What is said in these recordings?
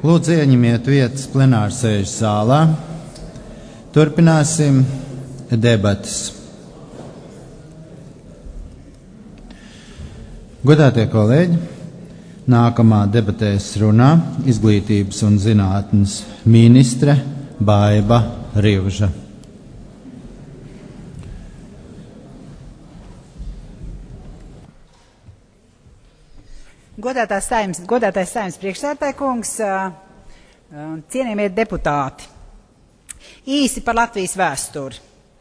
Lūdzu, ieņemiet vietas plenārsēžu zālā. Turpināsim debatas. Godātie kolēģi, nākamā debatēs runā izglītības un zinātnes ministre Baiba Rivža. Godātais Saeimas priekšsēdētāja kungs, cienījamie deputāti, īsi par Latvijas vēsturi.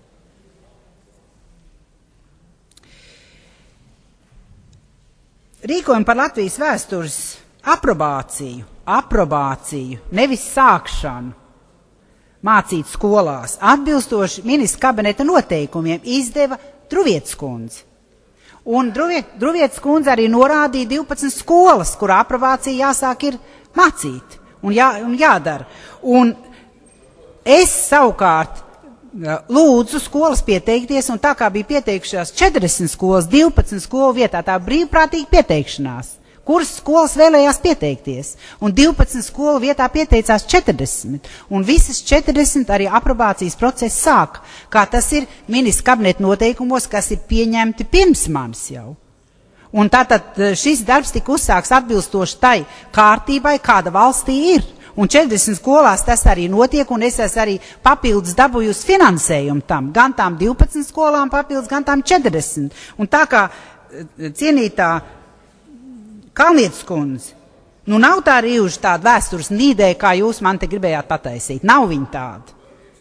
Rīkojumi par Latvijas vēstures aprobāciju, nevis sākšanu, mācīt skolās, atbilstoši ministra kabineta noteikumiem izdeva Druvietes kundze. Un Druvietes kundze arī norādīja 12 skolas, kur aprobācija jāsāk ir mācīt un jādara. Un es savukārt lūdzu skolas pieteikties, un tā kā bija pieteikušās 40 skolas, 12 skolu vietā, tā brīvprātīgi pieteikšanās, kuras skolas vēlējās pieteikties, un 12 skolu vietā pieteicās 40, un visas 40 arī aprobācijas process sāka, kā tas ir ministra kabineta noteikumos, kas ir pieņemti pirms manis jau. Un tātad šis darbs tika uzsāks atbilstoši tai kārtībai, kāda valstī ir. Un 40 skolās tas arī notiek, un es esmu arī papildus dabūjusi finansējumu tam, gan tām 12 skolām papildus, gan tām 40. Un tā kā cienītā Kalnietes kundze, nav tā Rivža tāda vēstures nīdēja, kā jūs man te gribējāt pataisīt. Nav viņa tāda.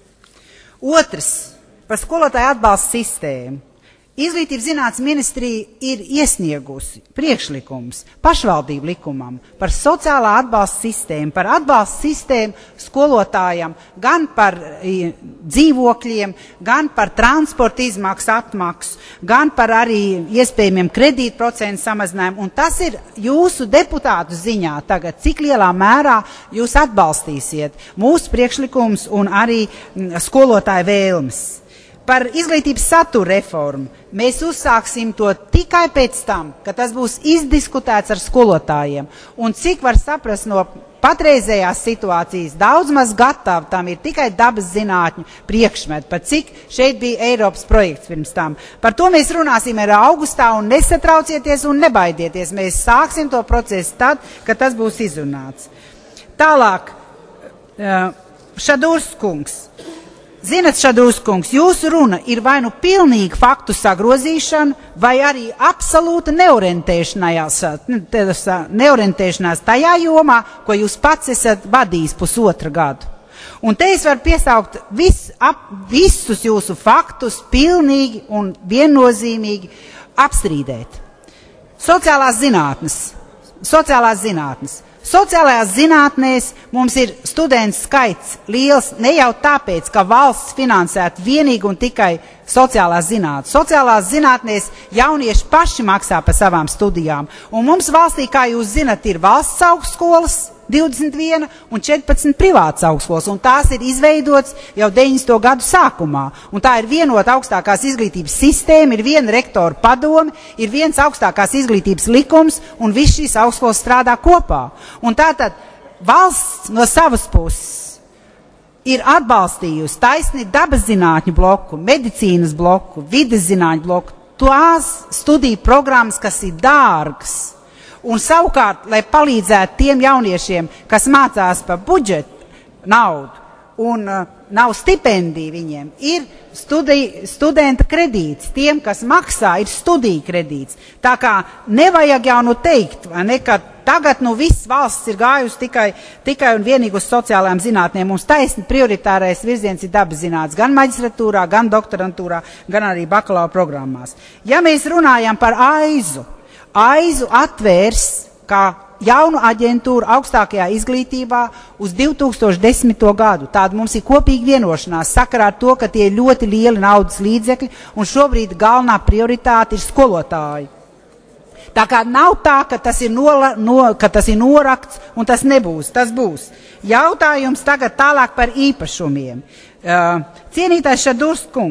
Otrs, par skolotāju atbalsta sistēmu. Izglītības zinātnes ministrija ir iesniegusi priekšlikums pašvaldību likumam par sociālā atbalsta sistēmu, par atbalsta sistēmu skolotājiem, gan par dzīvokļiem, gan par transporta izmaksu atmaksu, gan par arī iespējamiem kredītprocentu samazinājumu. Un tas ir jūsu deputātu ziņā tagad, cik lielā mērā jūs atbalstīsiet mūsu priekšlikums un arī skolotāju vēlmes. Par izglītības satura reformu mēs uzsāksim to tikai pēc tam, ka tas būs izdiskutēts ar skolotājiem. Un cik var saprast no patreizējās situācijas, daudz maz gatavi tam ir tikai dabas zinātņu priekšmeti, par cik šeit bija Eiropas projekts pirms tam. Par to mēs runāsim arī augustā, un nesatraucieties un nebaidieties. Mēs sāksim to procesu tad, kad tas būs izrunāts. Tālāk, Šadūrs kungs. Zinat, Šadūrs kungs, jūsu runa ir vai nu pilnīga faktu sagrozīšana, vai arī absolūta neorientēšanās tajā jomā, ko jūs pats esat vadījis pusotra gadu. Un te es varu piesaukt visus jūsu faktus pilnīgi un viennozīmīgi apstrīdēt. Sociālās zinātnes. Sociālajās zinātnēs mums ir studentu skaits liels ne jau tāpēc, ka valsts finansētu vienīgi un tikai sociālās zinātnes. Sociālās zinātnēs jaunieši paši maksā par savām studijām. Un mums valstī, kā jūs zinat, ir valsts augstskolas 21 un 14 privātas augstskolas, un tās ir izveidotas jau 90. gadu sākumā. Un tā ir vienota augstākās izglītības sistēma, ir viena rektora padome, ir viens augstākās izglītības likums, un viss šīs augstskolas strādā kopā. Un tātad valsts no savas puses ir atbalstījusi taisni dabas zinātņu bloku, medicīnas bloku, vides zinātņu bloku, tās studiju programmas, kas ir dārgas. Un savukārt, lai palīdzētu tiem jauniešiem, kas mācās par budžetu naudu un nav stipendiju viņiem, ir studenta kredīts. Tiem, kas maksā, ir studiju kredīts. Tā kā nevajag jau teikt, ka tagad viss valsts ir gājusi tikai un vienīgi uz sociālajām zinātnēm. Mums taisni prioritārais virziens ir dabas zinātnes, gan maģistratūrā, gan doktorantūrā, gan arī bakalaura programmās. Ja mēs runājam par Aizu atvērs kā jaunu aģentūru augstākajā izglītībā uz 2010. gadu. Tāda mums ir kopīga vienošanās sakarā ar to, ka tie ir ļoti lieli naudas līdzekļi, un šobrīd galvenā prioritāte ir skolotāji. Tā kā nav tā, ka tas ir norakts un tas nebūs, tas būs. Jautājums tagad tālāk par īpašumiem. Cienītais Šadūrs kungs,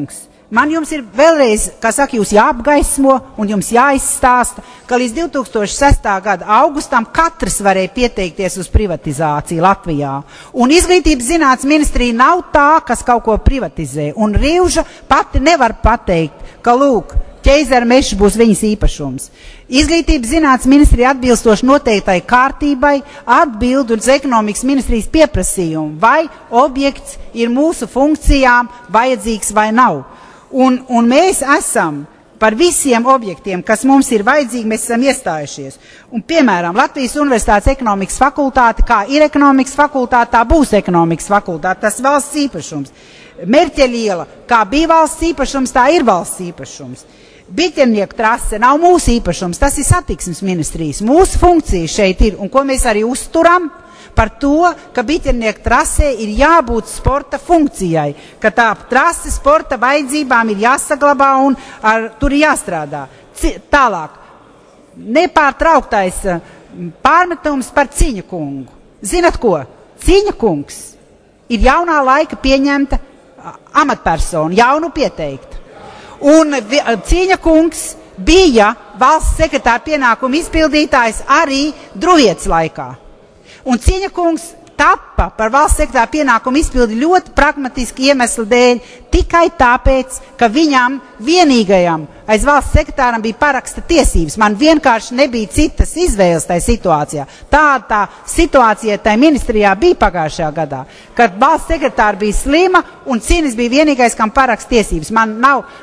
Man jums ir vēlreiz, kā saka, jūs jāapgaismo un jums jāizstāsta, ka līdz 2006. gada augustam katrs varēja pieteikties uz privatizāciju Latvijā. Un Izglītības zinātnes ministrija nav tā, kas kaut ko privatizē. Un Rīvža pati nevar pateikt, ka lūk, ķeizara mežs būs viņas īpašums. Izglītības zinātnes ministrija atbilstoši noteiktai kārtībai atbild uz ekonomikas ministrijas pieprasījumu, vai objekts ir mūsu funkcijām vajadzīgs vai nav. Un mēs esam par visiem objektiem, kas mums ir vajadzīgi, mēs esam iestājušies. Un, piemēram, Latvijas Universitātes ekonomikas fakultāte, kā ir ekonomikas fakultāte, tā būs ekonomikas fakultāte, tas valsts īpašums. Merķeļiela, kā bija valsts īpašums, tā ir valsts īpašums. Biķernieku trase nav mūsu īpašums, tas ir satiksmes ministrijas. Mūsu funkcija šeit ir, un ko mēs arī uzturam, par to, ka biķernieku trasē ir jābūt sporta funkcijai, ka tā trase sporta vajadzībām ir jāsaglabā un tur ir jāstrādā. Tālāk, nepārtrauktais pārmetums par Ciņa kungu. Zinat ko? Ciņa kungs ir jaunā laika pieņemta amatpersona, jaunu pieteikta. Un Ciņa kungs bija valsts sekretāra pienākumu izpildītājs arī Druvietes laikā. Un Ciņa kungs tappa par valsts sekretāra pienākumu izpildi ļoti pragmatiski iemeslu dēļ, tikai tāpēc, ka viņam vienīgajam aiz valsts sekretāram bija paraksta tiesības. Man vienkārši nebija citas izvēles tajā situācijā. Tā situācija tajā ministrijā bija pagājušajā gadā, kad valsts sekretāra bija slima un Cinis bija vienīgais, kam paraksta tiesības. Man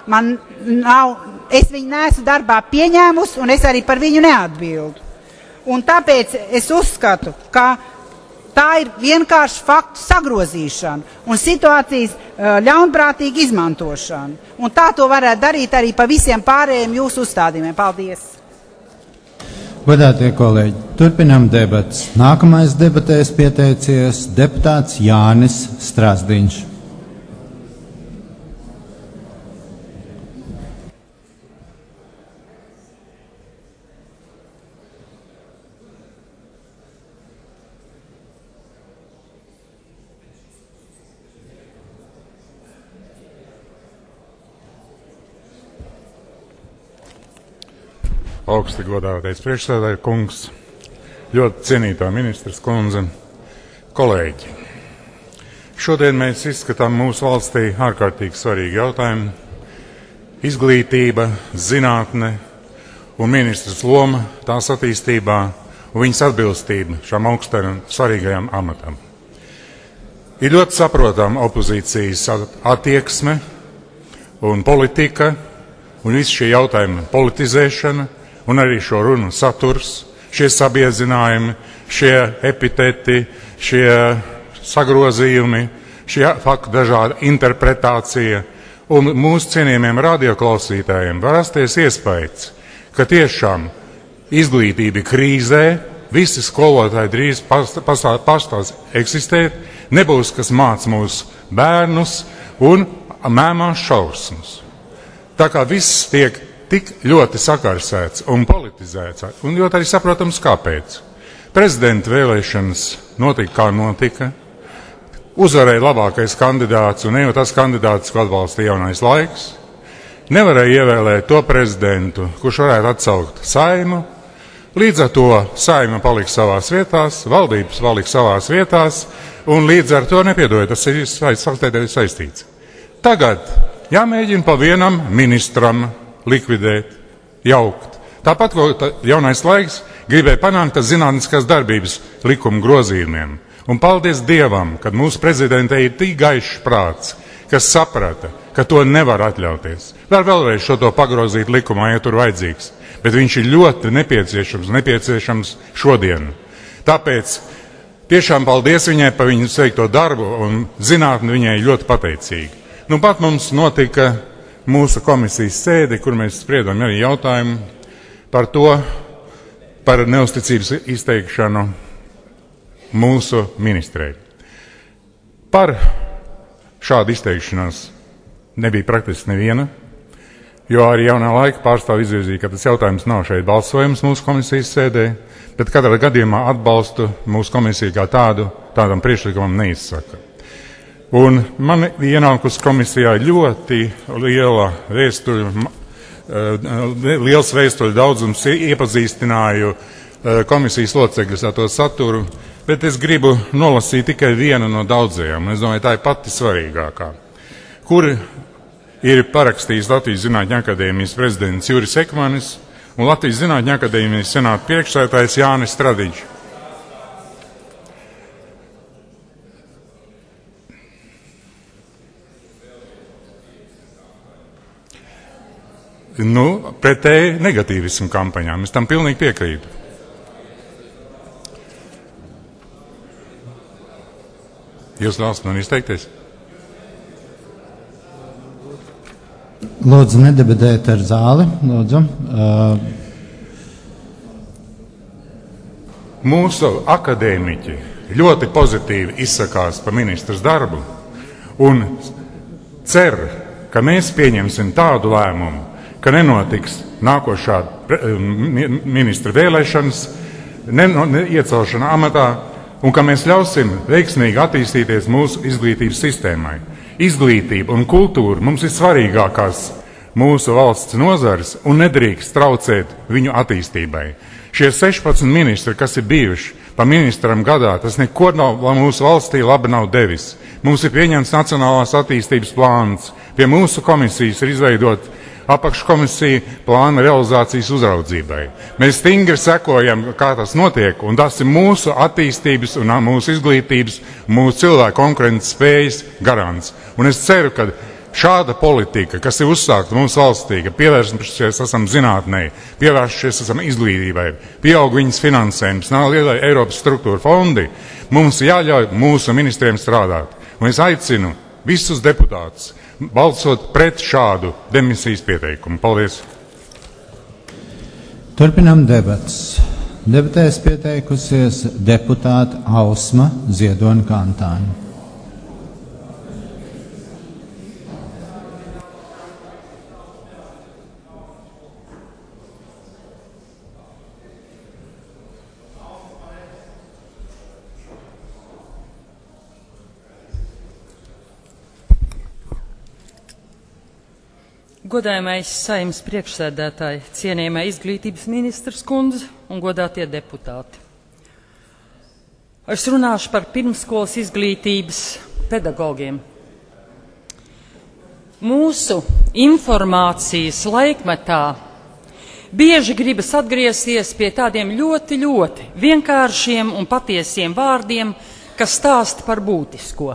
nav, es viņu neesmu darbā pieņēmusi un es arī par viņu neatbildu. Un tāpēc es uzskatu, ka tā ir vienkārši faktu sagrozīšana un situācijas ļaunprātīga izmantošana. Un tā to varētu darīt arī pa visiem pārējiem jūsu uzstādījumiem. Paldies! Godātie kolēģi, turpinām debats. Nākamais debatēs pieteicies deputāts Jānis Strasdiņš. Augsti godātais priekšsēdētāja kungs, ļoti cienītā ministres kundze, kolēģi. Šodien mēs izskatām mūsu valstī ārkārtīgi svarīgi jautājumi - izglītība, zinātne un ministres loma tās attīstībā un viņas atbilstība šam augstajam svarīgajam amatam. Ir ļoti saprotama opozīcijas attieksme un politika un visi šie jautājumi politizēšana, un arī šo runu saturs, šie sabiedzinājumi, šie epiteti, šie sagrozījumi, šie faktu dažāda interpretācija. Un mūsu cienījumiem radioklausītājiem var rasties iespējas, ka tiešām izglītība krīzē, visi skolotāji drīz pastāv eksistēt, nebūs, kas māc mūsu bērnus un mēmās šausmas. Tā kā viss tiek tik ļoti sakarsēts un politizēts, un ļoti arī saprotams, kāpēc. Prezidenta vēlēšanas notika, kā notika. Uzvarēja labākais kandidāts, un ne jau tas kandidāts, ko atbalsta Jaunais laiks. Nevarēja ievēlēt to prezidentu, kurš varētu atsaukt Saimu. Līdz ar to Saima palika savās vietās, valdības palika savās vietās, un līdz ar to nepiedodiet, tas ir saistīts. Tagad jāmēģina pa vienam ministram likvidēt, jaukt. Tāpat, ko Jaunais laiks gribēja panākt ar zinātniskās darbības likuma grozījumiem. Un paldies Dievam, kad mūsu prezidentei ir tik gaišs prāts, kas saprata, ka to nevar atļauties. Vēlreiz šo to pagrozīt likumā, ja tur vajadzīgs. Bet viņš ir ļoti nepieciešams šodien. Tāpēc tiešām paldies viņai par viņas veikto darbu, un zinātne viņai ļoti pateicīga. Nu pat mums notika mūsu komisijas sēdi, kur mēs spriedām arī jautājumu par neusticības izteikšanu mūsu ministrei. Par šādu izteikšanos nebija praktiski neviena, jo arī Jaunā laika pārstāv izvirzīja, ka tas jautājums nav šeit balsojums mūsu komisijas sēdē, bet katrā gadījumā atbalstu mūsu komisiju kā tādam priekšlikumam neizsaka. Un man ienākus komisijā ļoti liels vēstuļu daudzums, iepazīstināju komisijas locekļus ar to saturu, bet es gribu nolasīt tikai vienu no daudzajām. Es domāju, tā ir pati svarīgākā, kur ir parakstījis Latvijas Zinātņu akadēmijas prezidents Juris Ekmanis un Latvijas Zinātņu akadēmijas senāta priekšsēdētājs Jānis Stradiņš. Pretēji negatīvismu kampaņām. Es tam pilnīgi piekrītu. Jūs vēlaties man izteikties? Lūdzu, nedebatēt ar zāli. Lūdzu. Mūsu akadēmiķi ļoti pozitīvi izsakās par ministras darbu un cer, ka mēs pieņemsim tādu lēmumu, ka nenotiks nākošā ministra vēlēšanas, iecelšana amatā, un ka mēs ļausim veiksmīgi attīstīties mūsu izglītības sistēmai. Izglītība un kultūra mums ir svarīgākās mūsu valsts nozares un nedrīkst traucēt viņu attīstībai. Šie 16 ministri, kas ir bijuši pa ministram gadā, tas neko mūsu valstī labi nav devis. Mums ir pieņemts Nacionālās attīstības plāns. Pie mūsu komisijas ir izveidot apakškomisija plāna realizācijas uzraudzībai. Mēs stingri sekojam, kā tas notiek, un tas ir mūsu attīstības un mūsu izglītības, mūsu cilvēku konkurences spējas garants. Un es ceru, ka šāda politika, kas ir uzsākta mūsu valstī, ka pievērsušies esam zinātnei, pievērsušies esam izglītībai, pieaug viņas finansējums, nav lielai Eiropas struktūra fondi, mums jāļauj mūsu ministriem strādāt. Un es aicinu visus deputātus balsot pret šādu demisijas pieteikumu. Paldies! Turpinām debats. Debatēs pieteikusies deputāta Ausma Ziedone-Kantāne. Godājamais Saeimas priekšsēdētāji, cienījamā izglītības ministrs kundze un godātie deputāti. Es runāšu par pirmsskolas izglītības pedagogiem. Mūsu informācijas laikmetā bieži gribas atgriezties pie tādiem ļoti vienkāršiem un patiesiem vārdiem, kas stāsta par būtisko.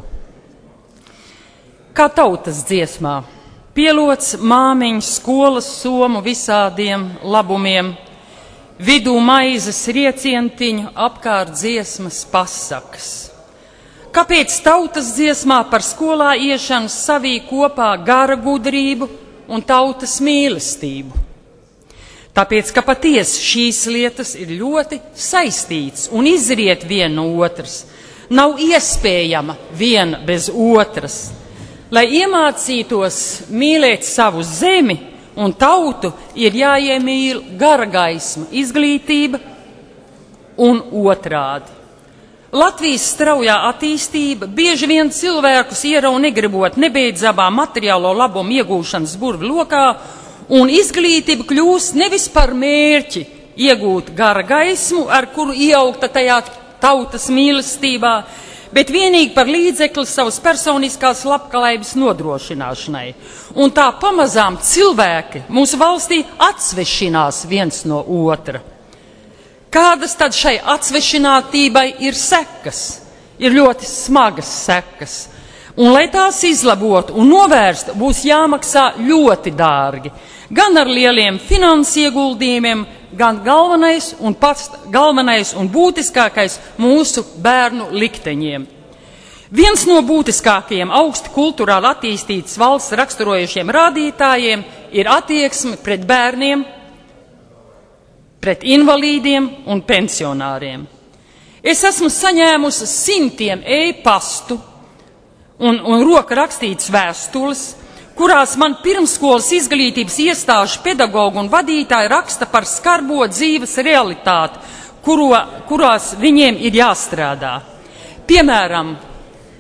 Kā tautas dziesmā. Pielots māmiņas skolas somu visādiem labumiem, vidū maizes riecientiņu, apkārt dziesmas pasakas. Kāpēc tautas dziesmā par skolā iešanu savī kopā gara gudrību un tautas mīlestību? Tāpēc, ka patiesi šīs lietas ir ļoti saistītas un izriet viena no otras, nav iespējama viena bez otras. Lai iemācītos mīlēt savu zemi un tautu, ir jāiemīl gara gaisma, izglītība un otrādi. Latvijas straujā attīstība bieži vien cilvēkus ierauj negribot nebeidzamā materiālo labumu iegūšanas burvi lokā, un izglītība kļūst nevis par mērķi iegūt gara gaismu, ar kuru ieaugta tajā tautas mīlestībā, bet vienīgi par līdzekli savas personiskās labklājības nodrošināšanai. Un tā pamazām cilvēki mūsu valstī atsvešinās viens no otra. Kādas tad šai atsvešinātībai ir sekas? Ir ļoti smagas sekas. Un, lai tās izlabotu un novērstu, būs jāmaksā ļoti dārgi. Gan ar lieliem finansu ieguldījumiem, gan galvenais un būtiskākais mūsu bērnu likteņiem. Viens no būtiskākajiem augsti kulturāli attīstītas valsts raksturojušiem rādītājiem ir attieksme pret bērniem, pret invalīdiem un pensionāriem. Es esmu saņēmusi simtiem e-pastu un roka rakstītas vēstules, kurās man pirmskolas izglītības iestāžu pedagogu un vadītāji raksta par skarbo dzīves realitāti, kurās viņiem ir jāstrādā. Piemēram,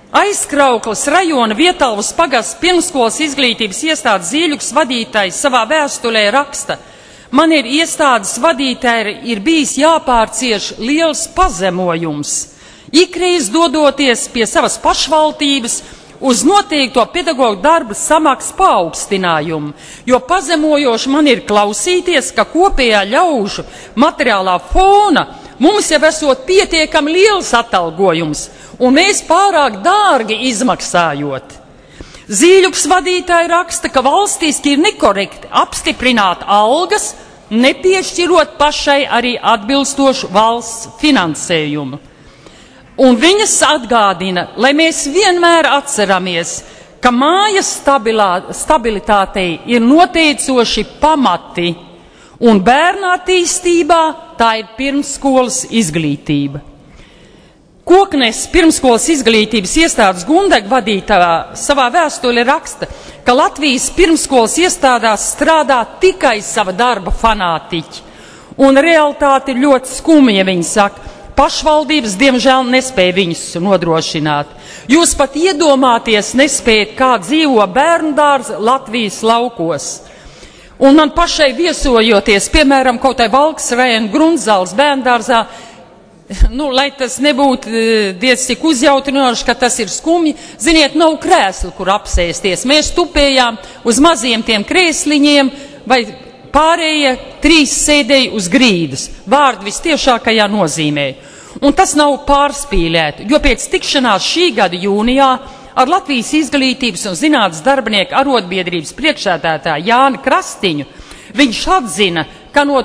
Aizkrauklas rajona Vietalvas pagasts pirmskolas izglītības iestādes Zīļuks vadītājs savā vēstulē raksta: man ir iestādes vadītāji ir bijis jāpārcieš liels pazemojums, ikreiz dodoties pie savas pašvaldības uz noteikto pedagoģu darba samaksas paaugstinājumu, jo pazemojoši man ir klausīties, ka kopējā ļaužu materiālā fona mums jau esot pietiekami liels atalgojums, un mēs pārāk dārgi izmaksājot. Zīļuks vadītāji raksta, ka valstiski ir nekorekti apstiprināt algas, nepiešķirot pašai arī atbilstošu valsts finansējumu. Un viņas atgādina, lai mēs vienmēr atceramies, ka mājas stabilitātei ir noteicoši pamati, un bērna attīstībā tā ir pirmsskolas izglītība. Koknes pirmskolas izglītības iestādes Gundega vadītājā savā vēstulē raksta, ka Latvijas pirmskolas iestādās strādā tikai sava darba fanātiķi. Un realitāte ir ļoti skumja, viņi saka. Pašvaldības, diemžēl, nespēja viņus nodrošināt. Jūs pat iedomāties nespējat, kā dzīvo bērnu dārzi Latvijas laukos. Un man pašai viesojoties, piemēram, kaut vai Valkas rajona Grundzāles bērndārzā, lai tas nebūtu diez cik uzjautinoši, ka tas ir skumji, ziniet, nav krēsli, kur apsēsties. Mēs tupējām uz maziem tiem krēsliņiem, vai pārējie 3 sēdēja uz grīdas, vārdu vistiešākajā nozīmē. Un tas nav pārspīlēti, jo pēc tikšanās šī gada jūnijā ar Latvijas izglītības un zinātnes darbinieku arotbiedrības priekšsēdētāju Jāni Krastiņu viņš atzina, ka no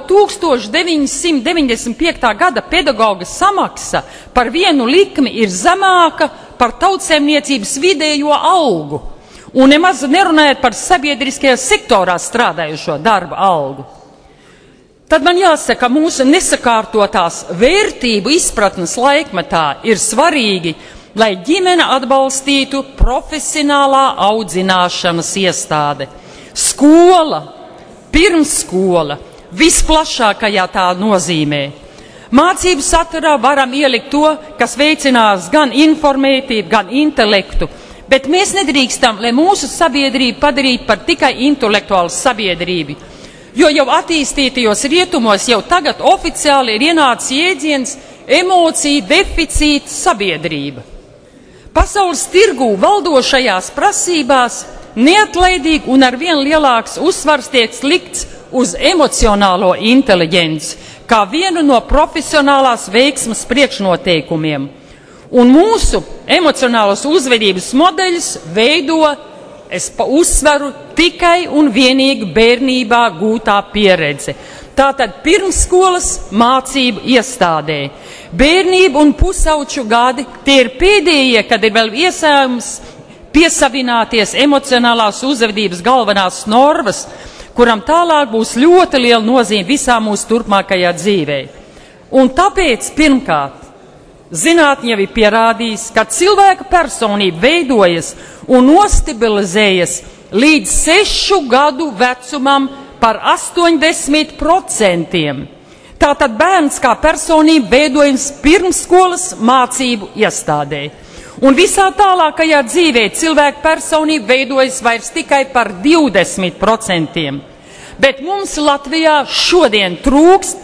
1995. gada pedagoga samaksa par vienu likmi ir zemāka par tautsēmniecības vidējo algu, un nemaz nerunājot par sabiedriskajā sektorā strādājušo darba algu. Tad man jāsaka, mūsu nesakārtotās vērtību izpratnes laikmetā ir svarīgi, lai ģimene atbalstītu profesionālā audzināšanas iestāde. Skola, pirmsskola, visplašākajā tā nozīmē. Mācību saturā varam ielikt to, kas veicinās gan informētību, gan intelektu, bet mēs nedrīkstam, lai mūsu sabiedrību padarītu par tikai intelektuālu sabiedrību. Jo jau attīstītajos rietumos jau tagad oficiāli ir ienācis jēdziens emociju deficīta sabiedrība. Pasaules tirgū valdošajās prasībās neatlaidīgi un ar vien lielāks uzsvars tiek likts uz emocionālo inteliģenci, kā vienu no profesionālās veiksmes priekšnoteikumiem. Un mūsu emocionālos uzvedības modeļus veido, es uzsveru, tikai un vienīgi bērnībā gūtā pieredze. Tātad pirmsskolas mācību iestādē. Bērnība un pusauču gadi, tie ir pēdējie, kad ir vēl iespējams piesavināties emocionālās uzvedības galvenās normas, kuram tālāk būs ļoti liela nozīme visā mūsu turpmākajā dzīvē. Un tāpēc, pirmkārt, zinātņi jau ir pierādījis, ka cilvēka personība veidojas un nostabilizējas līdz 6 gadu vecumam par 80%. Tātad bērns kā personība veidojams pirmsskolas mācību iestādē. Un visā tālākajā dzīvē cilvēka personība veidojas vairs tikai par 20%. Bet mums Latvijā šodien trūkst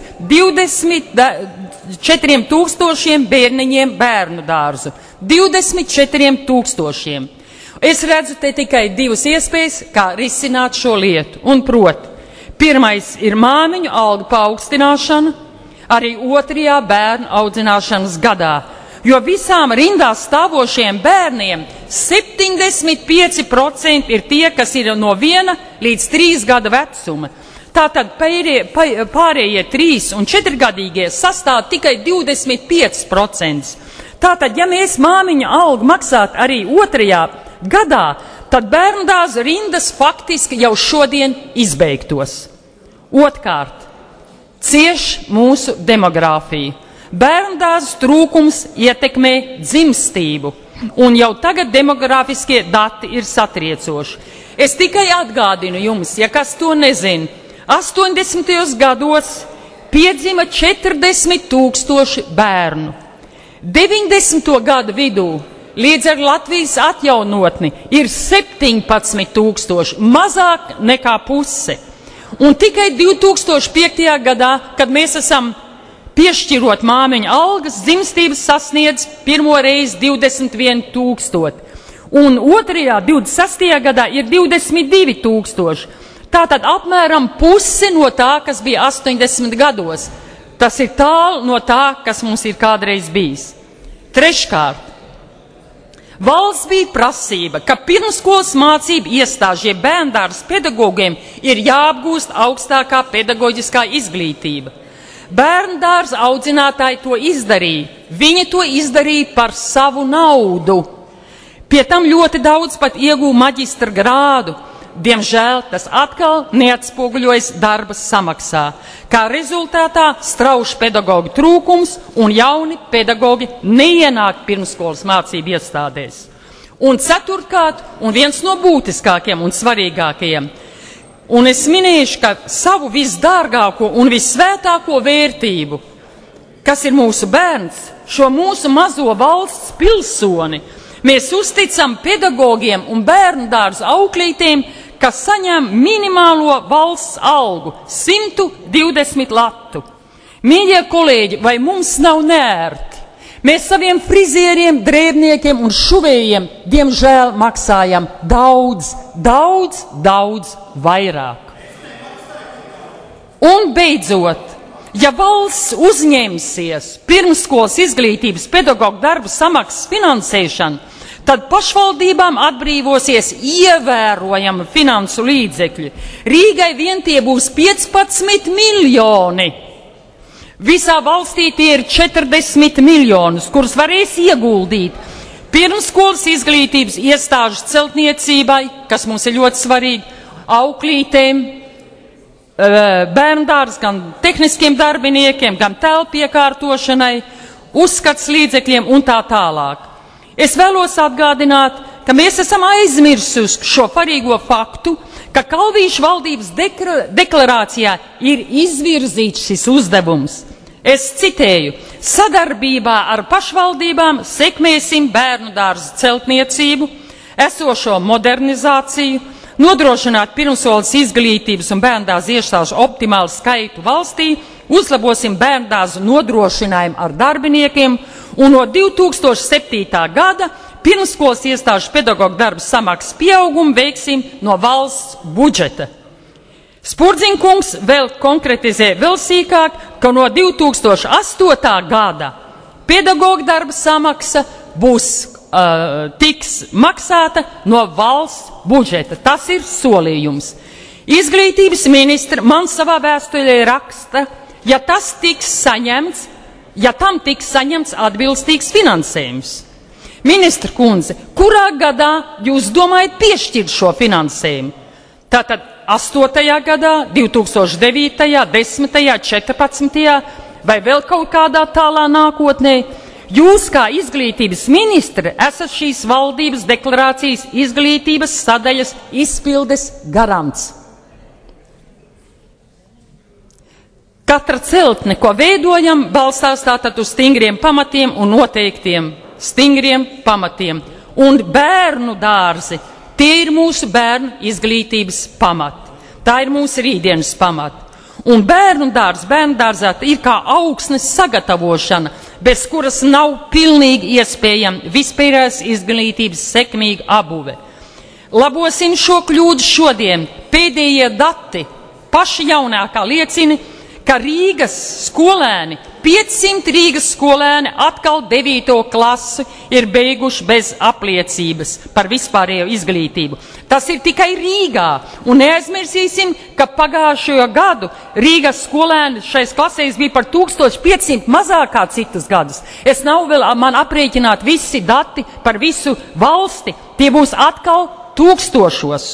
24 000 bērniņiem bērnu dārzu. 24 000. Es redzu te tikai 2 iespējas, kā risināt šo lietu. Un proti, pirmais ir māmiņu algu paaugstināšana, arī 2. bērnu audzināšanas gadā. Jo visām rindā stāvošiem bērniem 75% ir tie, kas ir no 1 līdz 3 gada vecuma. Tātad pārējie 3 un 4 gadīgie sastāv tikai 25%. Tātad, ja mēs māmiņa algu maksātu arī 2. gadā, tad bērndārza rindas faktiski jau šodien izbeigtos. Otkārt, cieš mūsu demogrāfija. Bērndārzas trūkums ietekmē dzimstību, un jau tagad demogrāfiskie dati ir satriecoši. Es tikai atgādinu jums, ja kas to nezin, 80. gados piedzima 40 000 bērnu. 90. gadu vidū līdz ar Latvijas atjaunotni ir 17,000, mazāk nekā puse. Un tikai 2005. gadā, kad mēs esam piešķirot māmiņu algas, dzimstības sasniedz pirmo reizi 21,000. Un otrajā, 26. gadā, ir 22,000. Tātad apmēram pusi no tā, kas bija 80 gados. Tas ir tālu no tā, kas mums ir kādreiz bijis. Treškārt, valsts bija prasība, ka pirmskolas mācību iestāžu bērndārs pedagogiem ir jāapgūst augstākā pedagoģiskā izglītība. Bērndārs audzinātāji to izdarīja. Viņi to izdarīja par savu naudu. Pie tam ļoti daudz pat iegūja maģistra grādu. Diemžēl tas atkal neatspoguļojas darba samaksā. Kā rezultātā strauši pedagoģu trūkums un jauni pedagoģi neienāk pirmskolas mācību iestādēs. Un ceturtkārt, un viens no būtiskākiem un svarīgākajiem, un es minēšu, ka savu visdārgāko un vissvētāko vērtību, kas ir mūsu bērns, šo mūsu mazo valsts pilsoni, mēs uzticam pedagogiem un bērnu dārzu auklītiem, kas saņem minimālo valsts algu 120 latu. Mīļie kolēģi, vai mums nav neērti? Mēs saviem frizieriem, drēbniekiem un šuvējiem, diemžēl, maksājam daudz vairāk. Un beidzot, ja valsts uzņemsies pirmskolas izglītības pedagoģu darbu samaksas finansēšanu, tad pašvaldībām atbrīvosies ievērojama finansu līdzekļi. Rīgai vien tie būs 15 miljoni. Visā valstī tie ir 40 miljonus, kurus varēs ieguldīt pirmskolas izglītības iestāžu celtniecībai, kas mums ir ļoti svarīgi, auklītēm, bērndārs, gan tehniskiem darbiniekiem, gan telpu iekārtošanai, uzskats līdzekļiem un tā tālāk. Es vēlos atgādināt, ka mēs esam aizmirsuši šo farīgo faktu, ka Kalvīšu valdības deklarācijā ir izvirzīts šis uzdevums. Es citēju, sadarbībā ar pašvaldībām sekmēsim bērnu dārzu celtniecību, esošo modernizāciju, nodrošināt pirmskolas izglītības un bērndārzu iestāžu optimālu skaitu valstī, uzlabosim bērndārzu nodrošinājumu ar darbiniekiem un no 2007. gada pirmskolas iestāžu pedagoģu darba samaksas pieaugumu veiksim no valsts budžeta. Spurdziņkungs vēl konkretizē vēl sīkāk, ka no 2008. gada pedagoģu darba samaksa tiks maksāta no valsts budžeta. Tas ir solījums. Izglītības ministra man savā vēstulē raksta, ja tam tiks saņemts atbilstīgs finansējums. Ministra kundze, kurā gadā jūs domājat piešķirt šo finansējumu? Tātad 8. gadā, 2009., 10., 14. vai vēl kaut kādā tālā nākotnē? Jūs kā izglītības ministre esat šīs valdības deklarācijas izglītības sadaļas izpildes garants. Katra celtne, ko veidojam, balstās tātad uz stingriem pamatiem un noteiktiem stingriem pamatiem. Un bērnu dārzi, tie ir mūsu bērnu izglītības pamati. Tā ir mūsu rītdienas pamati. Un bērnu dārzā ir kā augsnes sagatavošana, bez kuras nav pilnīgi iespējama vispārējās izglītības sekmīga abuve. Labosim šo kļūdu šodien. Pēdējie dati paši jaunākā liecina, ka Rīgas skolēni, 500 Rīgas skolēni atkal 9. klasi ir beiguši bez apliecības par vispārējo izglītību. Tas ir tikai Rīgā. Un neaizmirsīsim, ka pagājušajo gadu Rīgas skolēni šais klasēs bija par 1500 mazāk kā citus gadus. Es nav vēl man aprēķināt visi dati par visu valsti. Tie būs atkal tūkstošos.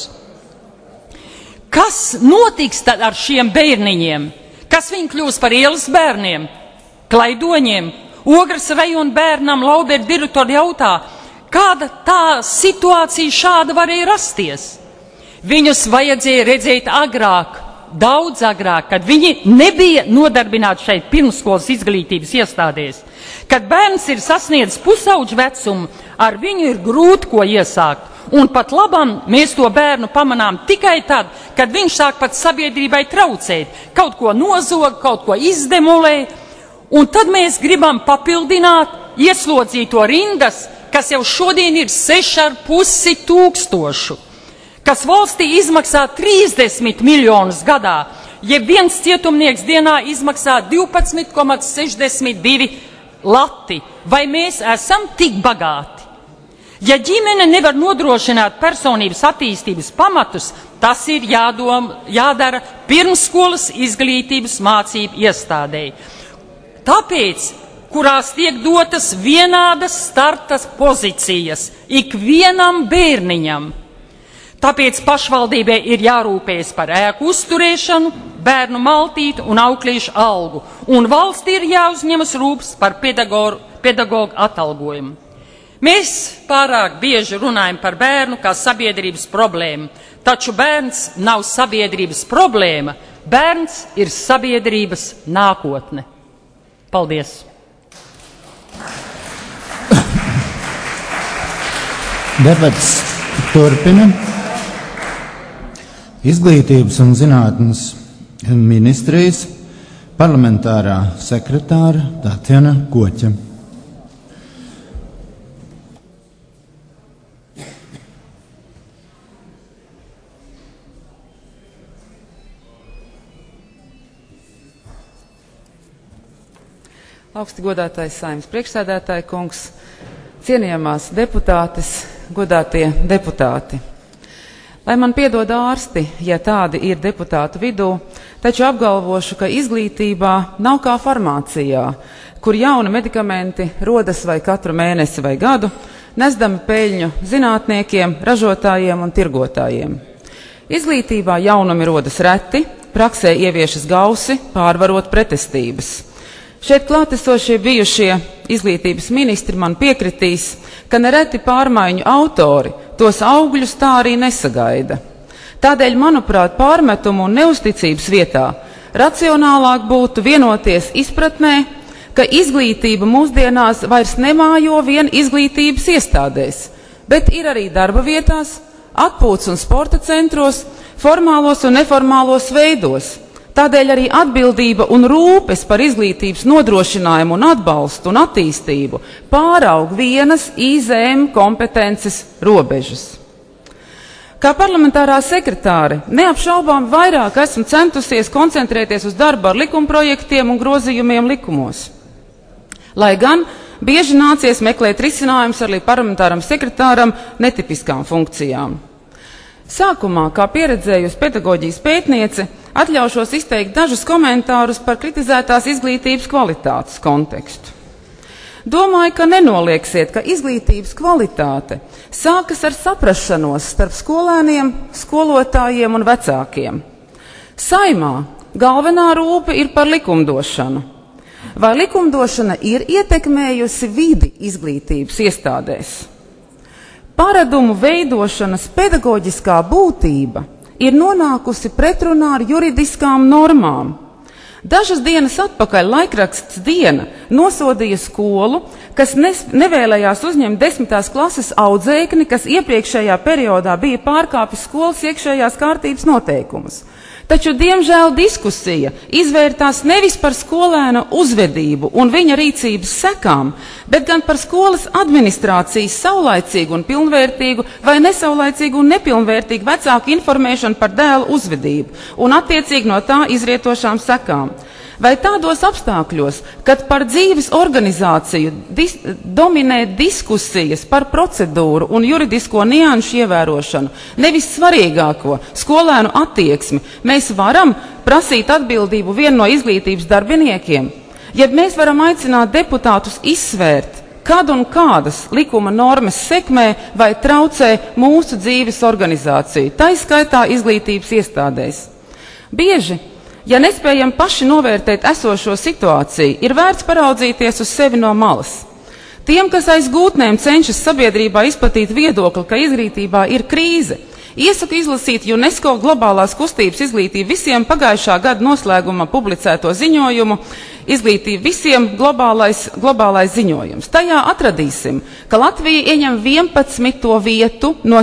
Kas notiks tad ar šiem bērniņiem? Kas viņi kļūs par ielas bērniem, klaidoņiem? Ogres rajona bērnam Lauberu direktori jautā, kāda tā situācija šāda varēja rasties? Viņus vajadzēja redzēt agrāk, daudz agrāk, kad viņi nebija nodarbināti šeit pirmskolas izglītības iestādēs. Kad bērns ir sasniedzis pusauģu vecumu, ar viņu ir grūti ko iesākt. Un pat labam mēs to bērnu pamanām tikai tad, kad viņš sāk pat sabiedrībai traucēt, kaut ko nozog, kaut ko izdemolē, un tad mēs gribam papildināt ieslodzīto rindas, kas jau šodien ir 6,5 tūkstošu, kas valstī izmaksā 30 miljonus gadā, jeb viens cietumnieks dienā izmaksā 12,62 lati. Vai mēs esam tik bagāti? Ja ģimene nevar nodrošināt personības attīstības pamatus, tas ir jādara pirmsskolas izglītības mācību iestādēji. Tāpēc, kurās tiek dotas vienādas starta pozīcijas ikvienam bērniņam. Tāpēc pašvaldībai ir jārūpējas par ēku uzturēšanu, bērnu maltīti un auklīšu algu, un valstī ir jāuzņemas rūpes par pedagogu atalgojumu. Mēs pārāk bieži runājam par bērnu kā sabiedrības problēmu, taču bērns nav sabiedrības problēma, bērns ir sabiedrības nākotne. Paldies! Debats turpina. Izglītības un zinātnes ministrijas parlamentārā sekretāra Tatjana Koķa. Augsti godātais Saeimas priekšsēdētāja kungs, cienījamās deputātes, godātie deputāti. Lai man piedod ārsti, ja tādi ir deputātu vidū, taču apgalvošu, ka izglītībā nav kā farmācijā, kur jauni medikamenti rodas vai katru mēnesi vai gadu, nesdami peļņu zinātniekiem, ražotājiem un tirgotājiem. Izglītībā jaunumi rodas reti, praksē ieviešas gausi, pārvarot pretestības. Šeit klātesošie bijušie izglītības ministri man piekritīs, ka nereti pārmaiņu autori tos augļus tā arī nesagaida. Tādēļ, manuprāt, pārmetumu un neusticības vietā racionālāk būtu vienoties izpratnē, ka izglītība mūsdienās vairs nemājo vien izglītības iestādēs, bet ir arī darba vietās, atpūtas un sporta centros, formālos un neformālos veidos. Tādēļ arī atbildība un rūpes par izglītības nodrošinājumu un atbalstu un attīstību pāraug vienas IZM kompetences robežas. Kā parlamentārā sekretāre neapšaubām vairāk esmu centusies koncentrēties uz darbu ar likumprojektiem un grozījumiem likumos. Lai gan bieži nācies meklēt risinājumus arī parlamentāram sekretāram netipiskām funkcijām. Sākumā, kā pieredzējusi pedagoģijas pētniece, atļaušos izteikt dažus komentārus par kritizētās izglītības kvalitātes kontekstu. Domāju, ka nenolieksiet, ka izglītības kvalitāte sākas ar saprašanos starp skolēniem, skolotājiem un vecākiem. Saimā galvenā rūpe ir par likumdošanu. Vai likumdošana ir ietekmējusi vidi izglītības iestādēs? Paradumu veidošanas pedagoģiskā būtība ir nonākusi pretrunā ar juridiskām normām. Dažas dienas atpakaļ laikraksts Diena nosodīja skolu, kas nevēlējās uzņemt 10. klases audzēkni, kas iepriekšējā periodā bija pārkāpis skolas iekšējās kārtības noteikumus. Taču, diemžēl, diskusija izvērtās nevis par skolēna uzvedību un viņa rīcības sekām, bet gan par skolas administrācijas saulaicīgu un pilnvērtīgu vai nesaulaicīgu un nepilnvērtīgu vecāku informēšanu par dēlu uzvedību un attiecīgi no tā izrietošām sekām. Vai tādos apstākļos, kad par dzīves organizāciju dominē diskusijas par procedūru un juridisko nianšu ievērošanu, nevis svarīgāko skolēnu attieksmi, mēs varam prasīt atbildību vienu no izglītības darbiniekiem? Ja mēs varam aicināt deputātus izsvērt, kad un kādas likuma normas sekmē vai traucē mūsu dzīves organizāciju, tā skaitā izglītības iestādēs. Bieži, ja nespējam paši novērtēt esošo situāciju, ir vērts paraudzīties uz sevi no malas. Tiem, kas aiz gūtnēm cenšas sabiedrībā izplatīt viedokli, ka izglītībā ir krīze, Iesaku izlasīt UNESCO globālās kustības izglītību visiem pagājušā gada noslēgumā publicēto ziņojumu Izglītība visiem globālais ziņojums. Tajā atradīsim, ka Latvija ieņem 11. vietu no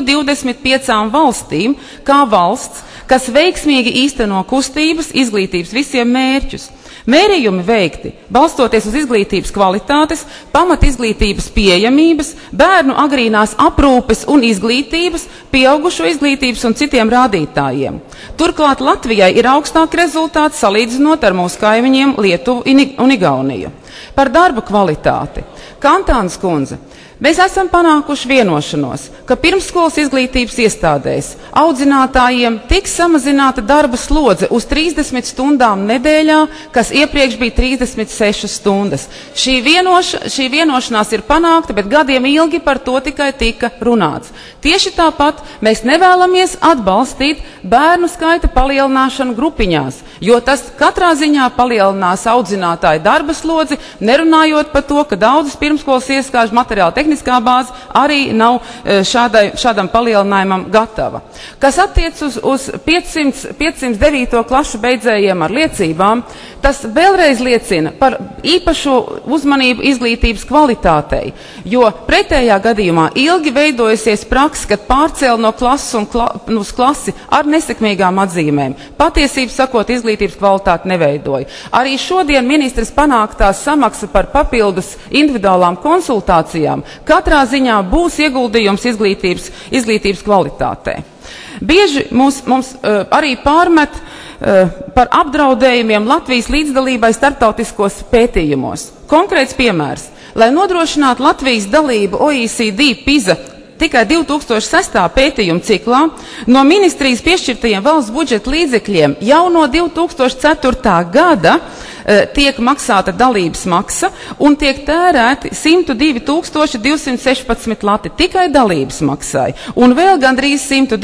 125 valstīm kā valsts, kas veiksmīgi īsteno kustības izglītības visiem mērķus. Mērījumi veikti, balstoties uz izglītības kvalitātes, pamat izglītības pieejamības, bērnu agrīnās aprūpes un izglītības, pieaugušo izglītības un citiem rādītājiem. Turklāt Latvijai ir augstāki rezultāti salīdzinot ar mūsu kaimiņiem Lietuvu un Igauniju. Par darba kvalitāti. Kantānas kundze, mēs esam panākuši vienošanos, ka pirmsskolas izglītības iestādēs audzinātājiem tiks samazināta darba slodze uz 30 stundām nedēļā, kas iepriekš bija 36 stundas. Šī vienošanās ir panākta, bet gadiem ilgi par to tikai tika runāts. Tieši tāpat mēs nevēlamies atbalstīt bērnu skaita palielināšanu grupiņās, jo tas katrā ziņā palielinās audzinātāju darba slodzi, nerunājot par to, ka daudzas pirmskolas iestāžu materiāla tehniskā bāze arī nav šādam palielinājumam gatava. Kas attiec uz 509. klašu beidzējiem ar liecībām, tas vēlreiz liecina par īpašu uzmanību izglītības kvalitātei, jo pretējā gadījumā ilgi veidojusies praksa, kad pārcēla no klases uz klasi ar nesekmīgām atzīmēm. Patiesību sakot, izglītības kvalitāti neveidoja. Arī šodien ministrs panāktās samaksa par papildus individuālām konsultācijām katrā ziņā būs ieguldījums izglītības kvalitātē. Bieži mums arī pārmet par apdraudējumiem Latvijas līdzdalībai starptautiskos pētījumos. Konkrēts piemērs. Lai nodrošinātu Latvijas dalību OECD PISA tikai 2006. pētījuma ciklā, no ministrijas piešķirtajiem valsts budžeta līdzekļiem jau no 2004. gada tiek maksāta dalības maksa un tiek tērēti 102,216 lati tikai dalības maksai un vēl gandrīz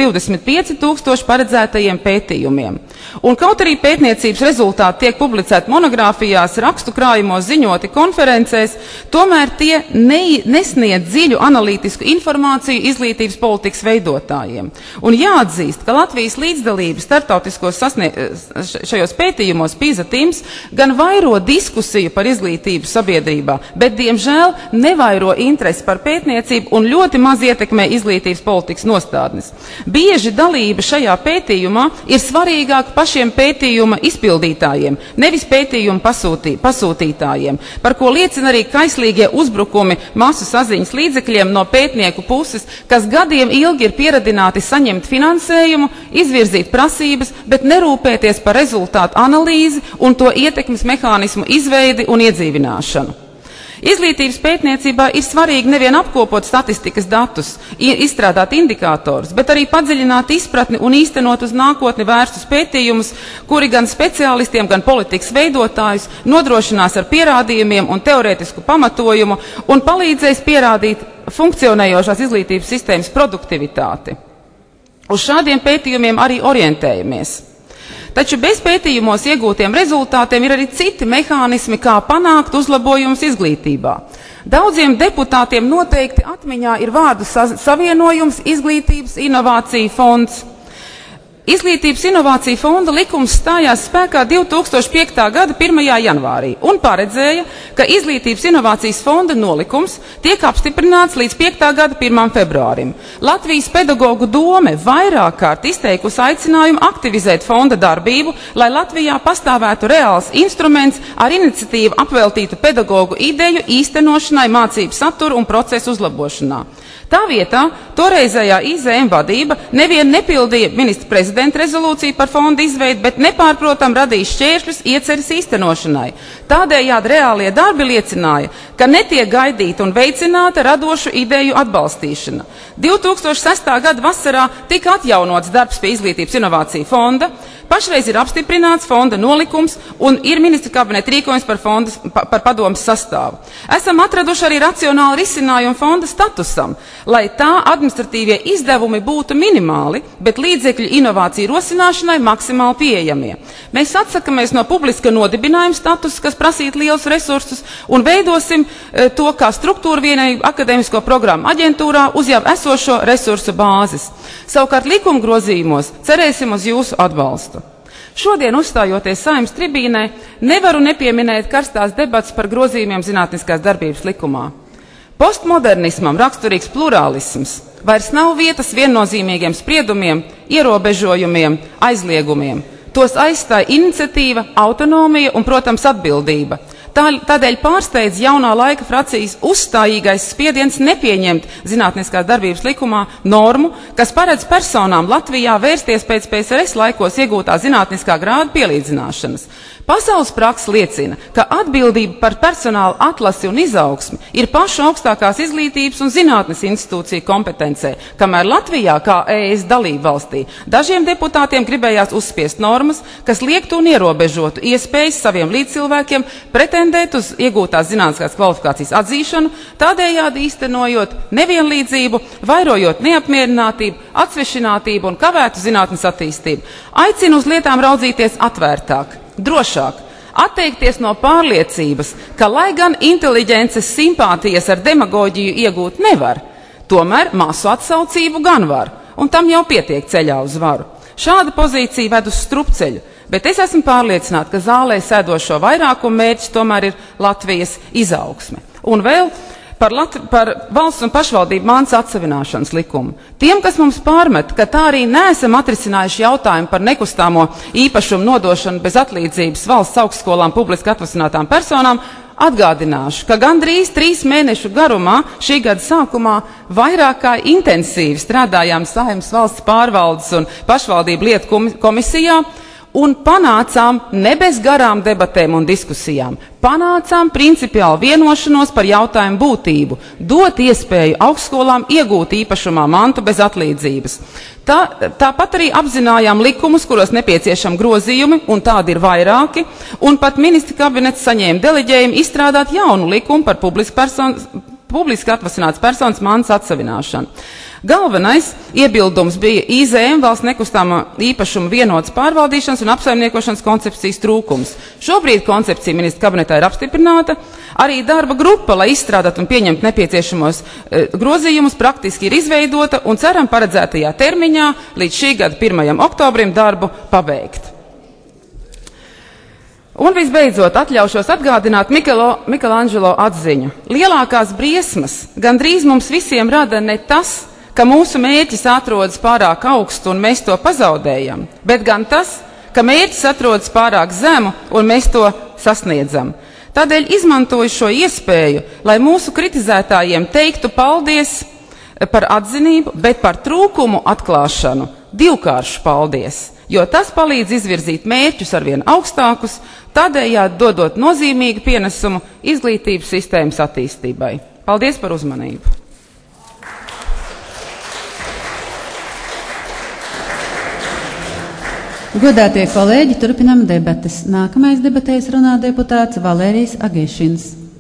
125,000 paredzētajiem pētījumiem. Un kaut arī pētniecības rezultāti tiek publicēti monogrāfijās, rakstu krājumos, ziņoti konferencēs, tomēr tie nesniedz dziļu analītisku informāciju izglītības politikas veidotājiem. Un jāatzīst, ka Latvijas līdzdalība starptautiskos šajos pētījumos PISA teams gan vairo diskusiju par izglītību sabiedrībā, bet, diemžēl, nevairo interesi par pētniecību un ļoti maz ietekmē izglītības politikas nostādnes. Bieži dalība šajā pētījumā ir svarīgāka pašiem pētījuma izpildītājiem, nevis pētījuma pasūtītājiem, par ko liecina arī kaislīgie uzbrukumi masu saziņas līdzekļiem no pētnieku puses, kas gadiem ilgi ir pieradināti saņemt finansējumu, izvirzīt prasības, bet nerūpēties par rezultātu analīzi un to ietekmes mehānismu izveidi un iedzīvināšanu. Izglītības pētniecībā ir svarīgi nevien apkopot statistikas datus, izstrādāt indikātorus, bet arī padziļināt izpratni un īstenot uz nākotni vērstus pētījumus, kuri gan speciālistiem, gan politikas veidotājus nodrošinās ar pierādījumiem un teorētisku pamatojumu un palīdzēs pierādīt funkcionējošās izglītības sistēmas produktivitāti. Uz šādiem pētījumiem arī orientējamies. Taču bez pētījumos iegūtiem rezultātiem ir arī citi mehānismi, kā panākt uzlabojumus izglītībā. Daudziem deputātiem noteikti atmiņā ir vārdu savienojums Izglītības inovāciju fonds. Izglītības inovāciju fonda likums stājās spēkā 2005. gada 1. janvārī un paredzēja, ka Izglītības inovācijas fonda nolikums tiek apstiprināts līdz 5. gada 1. februārim. Latvijas pedagogu dome vairāk kārt izteikusi aicinājumu aktivizēt fonda darbību, lai Latvijā pastāvētu reāls instruments ar iniciatīvu apveltītu pedagogu ideju īstenošanai mācību satura un procesu uzlabošanā. Tā vietā toreizējā IZM vadība nevien nepildīja ministra prezidenta rezolūciju par fondu izveidu, bet nepārprotam radīja šķēršļus ieceres īstenošanai. Tādējādi reālie darbi liecināja, ka netiek gaidīta un veicināta radošu ideju atbalstīšana. 2006. gada vasarā tika atjaunots darbs pie Izglītības inovāciju fonda, Pašreiz ir apstiprināts fonda nolikums un ir ministra kabineta rīkojums par padomes sastāvu. Esam atraduši arī racionālu risinājumu fonda statusam, lai tā administratīvie izdevumi būtu minimāli, bet līdzekļu inovāciju rosināšanai maksimāli pieejamie. Mēs atsakamies no publiska nodibinājuma statusa, kas prasītu lielus resursus, un veidosim to kā struktūru vienai akadēmisko programmu aģentūrā uz jau esošo resursu bāzes. Savukārt likuma grozījumos cerēsim uz jūsu atbalstu. Šodien, uzstājoties Saeimas tribīnē, nevaru nepieminēt karstās debats par grozījumiem zinātniskās darbības likumā. Postmodernismam raksturīgs plurālisms. Vairs nav vietas viennozīmīgiem spriedumiem, ierobežojumiem, aizliegumiem. Tos aizstāja iniciatīva, autonomija un, protams, atbildība. Tādēļ pārsteidz jaunā laika fracijas uzstājīgais spiediens nepieņemt zinātniskās darbības likumā normu, kas paredz personām Latvijā vērsties pēc PSRS laikos iegūtā zinātniskā grāda pielīdzināšanas. Pasaules praksa liecina, ka atbildība par personāla atlasi un izaugsmi ir pašu augstākās izglītības un zinātnes institūciju kompetencē, kamēr Latvijā, kā ES dalība valstī, dažiem deputātiem gribējās uzspiest normas, kas liektu un ierobežotu iespējas saviem līdzcilvēkiem pretendēt uz iegūtās zinātniskās kvalifikācijas atzīšanu, tādējādi īstenojot nevienlīdzību, vairojot neapmierinātību, atsvešinātību un kavētu zinātnes attīstību. Aicinu uz lietām raudzīties atvērtāk, drošāk, atteikties no pārliecības, ka, lai gan inteliģences simpātijas ar demagoģiju iegūt nevar, tomēr masu atsaucību gan var, un tam jau pietiek ceļā uz varu. Šāda pozīcija ved uz strupceļu, bet es esmu pārliecināta, ka zālē sēdošo vairākumu mērķis tomēr ir Latvijas izaugsme. Un vēl par valsts un pašvaldību mantas atsavināšanas likumu. Tiem, kas mums pārmet, ka tā arī neesam atrisinājuši jautājumu par nekustāmo īpašumu nodošanu bez atlīdzības valsts augstskolām publiski atvasinātām personām, atgādināšu, ka gandrīz 3 mēnešu garumā šī gada sākumā vairāk kā intensīvi strādājām Saeimas valsts pārvaldes un pašvaldību lietu komisijā, un panācām ne bez garām debatēm un diskusijām. Panācām principiālu vienošanos par jautājumu būtību, dot iespēju augstskolām iegūt īpašumā mantu bez atlīdzības. Tāpat arī apzinājām likumus, kuros nepieciešami grozījumi, un tādi ir vairāki, un pat ministra kabinets saņēma deleģējumu izstrādāt jaunu likumu par publiski atvasināts personas mantas atsavināšanu. Galvenais iebildums bija IZM valsts nekustāmā īpašuma vienotas pārvaldīšanas un apsaimniekošanas koncepcijas trūkums. Šobrīd koncepcija ministra kabinetā ir apstiprināta. Arī darba grupa, lai izstrādātu un pieņemtu nepieciešamos grozījumus, praktiski ir izveidota un ceram paredzētajā termiņā līdz šī gada 1. oktobrim darbu pabeigt. Un visbeidzot, atļaušos atgādināt Michelangelo atziņu. Lielākās briesmas gandrīz mums visiem rada ne tas, ka mūsu mērķis atrodas pārāk augstu un mēs to pazaudējam, bet gan tas, ka mērķis atrodas pārāk zemu un mēs to sasniedzam. Tādēļ izmantoju šo iespēju, lai mūsu kritizētājiem teiktu paldies par atzinību, bet par trūkumu atklāšanu divkāršu paldies, jo tas palīdz izvirzīt mērķus arvien augstākus, tādējādi dodot nozīmīgu pienesumu izglītības sistēmas attīstībai. Paldies par uzmanību! Godātie kolēģi, turpinām debates. Nākamais debatēs runā deputāts Valērijs Agešins.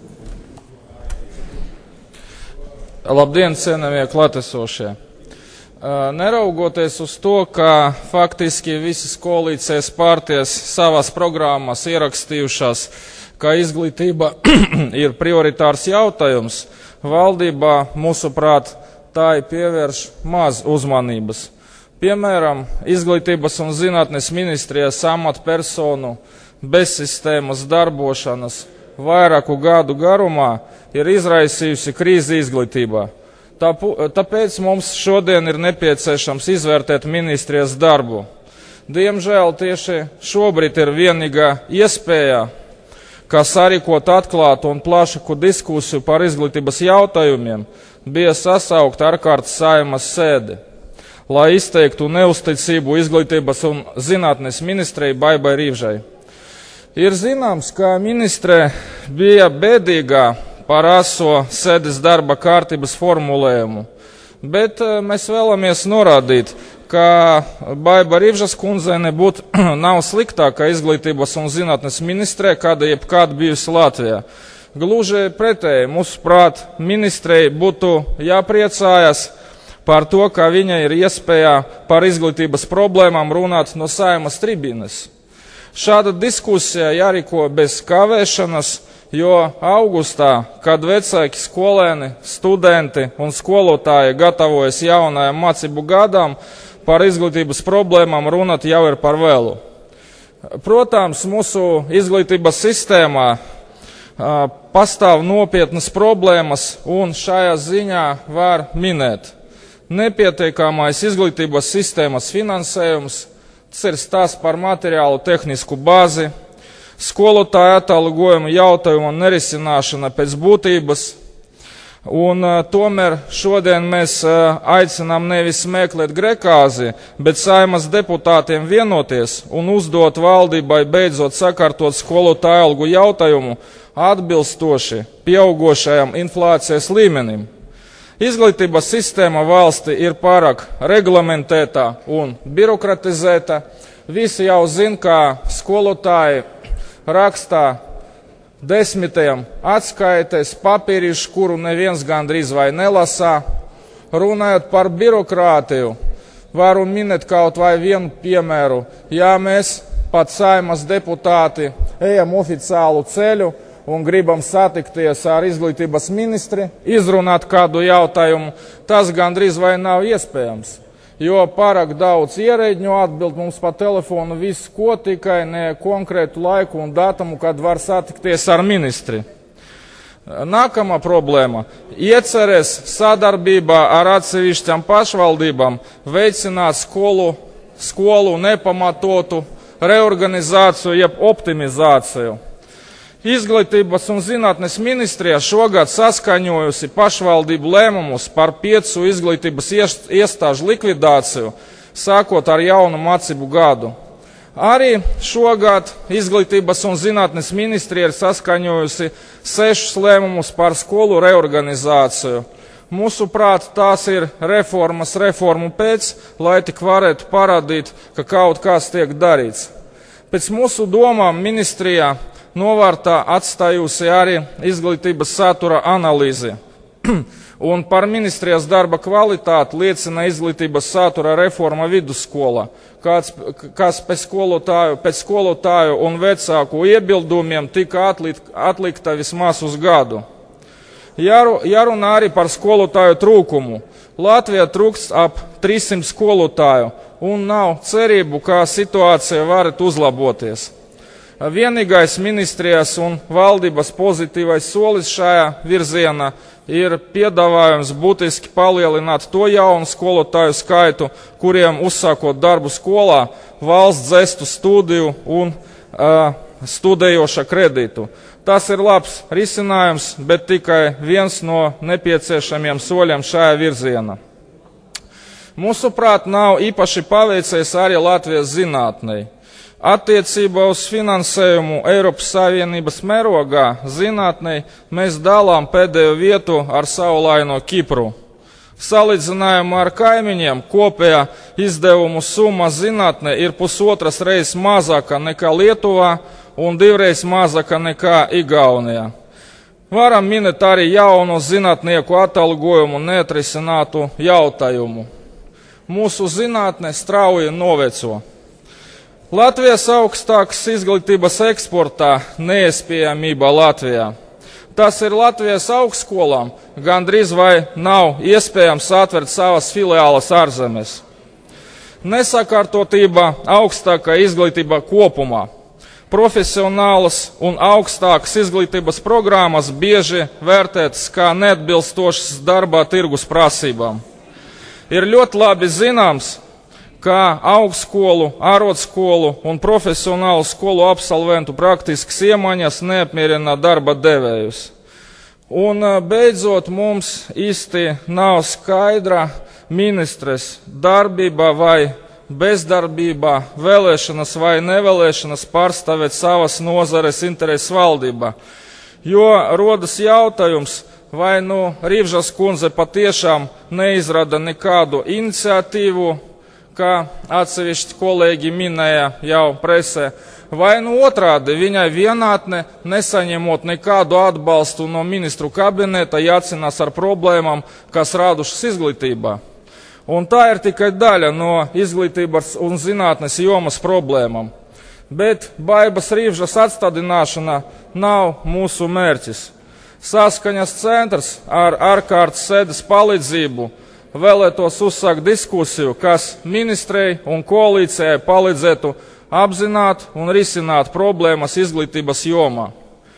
Labdien, cienījamie klātesošie! Neraugoties uz to, ka faktiski visas koalīcijas partijas savās programmās ierakstījušās, ka izglītība ir prioritārs jautājums, valdībā, mūsuprāt, tā ir pievērš maz uzmanības. Piemēram, izglītības un zinātnes ministrijas amatpersonu bezsistēmas darbošanas vairāku gadu garumā ir izraisījusi krīzi izglītībā. Tāpēc mums šodien ir nepieciešams izvērtēt ministrijas darbu. Diemžēl tieši šobrīd ir vienīgā iespēja, kā sarīkot atklātu un plašāku diskusiju par izglītības jautājumiem, bija sasaukt ārkārtas Saeimas sēdi, lai izteiktu neusticību izglītības un zinātnes ministrei Baibai Rīvžai. Ir zināms, ka ministre bija bēdīgā par aso sēdes darba kārtības formulējumu, bet mēs vēlamies norādīt, ka Baiba Rivžas kundzei nebūtu nav sliktākā izglītības un zinātnes ministrē, kāda jebkāda bijusi Latvijā. Gluži pretēji, mūsuprāt, ministrei būtu jāpriecājas par to, ka viņa ir iespējā par izglītības problēmām runāt no Saeimas tribīnes. Šāda diskusija jārīko bez kavēšanas, jo augustā, kad vecāki skolēni, studenti un skolotāji gatavojas jaunajam mācību gadam, par izglītības problēmām runāt jau ir par vēlu. Protams, mūsu izglītības sistēmā pastāv nopietnas problēmas, un šajā ziņā var minēt nepietiekamais izglītības sistēmas finansējums, tas ir stāsts par materiālu tehnisku bāzi, skolotāju atalgojumu jautājumu nerisināšana pēc būtības, un tomēr šodien mēs aicinām nevis meklēt grekāzi, bet Saeimas deputātiem vienoties un uzdot valdībai beidzot sakārtot skolotāju algu jautājumu atbilstoši pieaugošajam inflācijas līmenim. Izglītības sistēma valsti ir pārāk reglamentēta un birokratizēta. Visi jau zina, kā skolotāji rakstā desmitiem atskaites, papīrišu, kuru neviens gandrīz vai nelasā. Runājot par birokrātiju, varu minēt kaut vai vienu piemēru. Ja mēs pat Saeimas deputāti ejam oficiālu ceļu un gribam satikties ar izglītības ministri, izrunāt kādu jautājumu, tas gandrīz vai nav iespējams. Jo pārāk daudz ierēģņu atbild mums pa telefonu visu, ko tikai ne konkrētu laiku un datumu, kad var satikties ar ministri. Nākamā problēma – iecerēs sadarbībā ar atsevišķām pašvaldībām veicināt skolu nepamatotu reorganizāciju jeb optimizāciju. Izglītības un zinātnes ministrija šogad saskaņojusi pašvaldību lēmumus par 5 izglītības iestāžu likvidāciju, sākot ar jaunu mācību gadu. Arī šogad Izglītības un zinātnes ministrija ir saskaņojusi 6 lēmumus par skolu reorganizāciju. Mūsuprāt, tās ir reformas reformu pēc, lai tik varētu parādīt, ka kaut kas tiek darīts. Pēc mūsu domām ministrijā novārtā atstājusi arī izglītības satura analīzi. Un par ministrijas darba kvalitāti liecina izglītības satura reforma vidusskolā, kas pēc skolotāju un vecāku iebildumiem tika atlikta vismaz uz gadu. Jārunā arī par skolotāju trūkumu. Latvijā trūkst ap 300 skolotāju un nav cerību, kā situācija varētu uzlaboties. Vienīgais ministrijas un valdības pozitīvais solis šajā virzienā ir piedāvājums būtiski palielināt to jaunu skolotāju skaitu, kuriem uzsākot darbu skolā valsts dzestu studiju un studējoša kredītu. Tas ir labs risinājums, bet tikai viens no nepieciešamiem soļiem šajā virzienā. Mūsuprāt, nav īpaši paveicies arī Latvijas zinātnei. Attiecībā uz finansējumu Eiropas Savienības mērogā zinātnei mēs dalām pēdējo vietu ar savulaino Kipru. Salīdzinājumā ar kaimiņiem kopējā izdevumu summa zinātnē ir 1,5 reizes mazāka nekā Lietuvā un 2 reizes mazāka nekā Igaunijā. Varam minēt arī jaunu zinātnieku atalgojumu neatrisinātu jautājumu. Mūsu zinātne strauji noveco. Latvijas augstākas izglītības eksportā neiespējamība Latvijā. Tas ir Latvijas augstskolām gandrīz vai nav iespējams atvērt savas filiālas ārzemēs. Nesakārtotība augstākā izglītība kopumā. Profesionālas un augstākas izglītības programmas bieži vērtētas kā neatbilstošas darbā tirgus prasībām. Ir ļoti labi zināms, ka augstskolu, ārotskolu un profesionālu skolu absolventu praktiskas iemaņas neapmierina darba devējus. Un beidzot mums īsti nav skaidra ministres darbība vai bezdarbība, vēlēšanas vai nevēlēšanas pārstāvēt savas nozares intereses valdībā. Jo rodas jautājums, vai Rivžas kundze patiešām neizrada nekādu iniciatīvu, kā atsevišķi kolēģi minēja jau presē, vai nu otrādi viņai vienatne, nesaņemot nekādu atbalstu no ministru kabineta, jācīnās ar problēmām, kas radušas izglītībā. Un tā ir tikai daļa no izglītības un zinātnes jomas problēmām. Bet Baibas Rīvžas atstādināšana nav mūsu mērķis. Saskaņas centrs ar ārkārtas sēdes palīdzību vēlētos uzsākt diskusiju, kas ministrei un koalīcijai palīdzētu apzināt un risināt problēmas izglītības jomā.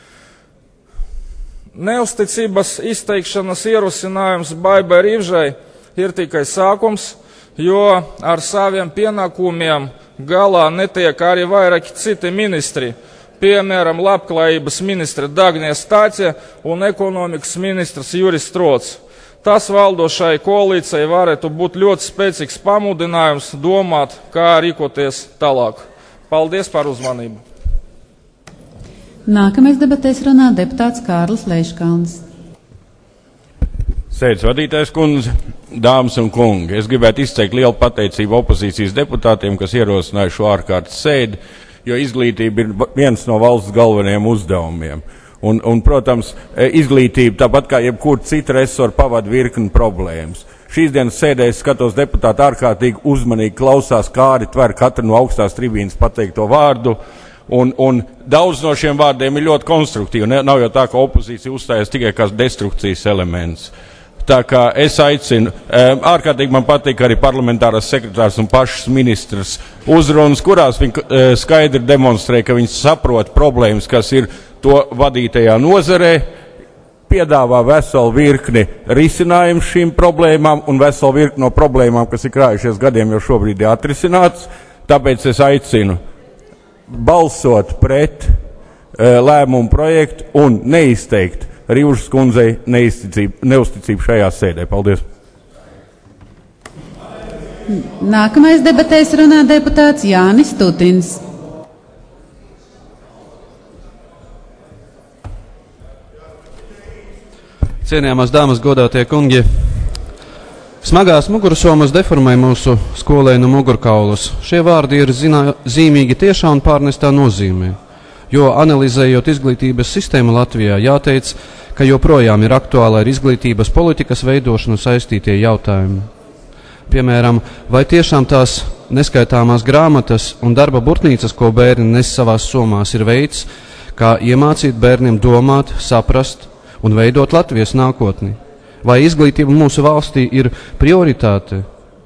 Neusticības izteikšanas ierosinājums Baibai Rīvžai ir tikai sākums, jo ar saviem pienākumiem galā netiek arī vairāki citi ministri, piemēram, labklājības ministra Dagnija Stāķe un ekonomikas ministrs Juris Strots. Tas valdošai koalīcijai varētu būt ļoti spēcīgs pamudinājums domāt, kā rīkoties tālāk. Paldies par uzmanību. Nākamais debatēs runā deputāts Kārlis Leiškalns. Sēdes vadītājs kundze, dāmas un kungi, es gribētu izteikt lielu pateicību opozīcijas deputātiem, kas ierosināja šo ārkārtas sēdi, jo izglītība ir viens no valsts galvenajiem uzdevumiem. Un, protams, izglītība, tāpat kā jebkur cita resora, pavada virkni problēmas. Šīs dienas sēdē es skatos, deputāti ārkārtīgi uzmanīgi klausās, kā arī tver katru no augstās tribīnas pateikto vārdu, un daudz no šiem vārdiem ir ļoti konstruktīvi. Nav jau tā, ka opozīcija uzstājas tikai kā destrukcijas elements. Tā kā es aicinu, ārkārtīgi man patīk arī parlamentāras sekretārs un pašas ministrs uzrunas, kurās viņi skaidri demonstrē, ka viņi saprot problēmas, kas ir to vadītajā nozarē, piedāvā veselu virkni risinājumu šīm problēmām un veselu virkni no problēmām, kas ir krājušies gadiem, jau šobrīd ir atrisināts. Tāpēc es aicinu balsot pret lēmumu projektu un neizteikt Rīvžas kundzei neusticību šajā sēdē. Paldies. Nākamais debatēs runā deputāts Jānis Tutins. Cienījamās dāmas, godātie kungi, smagās mugursomas deformē mūsu skolēnu mugurkaulus. Šie vārdi ir zīmīgi tiešā un pārnestā nozīmē, jo analizējot izglītības sistēmu Latvijā, jāteic, ka joprojām ir aktuāli ar izglītības politikas veidošanu saistītie jautājumi. Piemēram, vai tiešām tās neskaitāmās grāmatas un darba burtnīcas, ko bērni nes savās somās, ir veids, kā iemācīt bērniem domāt, saprast un veidot Latvijas nākotni? Vai izglītība mūsu valstī ir prioritāte?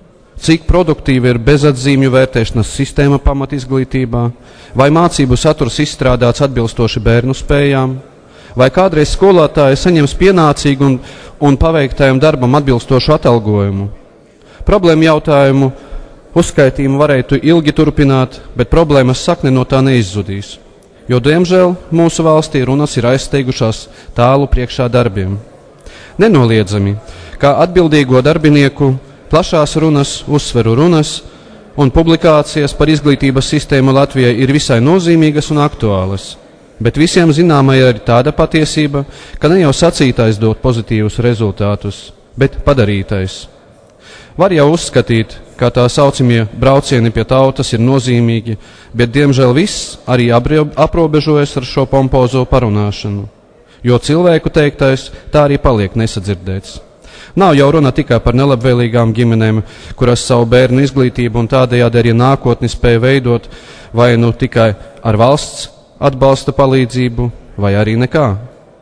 Cik produktīva ir bezatzīmju vērtēšanas sistēma pamatizglītībā? Vai mācību saturs izstrādāts atbilstoši bērnu spējām? Vai kādreiz skolotāji saņems pienācīgu un paveiktajam darbam atbilstošu atalgojumu? Problēmu jautājumu uzskaitījumu varētu ilgi turpināt, bet problēmas sakne no tā neizzudīs. Jo, diemžēl, mūsu valstī runas ir aizsteigušās tālu priekšā darbiem. Nenoliedzami, kā atbildīgo darbinieku plašās runas, uzsveru runas un publikācijas par izglītības sistēmu Latvijai ir visai nozīmīgas un aktuālas. Bet visiem zināma ir arī tāda patiesība, ka ne jau sacītais dod pozitīvus rezultātus, bet padarītais. Var jau uzskatīt, ka tā saucamie braucieni pie tautas ir nozīmīgi, bet diemžēl viss arī aprobežojas ar šo pompozo parunāšanu. Jo cilvēku teiktais tā arī paliek nesadzirdēts. Nav jau runa tikai par nelabvēlīgām ģimenēm, kuras savu bērnu izglītību un tādējādi arī nākotni spēja veidot, vai nu tikai ar valsts atbalsta palīdzību, vai arī nekā.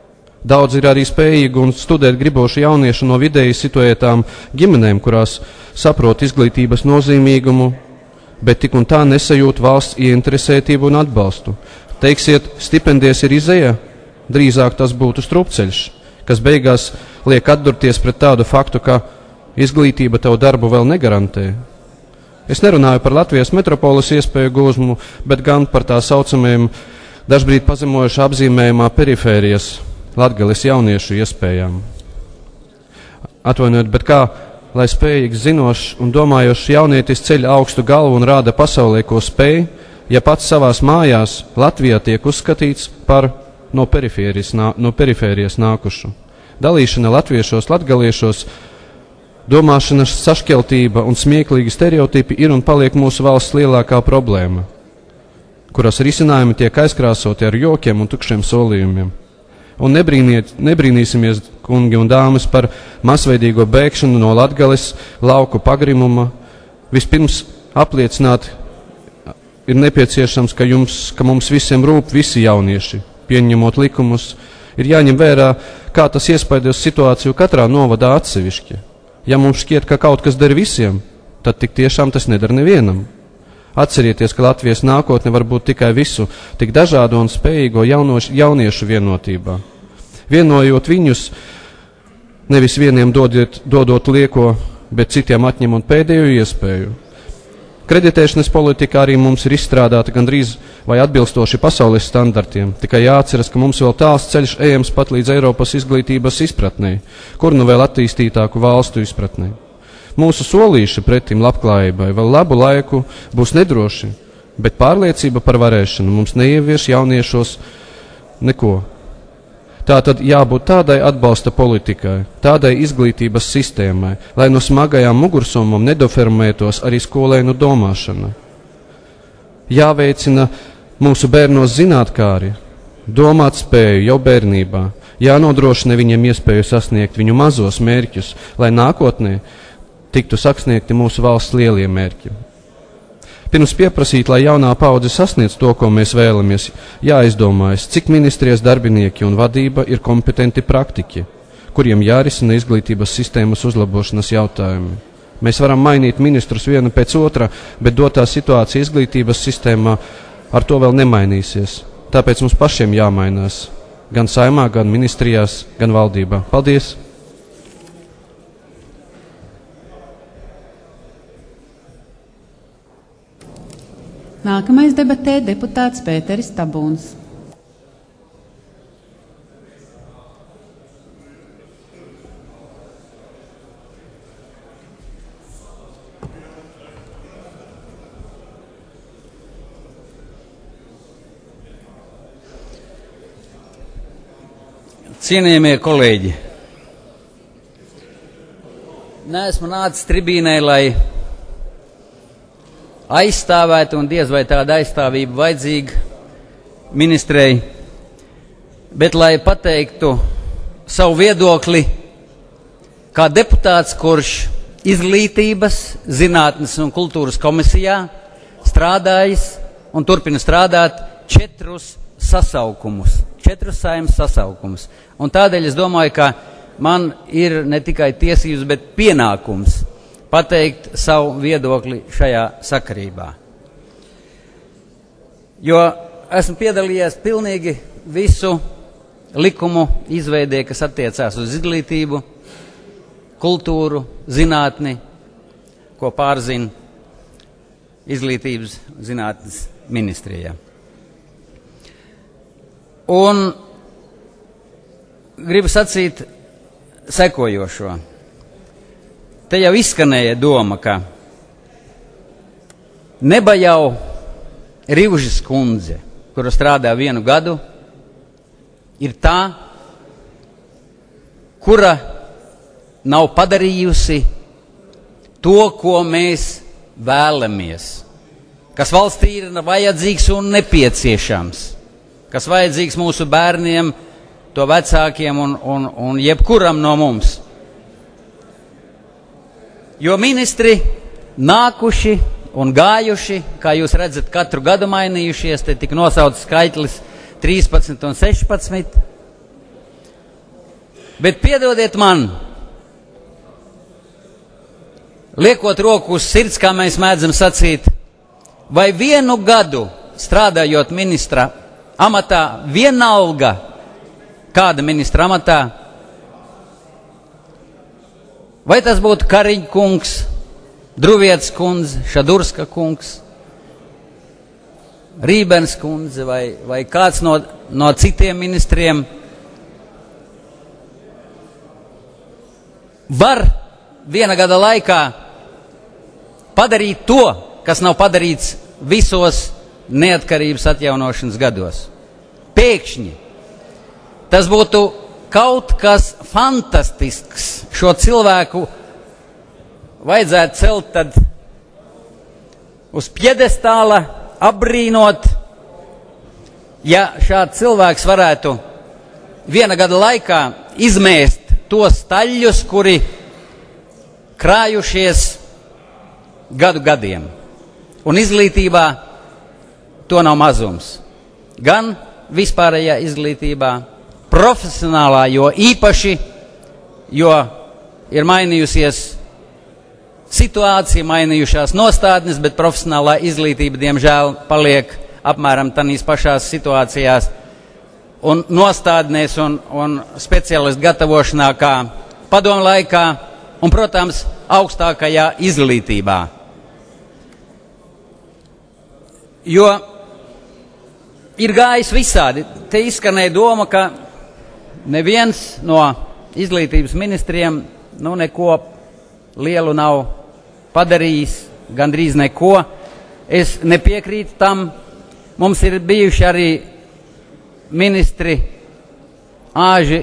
Daudz ir arī spējīgi un studēt griboši jaunieši no vidēji situētām ģimenēm, kurās saprot izglītības nozīmīgumu, bet tik un tā nesajūt valsts ieinteresētību un atbalstu. Teiksiet, stipendijas ir izeja, drīzāk tas būtu strupceļš, kas beigās liek atdurties pret tādu faktu, ka izglītība tavu darbu vēl negarantē. Es nerunāju par Latvijas metropoles iespēju gūzmu, bet gan par tā saucamajiem dažbrīd pazemojuši apzīmējumā perifērijas Latgales jauniešu iespējām. Atvainojiet, bet kā, lai spējīgs, zinošs un domājošs jaunietis ceļ augstu galvu un rāda pasaulē, ko spēj, ja pats savās mājās Latvijā tiek uzskatīts par no perifērijas nākušu. Dalīšana latviešos, latgaliešos Domāšanas sašķeltība un smieklīgi stereotipi ir un paliek mūsu valsts lielākā problēma, kuras risinājumi tiek aizkrāsoti ar jokiem un tukšiem solījumiem. Un nebrīnīsimies, kungi un dāmas, par masveidīgo bēgšanu no Latgales lauku pagrimuma. Vispirms apliecināt ir nepieciešams, ka mums visiem rūp visi jaunieši. Pieņemot likumus, ir jāņem vērā, kā tas iespaidos situāciju katrā novadā atsevišķi. Ja mums šķiet, ka kaut kas der visiem, tad tik tiešām tas nedara nevienam. Atcerieties, ka Latvijas nākotne var būt tikai visu tik dažādo un spējīgo jauniešu vienotībā. Vienojot viņus, nevis vieniem dodot lieko, bet citiem atņemot pēdējo iespēju. Kreditēšanas politika arī mums ir izstrādāta gandrīz vai atbilstoši pasaules standartiem, tikai jāatceras, ka mums vēl tāls ceļš ejams pat līdz Eiropas izglītības izpratnē, kur nu vēl attīstītāku valstu izpratnē. Mūsu solīši pretim labklājībai vēl labu laiku būs nedroši, bet pārliecība par varēšanu mums neievieš jauniešos neko. Tā tad jābūt tādai atbalsta politikai, tādai izglītības sistēmai, lai no smagajām mugursomām nedofermētos arī skolēnu domāšana. Jāveicina mūsu bērnos zinātkāri, domāt spēju jau bērnībā, jānodrošina viņiem iespēju sasniegt viņu mazos mērķus, lai nākotnē tiktu sasniegti mūsu valsts lielie mērķi. Pirms pieprasīt, lai jaunā paudze sasniedz to, ko mēs vēlamies, jāizdomājas, cik ministrijas darbinieki un vadība ir kompetenti praktiķi, kuriem jārisina izglītības sistēmas uzlabošanas jautājumi. Mēs varam mainīt ministrus vienu pēc otra, bet dotā situācija izglītības sistēmā ar to vēl nemainīsies. Tāpēc mums pašiem jāmainās, gan saimā, gan ministrijās, gan valdībā. Paldies! Nākamais debatē deputāts Pēteris Tabūns. Cienījamie kolēģi, neesmu nācis tribīnē, lai aizstāvētu, un diez vai tāda aizstāvība vajadzīga ministrei, bet lai pateiktu savu viedokli kā deputāts, kurš izglītības, zinātnes un kultūras komisijā strādājis un turpina strādāt 4 saimnes sasaukumus. Un tādēļ es domāju, ka man ir ne tikai tiesības, bet pienākums pateikt savu viedokli šajā sakarībā. Jo esmu piedalījies pilnīgi visu likumu izveidē, kas attiecās uz izglītību, kultūru, zinātni, ko pārzina izglītības zinātnes ministrijā. Un gribu sacīt sekojošo. Te jau izskanēja doma, ka neba jau Rivžas kundze, kura strādā 1 gadu, ir tā, kura nav padarījusi to, ko mēs vēlamies, kas valstī ir vajadzīgs un nepieciešams, kas vajadzīgs mūsu bērniem, to vecākiem un jebkuram no mums. Jo ministri nākuši un gājuši, kā jūs redzat, katru gadu mainījušies, te tik nosauts skaitlis 13 un 16. Bet piedodiet man, liekot roku uz sirds, kā mēs mēdzam sacīt, vai 1 gadu strādājot ministra amatā, vienalga kāda ministra amatā, vai tas būtu Kariņa kungs, Druvietes kundze, Šadurska kungs, Rībens kundze vai kāds no citiem ministriem, var 1 gada laikā padarīt to, kas nav padarīts visos neatkarības atjaunošanas gados. Pēkšņi tas būtu kaut kas fantastisks šo cilvēku vajadzētu celt tad uz pjedestāla, apbrīnot, ja šāds cilvēks varētu viena gada laikā izmēst tos taļļus, kuri krājušies gadu gadiem. Un izglītībā to nav mazums. Gan vispārējā izglītībā, profesionālā, jo īpaši, jo ir mainījusies situācija, mainījušās nostādnes, bet profesionālā izglītība, diemžēl, paliek apmēram tādās pašās situācijās un nostādnēs un speciālistu gatavošanā kā padomu laikā un, protams, augstākajā izglītībā. Jo ir gājis visādi. Te izskanēja doma, ka neviens no izglītības ministriem neko lielu nav padarījis, gandrīz neko. Es nepiekrītu tam. Mums ir bijuši arī ministri āži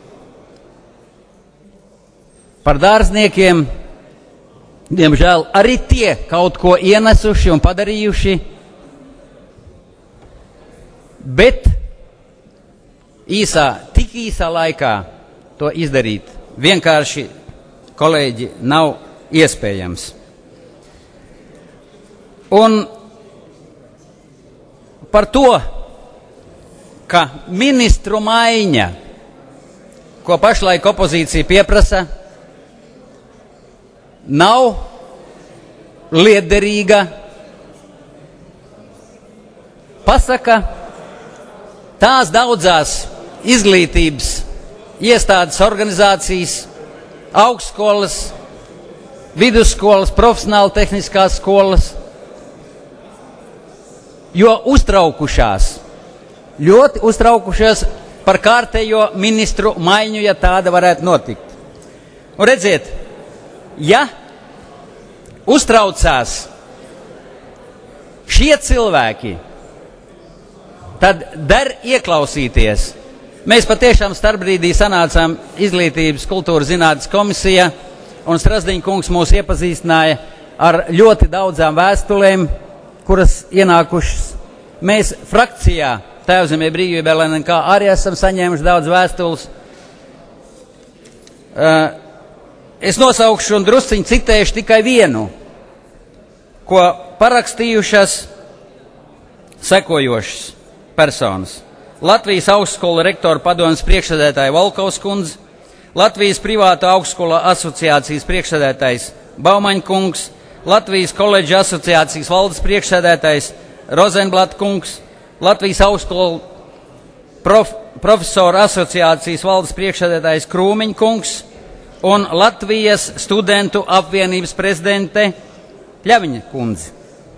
par dārzniekiem. Diemžēl arī tie kaut ko ienesuši un padarījuši, bet tik īsā laikā to izdarīt vienkārši, kolēģi, nav iespējams. Un par to, ka ministru maiņa, ko pašlaik opozīcija pieprasa, nav liederīga, pasaka tās daudzās izglītības iestādes, organizācijas, augstskolas, vidusskolas, profesionāla tehniskās skolas, jo ļoti uztraukušās par kārtējo ministru maiņu, ja tāda varētu notikt. Un redziet, ja uztraucās šie cilvēki, tad der ieklausīties. Mēs patiešām starpbrīdī sanācām Izglītības kultūras zinātnes komisija, un Strazdiņa kungs mūs iepazīstināja ar ļoti daudzām vēstulēm, kuras ienākušas. Mēs frakcijā Tēvzemē brīvība LNK arī esam saņēmuši daudz vēstules. Es nosaukšu un drusciņu citēšu tikai vienu, ko parakstījušas sekojošas personas. Latvijas augstskola rektora padomes priekšsēdētāja Volkovs kundze, Latvijas privāta augstskola asociācijas priekšsēdētājs Baumaņa kungs, Latvijas koledža asociācijas valdes priekšsēdētājs Rozenblat kungs, Latvijas augstskola profesoru asociācijas valdes priekšsēdētājs Krūmiņa kungs un Latvijas studentu apvienības prezidente Ļaviņa kundze.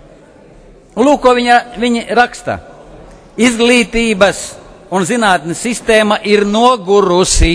Lūk, ko viņi raksta. Izglītības un zinātnes sistēma ir nogurusi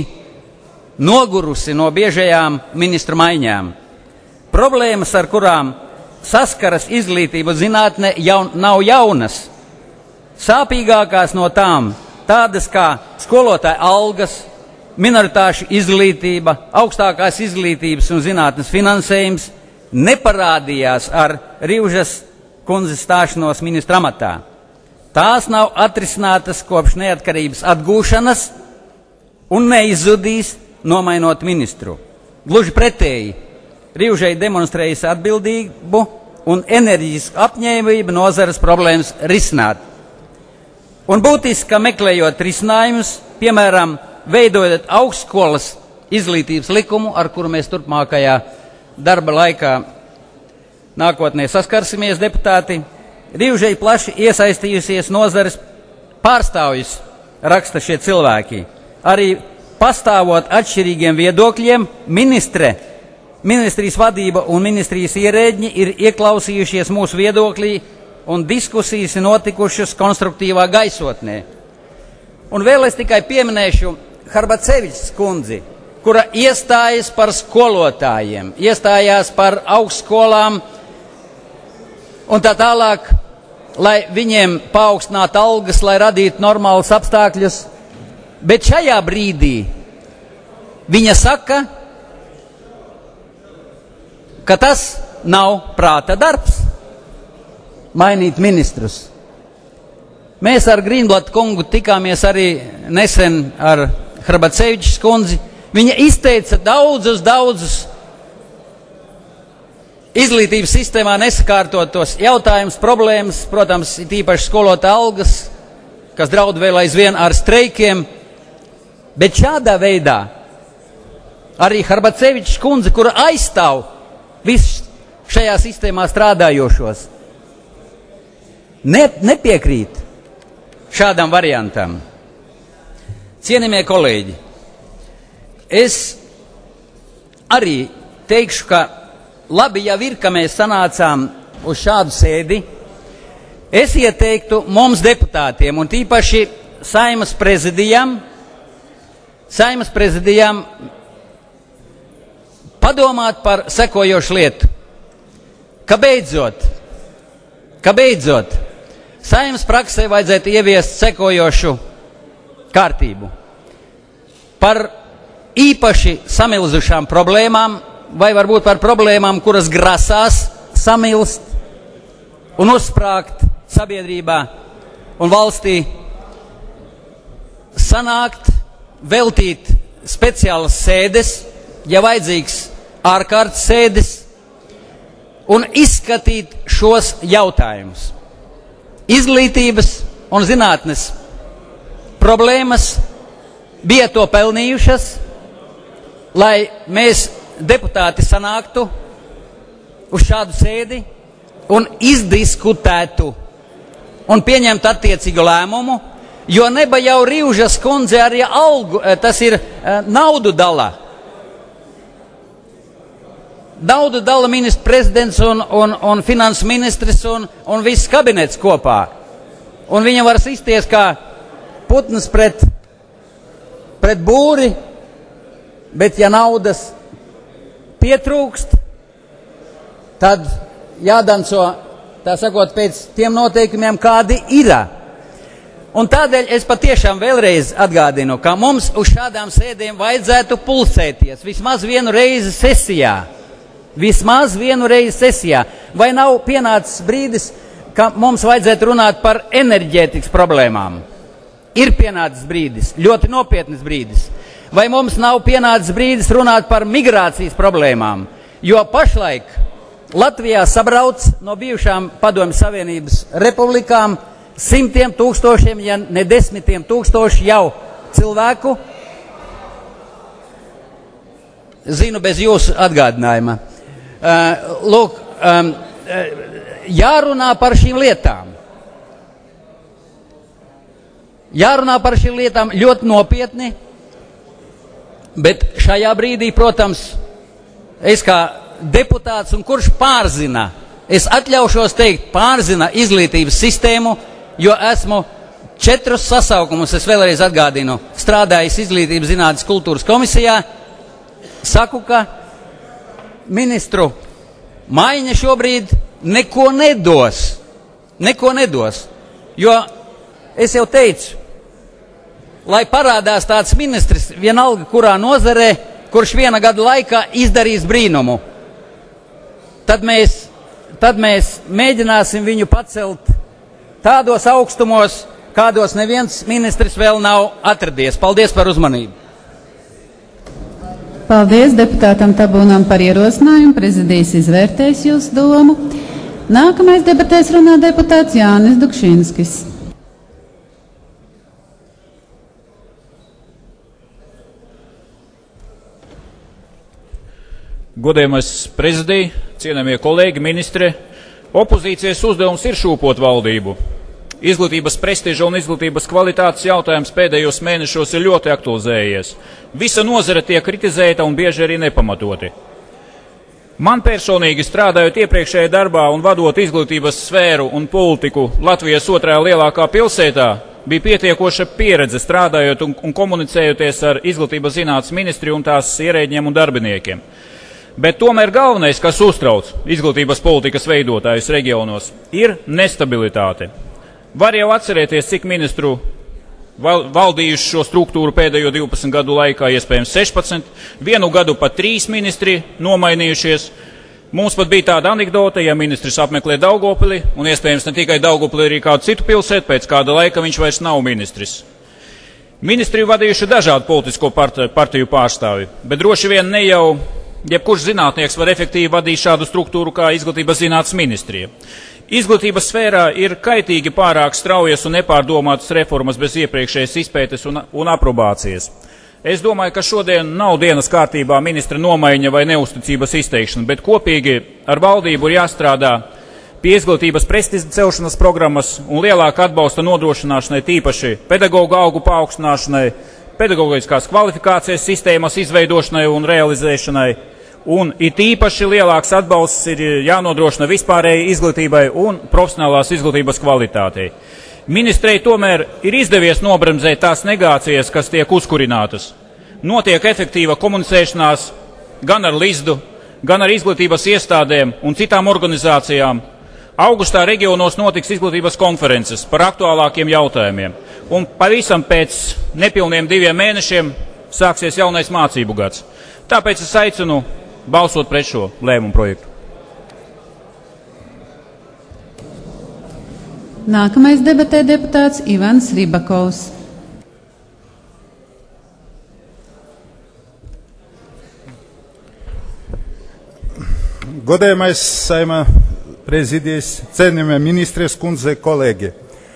no biežajām ministru maiņām. Problēmas, ar kurām saskaras izglītība un zinātne, nav jaunas. Sāpīgākās no tām tādas kā skolotāja algas, minoritāšu izglītība, augstākās izglītības un zinātnes finansējums neparādījās ar Rivžas kundzes stāšanos ministra amatā. Tās nav atrisinātas kopš neatkarības atgūšanas un neizzudīs, nomainot ministru. Gluži pretēji, Rivžai demonstrējas atbildību un enerģisku apņēmību nozares problēmas risināt. Un būtiski, ka meklējot risinājumus, piemēram, veidojot augstskolas izglītības likumu, ar kuru mēs turpmākajā darba laikā nākotnē saskarsimies deputāti, Rivžai plaši iesaistījusies nozares pārstāvjus, raksta šie cilvēki. Arī pastāvot atšķirīgiem viedokļiem, ministrijas vadība un ministrijas ierēģi ir ieklausījušies mūsu viedoklī un diskusijas notikušas konstruktīvā gaisotnē. Un vēl es tikai pieminēšu Harbacevičs kundzi, kura iestājas par skolotājiem, iestājās par augstskolām un tā tālāk, lai viņiem paaugstinātu algas, lai radītu normālus apstākļus. Bet šajā brīdī viņa saka, ka tas nav prāta darbs mainīt ministrus. Mēs ar Grīnblata kungu tikāmies arī nesen ar Hrabacevičs kundzi. Viņa izteica daudzus izglītības sistēmā nesakārtotos jautājumus, problēmas, protams, tīpaši skolotāju algas, kas draud vēl aizvien ar streikiem, bet šādā veidā arī Hrabacevičs kundze, kura aizstāv visus šajā sistēmā strādājošos, nepiekrīt šādam variantam. Cienījamie kolēģi, es arī teikšu, ka labi jau ir, ka mēs sanācām uz šādu sēdi. Es ieteiktu mums deputātiem un tīpaši Saeimas prezidijam padomāt par sekojošu lietu. Ka beidzot Saeimas praksē vajadzētu ieviest sekojošu kārtību. Par īpaši samilzušām problēmām vai varbūt par problēmām, kuras grasās samilst un uzsprāgt sabiedrībā un valstī, sanākt, veltīt speciālas sēdes, ja vajadzīgs ārkārtas sēdes, un izskatīt šos jautājumus. Izglītības un zinātnes problēmas bija to pelnījušas, lai mēs deputāti sanāktu uz šādu sēdi un izdiskutētu un pieņemtu attiecīgu lēmumu, jo neba jau Rīvžas kundze arī algu, tas ir naudu dala. Naudu dala ministrs prezidents un finanses ministrs un viss kabinets kopā. Un viņa var sisties kā putns pret būri, bet ja naudas pietrūkst, tad jādanco, tā sakot, pēc tiem noteikumiem, kādi ir. Un tādēļ es patiešām vēlreiz atgādinu, ka mums uz šādām sēdēm vajadzētu pulsēties vismaz vienu reizi sesijā. Vai nav pienācis brīdis, ka mums vajadzētu runāt par enerģētikas problēmām? Ir pienācis brīdis, ļoti nopietnis brīdis. Vai mums nav pienācis brīdis runāt par migrācijas problēmām? Jo pašlaik Latvijā sabrauc no bijušām Padomju Savienības republikām simtiem tūkstošiem, ja ne desmitiem tūkstoši jau cilvēku. Zinu bez jūsu atgādinājuma. Jārunā par šīm lietām. Jārunā par šīm lietām ļoti nopietni. Bet šajā brīdī, protams, es kā deputāts un kurš pārzina, es atļaušos teikt, pārzina izglītības sistēmu, jo esmu 4 sasaukumus, es vēlreiz atgādinu, strādājis izglītības zinātnes kultūras komisijā, saku, ka ministru maiņa šobrīd neko nedos, jo es jau teicu, lai parādās tāds ministrs, vienalga kurā nozarē, kurš viena gada laikā izdarīs brīnumu. Tad mēs mēģināsim viņu pacelt tādos augstumos, kādos neviens ministrs vēl nav atradies. Paldies par uzmanību. Paldies deputātam Tabūnam par ierosinājumu. Prezidijs izvērtēs jūsu domu. Nākamais debatēs runā deputāts Jānis Dukšinskis. Godējamais prezidij, cienējamie kolēģi, ministre, opozīcijas uzdevums ir šūpot valdību. Izglītības prestiža un izglītības kvalitātes jautājums pēdējos mēnešos ir ļoti aktualizējies. Visa nozare tiek kritizēta un bieži arī nepamatoti. Man personīgi strādājot iepriekšējā darbā un vadot izglītības sfēru un politiku Latvijas otrajā lielākā pilsētā, bija pietiekoša pieredze strādājot un komunicējoties ar izglītības zinātnes ministriju un tās ierēģiem un darbiniekiem. Bet tomēr galvenais, kas uztrauc izglītības politikas veidotājus reģionos, ir nestabilitāte. Var jau atcerēties, cik ministru valdījuši šo struktūru pēdējo 12 gadu laikā, iespējams 16, vienu gadu pat 3 ministri nomainījušies. Mums pat bija tāda anekdote, ja ministrs apmeklē Daugavpili, un iespējams ne tikai Daugavpili, arī kādu citu pilsētu, pēc kāda laika viņš vairs nav ministrs. Ministriju vadījuši dažādu politisko partiju pārstāvi, bet droši vien ne jau jebkurš zinātnieks var efektīvi vadīt šādu struktūru kā Izglītības zinātnes ministrija. Izglītības sfērā ir kaitīgi pārāk straujas un nepārdomātas reformas bez iepriekšējas izpētes un aprobācijas. Es domāju, ka šodien nav dienas kārtībā ministra nomaiņa vai neusticības izteikšana, bet kopīgi ar valdību ir jāstrādā pie izglītības prestiža celšanas programmas un lielāka atbalsta nodrošināšanai, tīpaši pedagoģu algu paaugstināšanai, pedagoģiskās kvalifikācijas sistēmas izveidošanai un realizēšanai, un it īpaši lielāks atbalsts ir jānodrošina vispārējai izglītībai un profesionālās izglītības kvalitātei. Ministrei tomēr ir izdevies nobremzēt tās negācijas, kas tiek uzkurinātas. Notiek efektīva komunicēšanās gan ar Lizdu, gan ar izglītības iestādēm un citām organizācijām. Augustā reģionos notiks izglītības konferences par aktuālākiem jautājumiem. Un pavisam pēc nepilniem 2 mēnešiem sāksies jaunais mācību gads. Tāpēc es aicinu balsot pret šo lēmumu projektu. Nākamais debatē deputāts Ivans Ribakovs. Godējamais Saeima prezidijas, cienījamie ministres kundze, kolēģi.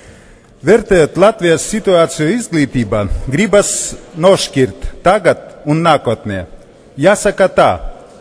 Vērtējot Latvijas situāciju izglītībā, gribas nošķirt tagad un nākotnē. Jāsaka tā,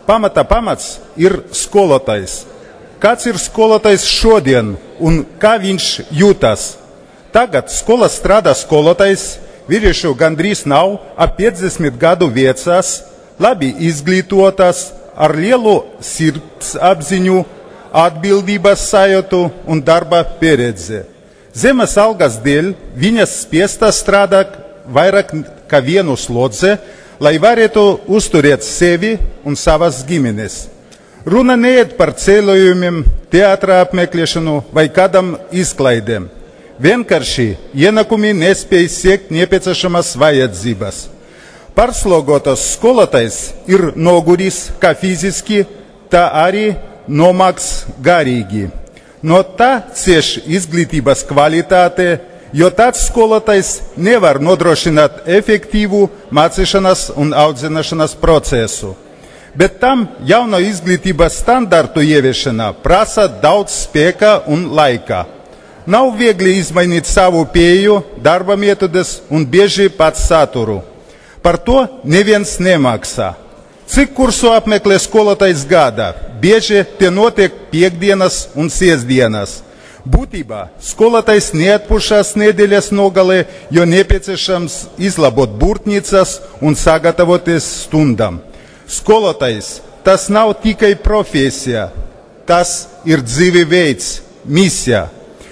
pamats ir skolotājs. Kāds ir skolotājs šodien un kā viņš jūtas? Tagad skolā strādā skolotājs, vīriešu gandrīz nav, ap 50 gadu vecās, labi izglītotas, ar lielu sirdsapziņu, atbildības sajūtu un darba pieredzi. Zemes algas dēļ viņas spiesta strādāt vairāk kā vienu slodzi, lai varētu uzturēt sevi un savas ģimenes. Runa neiet par ceļojumiem, teātra apmeklēšanu vai kādam izklaidēm. Vienkārši ienākumi nespēj sekt nepieciešamas vajadzības. Pārslogotas skolotājs ir noguris kā fiziski, tā arī nomāks garīgi. No tā cieš izglītības kvalitāte, jo tāds skolotājs nevar nodrošināt efektīvu mācīšanas un audzināšanas procesu. Bet tam jauno izglītības standartu ieviešana prasa daudz spēka un laika. Nav viegli izmainīt savu pieeju, darba metodes un bieži pats saturu. Par to neviens nemaksā. Cik kursu apmeklē skolotājs gadā? Bieži tie notiek piekdienas un sestdienas. Būtībā skolotājs neatpušās nedēļas nogalē, jo nepieciešams izlabot burtnīcas un sagatavoties stundām. Skolotājs tas nav tikai profesija, tas ir dzīve veids, misija.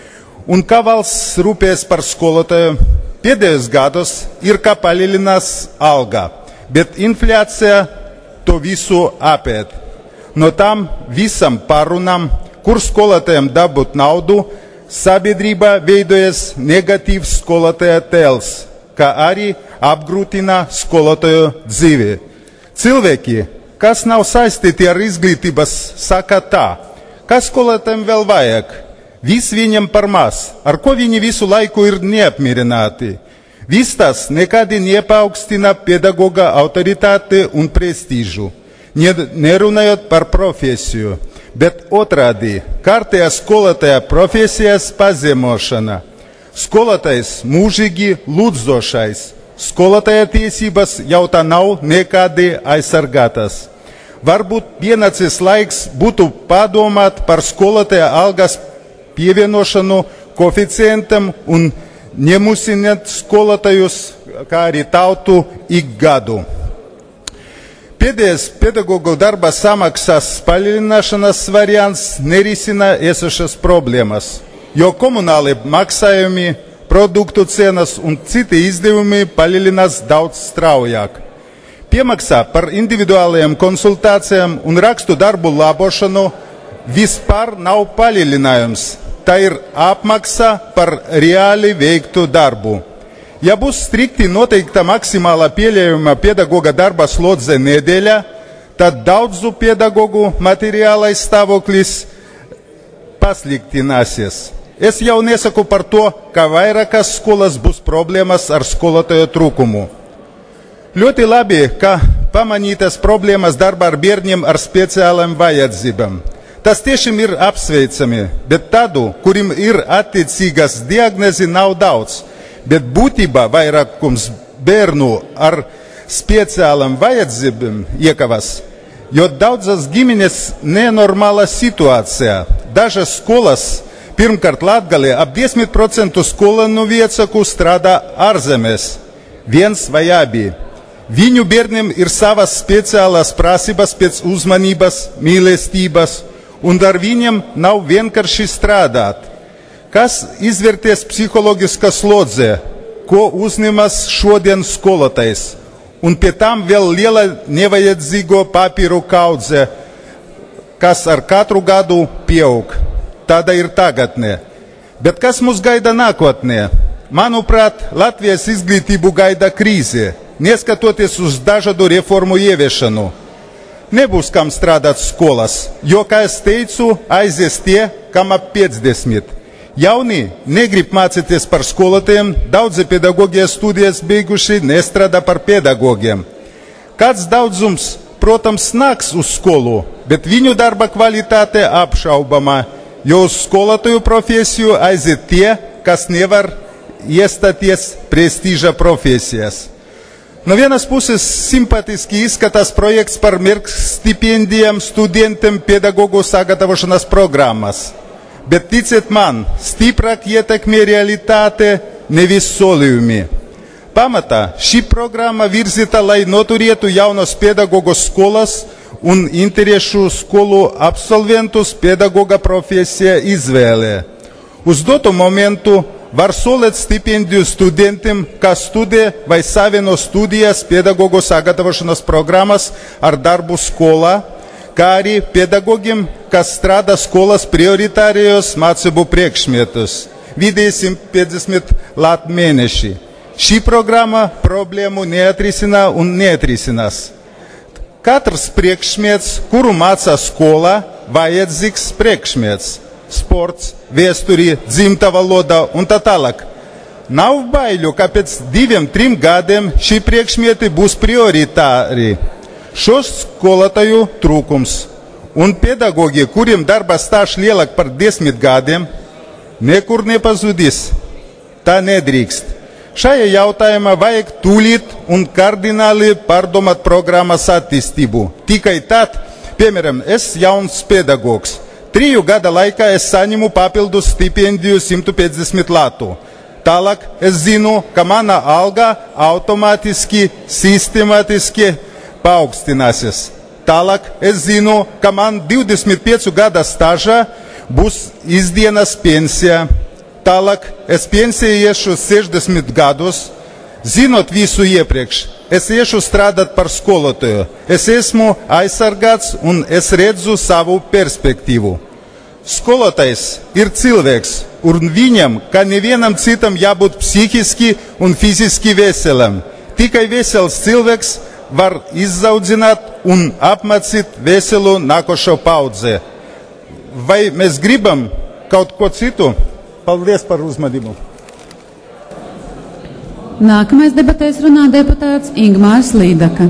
Un kā valsts rūpēs par skolotāju, pēdējos gados ir kā palielinās alga, bet inflācija to visu apēd. No tam visam pārunam, kur skolotājiem dabūt naudu, sabiedrībā veidojas negatīvs skolotāja tēls, kā arī apgrūtina skolotāju dzīvi. Cilvēki, kas nav saistīti ar izglītības, saka tā, kas skolotājiem vēl vajag? Viss viņam par maz, ar ko viņi visu laiku ir neapmierināti. Viss tas nekādi nepaukstina pedagoga autoritāti un prestīžu, nerunājot par profesiju, bet otrādi, kārtējā skolotāja profesijas pazemošana. Skolotājs mūžīgi lūdzošais. Skolotāja tiesības jau tā nav nekādi aizsargātas. Varbūt pienācis laiks būtu padomāt par skolotāja algas pievienošanu koeficientam un nemusināt skolotājus, kā arī tautu ik gadu. Pēdējais pedagogu darba samaksas palielināšanas variants nerisina esošas problēmas, jo komunāli maksājumi, produktu cenas un citi izdevumi palielinās daudz straujāk. Piemaksā par individuālajām konsultācijām un rakstu darbu labošanu vispār nav palielinājums. Tā ir apmaksa par reāli veiktu darbu. Ja būs strikti noteikta maksimāla pieļaujama pedagoga darba slodze nedēļā, tad daudzu pedagogu materiālais stāvoklis pasliktināsies. Es jau nesaku par to, ka vairākas skolas būs problēmas ar skolotāju trūkumu. Ļoti labi, ka pamanītas problēmas darbā ar bērniem ar speciālām vajadzībām. Tas tiešām ir apsveicami, bet tādu, kurim ir attiecīgas diagnozi, nav daudz. Bet būtībā vairākums bērnu ar speciālām vajadzībām iekavas, jo daudzas ģimenes nenormāla situācijā. Dažas skolas, pirmkārt Latgalē, ap 10% skolēnu vecāku strādā ārzemēs, viens vai abi. Viņu bērniem ir savas speciālās prasības pēc uzmanības, mīlestības, un ar viņiem nav vienkārši strādāt. Kas izvērties psiholoģiskā slodze, ko uzņemas šodien skolotājs, un pie tam vēl liela nevajadzīgo papīru kaudze, kas ar katru gadu pieaug. Tāda ir tagadnē. Bet kas mūs gaida nākotnē? Manuprāt, Latvijas izglītību gaida krīze, neskatoties uz dažādu reformu ieviešanu. Nebūs kam strādāt skolas, jo, kā es teicu, aizies tie, kam ap 50. Jauni negrib mācīties par skolotājiem, daudzi pedagogijas studijas beiguši nestrādā par pedagogiem. Kāds daudzums, protams, nāks uz skolu, bet viņu darba kvalitāte apšaubama, jo uz skolotāju profesiju aiziet tie, kas nevar iestāties prestīža profesijas. No vienas puses simpatiski izskatās projekts par stipendijām studentiem pedagogu sagatavošanas programmas. Bet ticiet man, stiprāk ietekmē realitāte, nevis solījumi. Pamatā šī programma virzīta, lai noturētu jaunos pedagogus skolas un interešu skolu absolventus pedagoga profesija izvēlē. Uz dotu momentu var solēt stipendiju studentiem, kas studē vai savieno studijas pedagogu sagatavošanas programmas ar darbu skolā, kā arī pedagogiem, kas strādā skolas prioritārijos mācību priekšmetus, vidēji 150 lat mēneši. Šī programma problēmu neatrisina un neatrisinās. Katrs priekšmets, kuru mācā skolā, vajadzīgs priekšmets. Sports, vēsturī, dzimta valoda un tā tālāk. Nav baiļu, ka pēc 2-3 gadiem šī priekšmeti būs prioritāri. Šos skolotāju trūkums un pedagogi, kuriem darba stāžs lielāk par 10 gadiem, nekur nepazudīs. Tā nedrīkst. Šajā jautājumā vajag tūlīt un kardināli pārdomāt programmas attīstību. Tikai tad, piemēram, es jauns pedagogs. 3 gada laikā es saņemu papildus stipendiju 150 latu. Tālāk es zinu, ka mana alga automātiski, sistemātiski paaugstināsies. Tālāk es zinu, ka man 25 gada stāžā būs izdienas pensija. Tālāk es pensiju iešu 60 gadus. Zinot visu iepriekš, es iešu strādāt par skolotāju. Es esmu aizsargāts un es redzu savu perspektīvu. Skolotājs ir cilvēks, un viņam, kā nevienam citam, jābūt psihiski un fiziski veselam. Tikai vesels cilvēks var izaudzināt un apmācīt veselu nākošo paudzi. Vai mēs gribam kaut ko citu? Paldies par uzmanību. Nākamais debatēs runā deputāts Ingmārs Līdaka.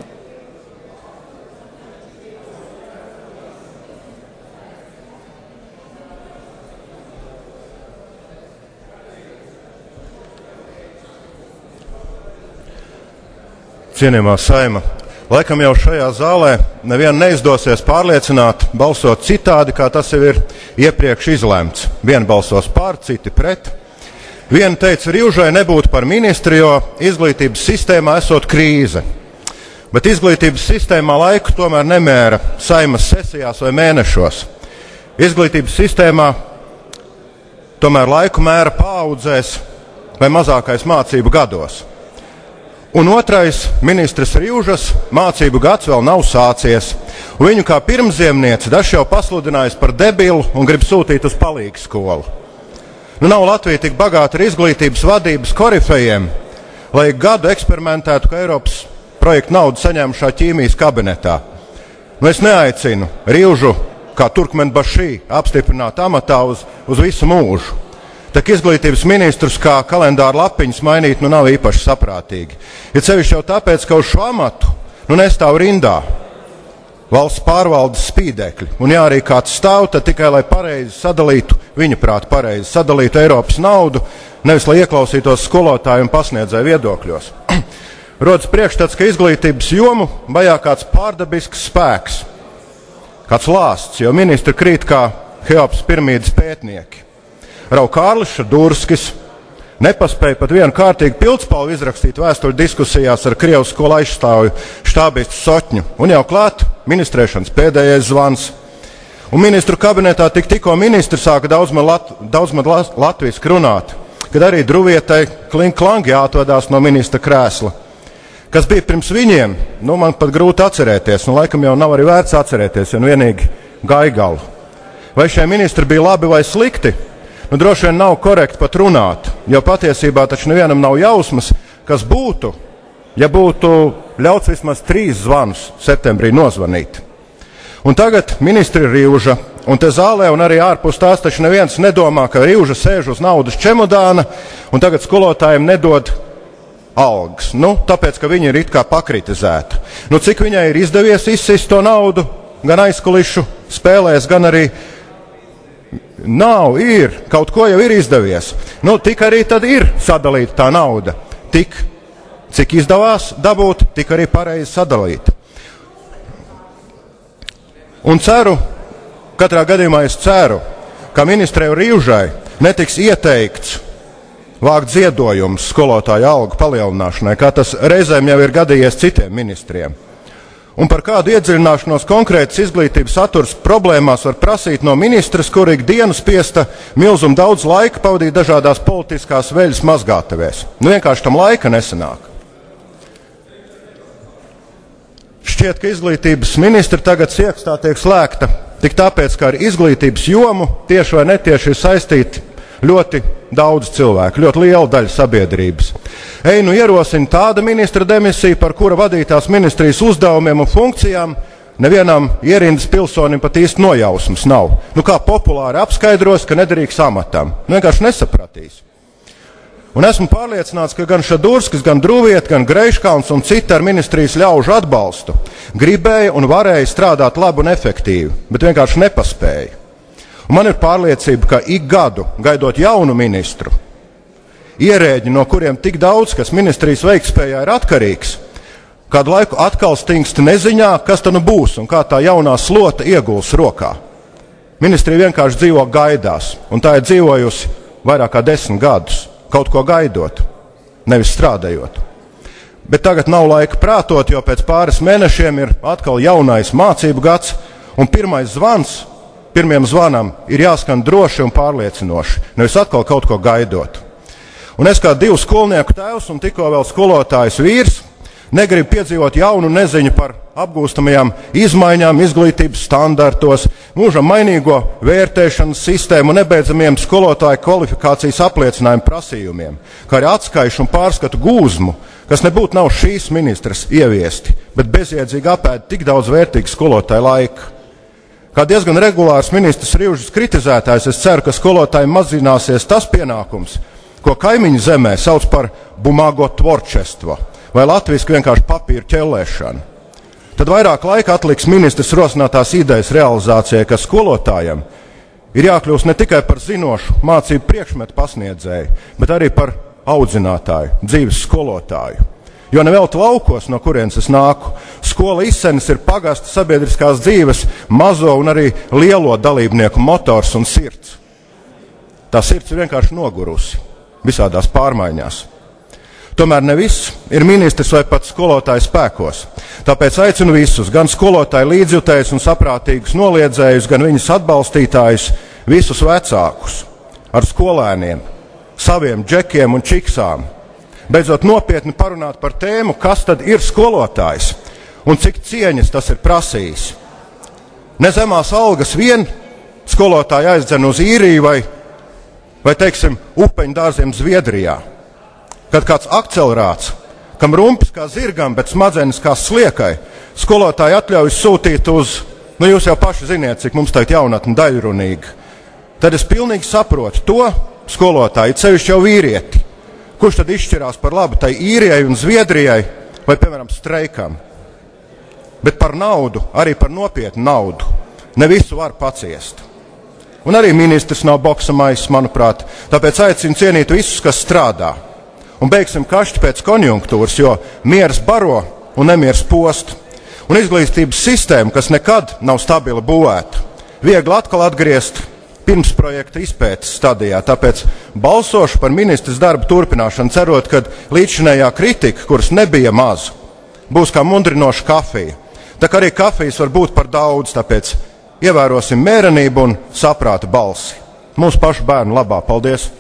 Cienījamā Saima, laikam jau šajā zālē nevienu neizdosies pārliecināt, balsot citādi, kā tas jau ir iepriekš izlemts. Vieni balsos pār, citi pret. Vieni teica, Rīvžai nebūtu par ministri, jo izglītības sistēmā esot krīze. Bet izglītības sistēmā laiku tomēr nemēra Saimas sesijās vai mēnešos. Izglītības sistēmā tomēr laiku mēra paaudzēs vai mazākais mācību gados. Un otrais, ministres Rīvžas mācību gads vēl nav sācies. Viņu kā pirmziemnieci dažs jau pasludinājis par debilu un grib sūtīt uz palīgu skolu. Nav Latvija tik bagāta ar izglītības vadības korifejiem, lai gadu eksperimentētu, ka Eiropas projekta naudu saņēmušā ķīmijas kabinetā. Nu, es neaicinu Rīvžu kā Turkmenbašī apstiprināt amatā uz visu mūžu. Tā izglītības ministrus kā kalendāra lapiņas mainīt nav īpaši saprātīgi. Ir sevišķi jau tāpēc, ka uz šo amatu nestāv rindā valsts pārvaldes spīdekļi. Un ja arī kāds stāv, tad tikai lai pareizi sadalītu, viņa prāt pareizi sadalītu Eiropas naudu, nevis lai ieklausītos skolotāju un pasniedzēju viedokļos. Rodas priekšstats, ka izglītības jomu vajā kāds pārdabisks spēks, kāds lāsts, jo ministri krīt kā Heopas piramīdas pētnieki. Raukārliša Durskis nepaspēja pat vienu kārtīgu pildspalvu izrakstīt vēstuļu diskusijās ar Krievijas skolu aizstāvju štābistu Soķņu. Un jau klāt ministrēšanas pēdējais zvans. Un ministru kabinetā tikko ministri sāka daudzmad latviski runāt, kad arī Druvietai klang jāatvadās no ministra krēsla. Kas bija pirms viņiem, man pat grūti atcerēties, un laikam jau nav arī vērts atcerēties, jo vienīgi Gaigalu. Vai šie ministri bija labi vai slikti? Droši vien nav korekti pat runāt, jo patiesībā taču nevienam nav jausmas, kas būtu, ja būtu ļauts vismaz 3 zvanus septembrī nozvanīt. Un tagad ministri Rīvža, un te zālē un arī ārpus tās taču neviens nedomā, ka Rīvža sēž uz naudas čemodāna un tagad skolotājiem nedod algas. Tāpēc, ka viņi ir it kā pakritizēti. Cik viņai ir izdevies izsist to naudu, gan aizkulišu spēlēs, gan arī ir, kaut ko jau ir izdevies. Tik arī tad ir sadalīta tā nauda. Tik, cik izdevās dabūt, tik arī pareizi sadalīta. Un katrā gadījumā es ceru, ka ministrei Rīvžai netiks ieteikts vākt ziedojumus skolotāju algu palielināšanai, kā tas reizēm jau ir gadījies citiem ministriem. Un par kādu iedziļināšanos konkrētas izglītības saturs problēmās var prasīt no ministras, kur ikdienu spiesta milzumu daudz laika pavadīt dažādās politiskās veļas mazgātavēs. Vienkārši tam laika nesanāk. Šķiet, ka izglītības ministra tagad siekstā tiek slēgta tik tāpēc, ka ar izglītības jomu tieši vai netieši ir saistīti ļoti daudz cilvēku, ļoti liela daļa sabiedrības. Ierosina tāda ministra demisija, par kura vadītās ministrijas uzdevumiem un funkcijām nevienam ierindas pilsonim pat īsti nojausmas nav. Kā populāri apskaidros, ka nedrīkst amatam. Vienkārši nesapratīs. Un esmu pārliecināts, ka gan Šadurskis, gan Druviet, gan Greiškalns un citi ar ministrijas ļaužu atbalstu gribēja un varēja strādāt labi un efektīvi, bet vienkārši nepaspēja. Un man ir pārliecība, ka ik gadu, gaidot jaunu ministru, ierēģi, no kuriem tik daudz, kas ministrijas veiktspējā ir atkarīgs, kādu laiku atkal stingst neziņā, kas tad būs un kā tā jaunā slota ieguls rokā. Ministrija vienkārši dzīvo gaidās, un tā ir dzīvojusi vairāk kā 10 gadus, kaut ko gaidot, nevis strādājot. Bet tagad nav laika prātot, jo pēc pāris mēnešiem ir atkal jaunais mācību gads, un pirmiem zvanam ir jāskan droši un pārliecinoši, nevis atkal kaut ko gaidot. Un es kā 2 skolnieku tēvs un tikko vēl skolotājs vīrs negribu piedzīvot jaunu neziņu par apgūstamajām izmaiņām izglītības standartos, mūžam mainīgo vērtēšanas sistēmu un nebeidzamiem skolotāju kvalifikācijas apliecinājumu prasījumiem, kā arī atskaišu un pārskatu gūzmu, kas nebūtu nav šīs ministras ieviesti, bet bezjēdzīgi apēd tik daudz vērtīgu skolotāju laika. Kā diezgan regulārs ministrs Rīvžas kritizētājs, es ceru, ka skolotājiem mazināsies tas pienākums, ko kaimiņu zemē sauc par bumago tvorčestvo, vai latviski vienkārši papīra ķellēšanu. Tad vairāk laika atliks ministrs rosinātās idejas realizācijai, ka skolotājiem ir jākļūst ne tikai par zinošu mācību priekšmetu pasniedzēju, bet arī par audzinātāju, dzīves skolotāju. Jo nevelti laukos, no kurienes es nāku, skola izsenis ir pagasta sabiedriskās dzīves mazo un arī lielo dalībnieku motors un sirds. Tā sirds ir vienkārši nogurusi visādās pārmaiņās. Tomēr ne viss ir ministrs vai pat skolotāju spēkos. Tāpēc aicinu visus, gan skolotāju līdzjutējus un saprātīgus noliedzējus, gan viņus atbalstītājus, visus vecākus ar skolēniem, saviem džekiem un čiksām, beidzot nopietni parunāt par tēmu, kas tad ir skolotājs un cik cieņas tas ir prasījis. Nezemās algas vien skolotāji aizdzen uz īriju vai teiksim, upeņu dārziem Zviedrijā. Kad kāds akcelerāts, kam rumpis kā zirgam, bet smadzenes kā sliekai, skolotāji atļaujas sūtīt uz, jūs jau paši ziniet, cik mums tagad jaunatni daļrunīgi, tad es pilnīgi saprotu to skolotāju, sevišķi jau vīrieti, kurš tad izšķirās par labu tai Īrijai un Zviedrijai vai, piemēram, streikam. Bet par naudu, arī par nopietnu naudu, ne visu var paciest. Un arī ministrs nav boksa maiss, manuprāt, tāpēc aicinu cienīt visus, kas strādā. Un beigsim kašķi pēc konjunktūras, jo miers baro un nemiers post. Un izglītības sistēma, kas nekad nav stabili būvēta, viegli atkal atgriezt pirms projekta izpētes stadijā. Tāpēc balsošu par ministras darbu turpināšanu, cerot, ka līdzinējā kritika, kuras nebija maz, būs kā mundrinoša kafija. Tā kā arī kafijas var būt par daudz, tāpēc ievērosim mērenību un saprāta balsi. Mūsu pašu bērnu labā. Paldies!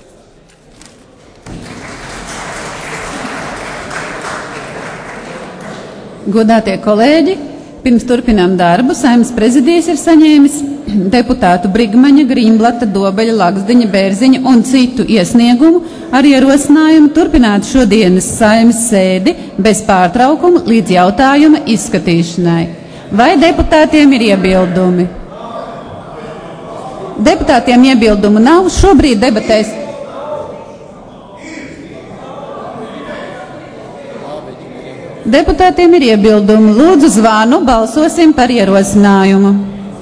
Godātie kolēģi, pirms turpinām darbu, Saeimas prezidijs ir saņēmis deputātu Brigmaņa, Grīmblata, Dobeļa, Laksdiņa, Bērziņa un citu iesniegumu ar ierosinājumu turpināt šodienas Saeimas sēdi bez pārtraukuma līdz jautājuma izskatīšanai. Vai deputātiem ir iebildumi? Deputātiem iebildumu nav. Šobrīd debatēs. Deputātiem ir iebildumi. Lūdzu zvanu, balsosim par ierosinājumu.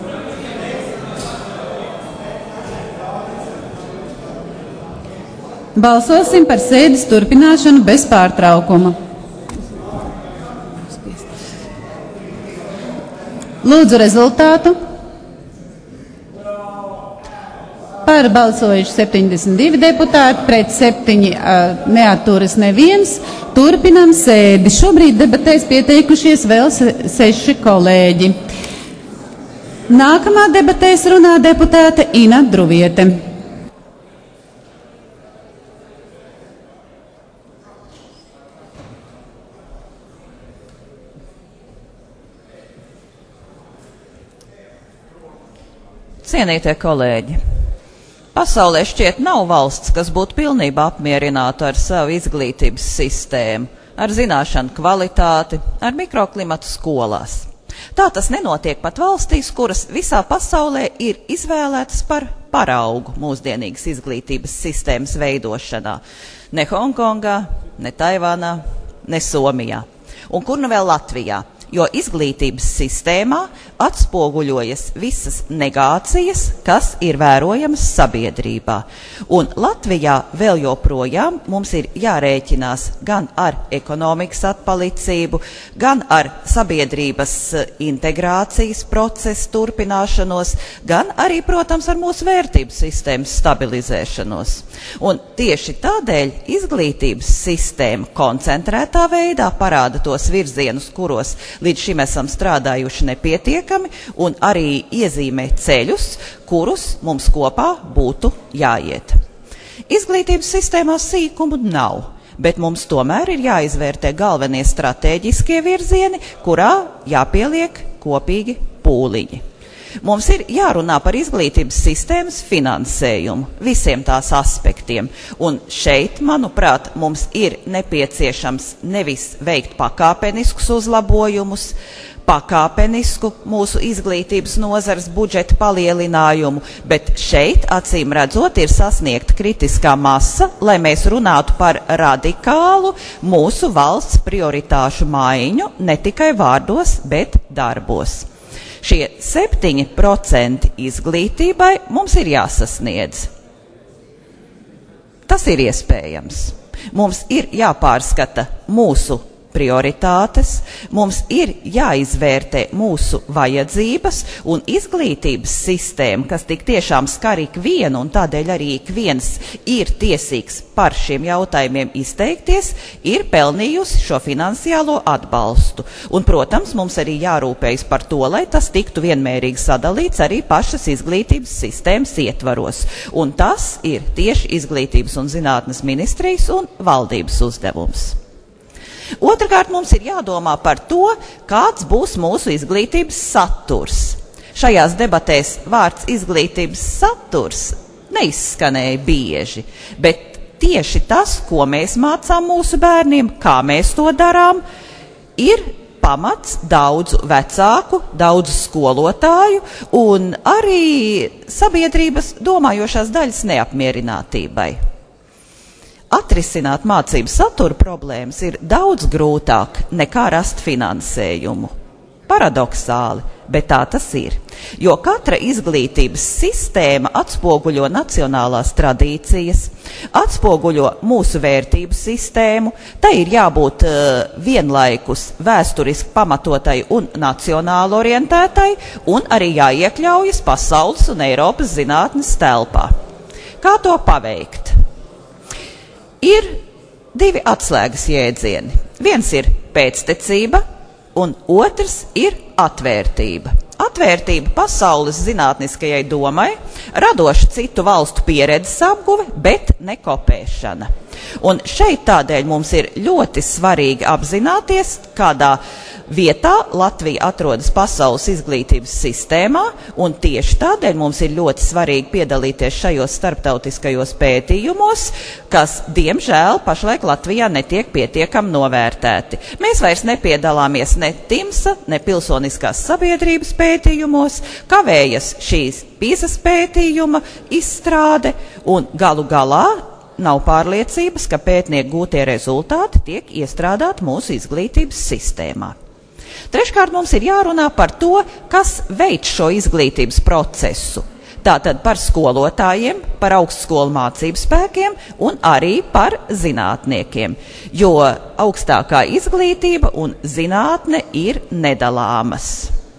Balsosim par sēdes turpināšanu bez pārtraukuma. Lūdzu rezultātu. Par balsojuši 72 deputāti, pret 7 neatturas neviens. Turpinām sēdi. Šobrīd debatēs pieteikušies vēl 6 kolēģi. Nākamā debatēs runā deputāte Ina Druviete. Cienītie kolēģi, pasaulē šķiet nav valsts, kas būtu pilnībā apmierināta ar savu izglītības sistēmu, ar zināšanu kvalitāti, ar mikroklimatu skolās. Tā tas nenotiek pat valstīs, kuras visā pasaulē ir izvēlētas par paraugu mūsdienīgas izglītības sistēmas veidošanā. Ne Hongkongā, ne Taivānā, ne Somijā. Un kur nu vēl Latvijā? Jo izglītības sistēmā atspoguļojas visas negācijas, kas ir vērojamas sabiedrībā. Un Latvijā vēl joprojām mums ir jārēķinās gan ar ekonomikas atpalicību, gan ar sabiedrības integrācijas procesu turpināšanos, gan arī, protams, ar mūsu vērtību sistēmas stabilizēšanos. Un tieši tādēļ izglītības sistēma koncentrētā veidā parāda tos virzienus, kuros līdz šim esam strādājuši nepietiekami, un arī iezīmē ceļus, kurus mums kopā būtu jāiet. Izglītības sistēmā sīkumu nav, bet mums tomēr ir jāizvērtē galvenie stratēģiskie virzieni, kurā jāpieliek kopīgi pūliņi. Mums ir jārunā par izglītības sistēmas finansējumu, visiem tās aspektiem, un šeit, manuprāt, mums ir nepieciešams nevis veikt pakāpeniskus uzlabojumus, pakāpenisku mūsu izglītības nozares budžeta palielinājumu, bet šeit, acīm redzot, ir sasniegta kritiskā masa, lai mēs runātu par radikālu mūsu valsts prioritāšu maiņu ne tikai vārdos, bet darbos. Šie 7% izglītībai mums ir jāsasniedz. Tas ir iespējams. Mums ir jāpārskata mūsu prioritātes, mums ir jāizvērtē mūsu vajadzības, un izglītības sistēma, kas tik tiešām skar ikvienu, un tādēļ arī ikviens ir tiesīgs par šiem jautājumiem izteikties, ir pelnījusi šo finansiālo atbalstu. Un, protams, mums arī jārūpējas par to, lai tas tiktu vienmērīgi sadalīts arī pašas izglītības sistēmas ietvaros. Un tas ir tieši Izglītības un zinātnes ministrijas un valdības uzdevums. Otrakārt, mums ir jādomā par to, kāds būs mūsu izglītības saturs. Šajās debatēs vārds izglītības saturs neizskanēja bieži, bet tieši tas, ko mēs mācām mūsu bērniem, kā mēs to darām, ir pamats daudzu vecāku, daudzu skolotāju un arī sabiedrības domājošās daļas neapmierinātībai. Atrisināt mācību satura problēmas ir daudz grūtāk nekā rast finansējumu. Paradoxāli, bet tā tas ir. Jo katra izglītības sistēma atspoguļo nacionālās tradīcijas, atspoguļo mūsu vērtību sistēmu, tai ir jābūt vienlaikus vēsturiski pamatotai un nacionāli orientētai, un arī jāiekļaujas pasaules un Eiropas zinātnes telpā. Kā to paveikt? Ir divi atslēgas jēdzieni. Viens ir pēctecība, un otrs ir atvērtība. Atvērtība pasaules zinātniskajai domai, radoša citu valstu pieredzes apguve, bet ne kopēšana. Un šeit tādēļ mums ir ļoti svarīgi apzināties, kādā vietā Latvija atrodas pasaules izglītības sistēmā, un tieši tādēļ mums ir ļoti svarīgi piedalīties šajos starptautiskajos pētījumos, kas, diemžēl, pašlaik Latvijā netiek pietiekami novērtēti. Mēs vairs nepiedalāmies ne TIMSA, ne pilsoniskās sabiedrības pētījumos, kavējas šīs PISA pētījuma izstrāde, un galu galā nav pārliecības, ka pētnieku gūtie rezultāti tiek iestrādāti mūsu izglītības sistēmā. Treškārt mums ir jārunā par to, kas veic šo izglītības procesu. Tātad par skolotājiem, par augstskolu mācību spēkiem un arī par zinātniekiem, jo augstākā izglītība un zinātne ir nedalāmas.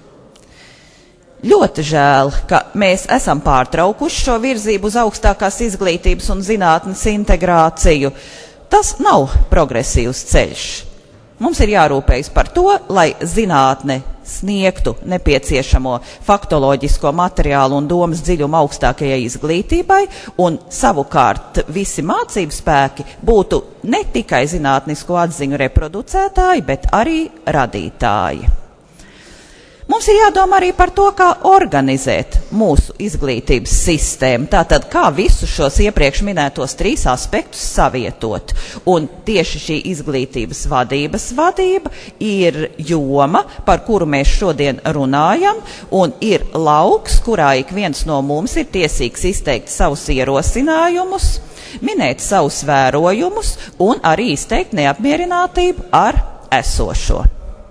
Ļoti žēl, ka mēs esam pārtraukuši šo virzību uz augstākās izglītības un zinātnes integrāciju. Tas nav progresīvs ceļš. Mums ir jārūpējas par to, lai zinātne sniegtu nepieciešamo faktoloģisko materiālu un domas dziļumu augstākajai izglītībai, un savukārt visi mācību spēki būtu ne tikai zinātnisko atziņu reproducētāji, bet arī radītāji. Mums ir jādomā arī par to, kā organizēt mūsu izglītības sistēmu, tātad kā visus šos iepriekš minētos trīs aspektus savietot. Un tieši šī izglītības vadības vadība ir joma, par kuru mēs šodien runājam, un ir lauks, kurā ik viens no mums ir tiesīgs izteikt savus ierosinājumus, minēt savus vērojumus un arī izteikt neapmierinātību ar esošo.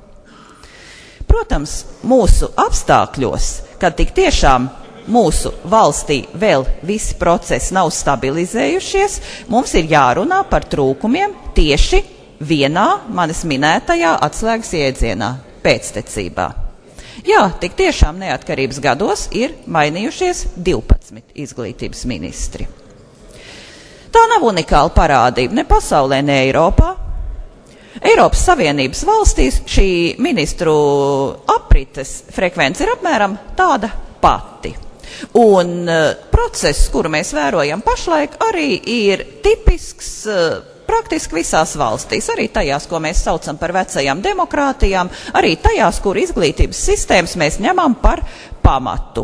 Protams, mūsu apstākļos, kad tik tiešām mūsu valstī vēl visi procesi nav stabilizējušies, mums ir jārunā par trūkumiem tieši vienā manis minētajā atslēgas jēdzienā – pēctecībā. Jā, tik tiešām neatkarības gados ir mainījušies 12 izglītības ministri. Tā nav unikāla parādība ne pasaulē, ne Eiropā. Eiropas Savienības valstīs šī ministru aprites frekvence ir apmēram tāda pati. Un process, kuru mēs vērojam pašlaik, arī ir tipisks praktiski visās valstīs, arī tajās, ko mēs saucam par vecajām demokrātijām, arī tajās, kur izglītības sistēmas mēs ņemam par pamatu.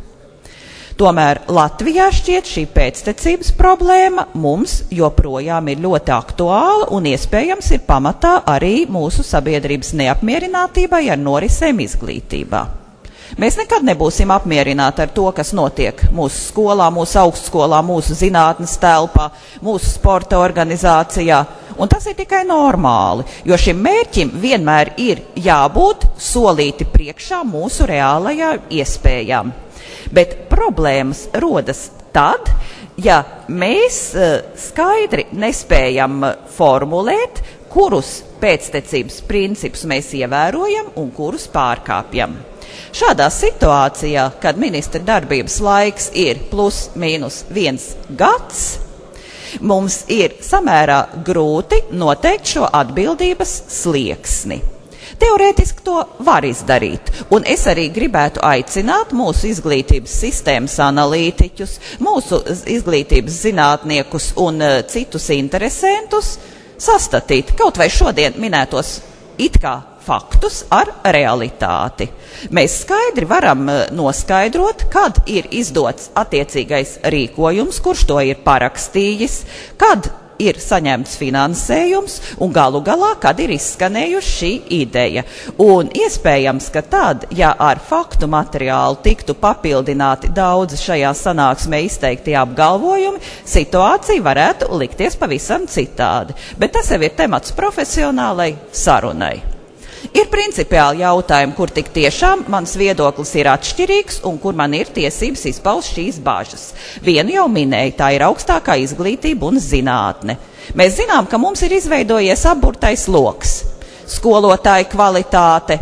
Tomēr Latvijā šķiet šī pēctecības problēma mums joprojām ir ļoti aktuāla un iespējams ir pamatā arī mūsu sabiedrības neapmierinātībai ar norisēm izglītībā. Mēs nekad nebūsim apmierināti ar to, kas notiek mūsu skolā, mūsu augstskolā, mūsu zinātnes telpā, mūsu sporta organizācijā. Un tas ir tikai normāli, jo šim mērķim vienmēr ir jābūt solīti priekšā mūsu reālajām iespējām. Bet problēmas rodas tad, ja mēs skaidri nespējam formulēt, kurus pēctecības principus mēs ievērojam un kurus pārkāpjam. Šādā situācijā, kad ministra darbības laiks ir plus mīnus 1 gads, mums ir samērā grūti noteikt šo atbildības slieksni. Teorētiski to var izdarīt, un es arī gribētu aicināt mūsu izglītības sistēmas analītiķus, mūsu izglītības zinātniekus un citus interesentus sastatīt kaut vai šodien minētos it kā faktus ar realitāti. Mēs skaidri varam noskaidrot, kad ir izdots attiecīgais rīkojums, kurš to ir parakstījis, kad ir saņemts finansējums un galu galā, kad ir izskanējuši šī ideja. Un iespējams, ka tad, ja ar faktu materiālu tiktu papildināti daudzi šajā sanāksmē izteiktie apgalvojumi, situācija varētu likties pavisam citādi. Bet tas jau ir temats profesionālai sarunai. Ir principiāli jautājumi, kur tik tiešām mans viedoklis ir atšķirīgs un kur man ir tiesības izpaust šīs bažas. Vienu jau minēju, tā ir augstākā izglītība un zinātne. Mēs zinām, ka mums ir izveidojies apburtais loks. Skolotāja kvalitāte,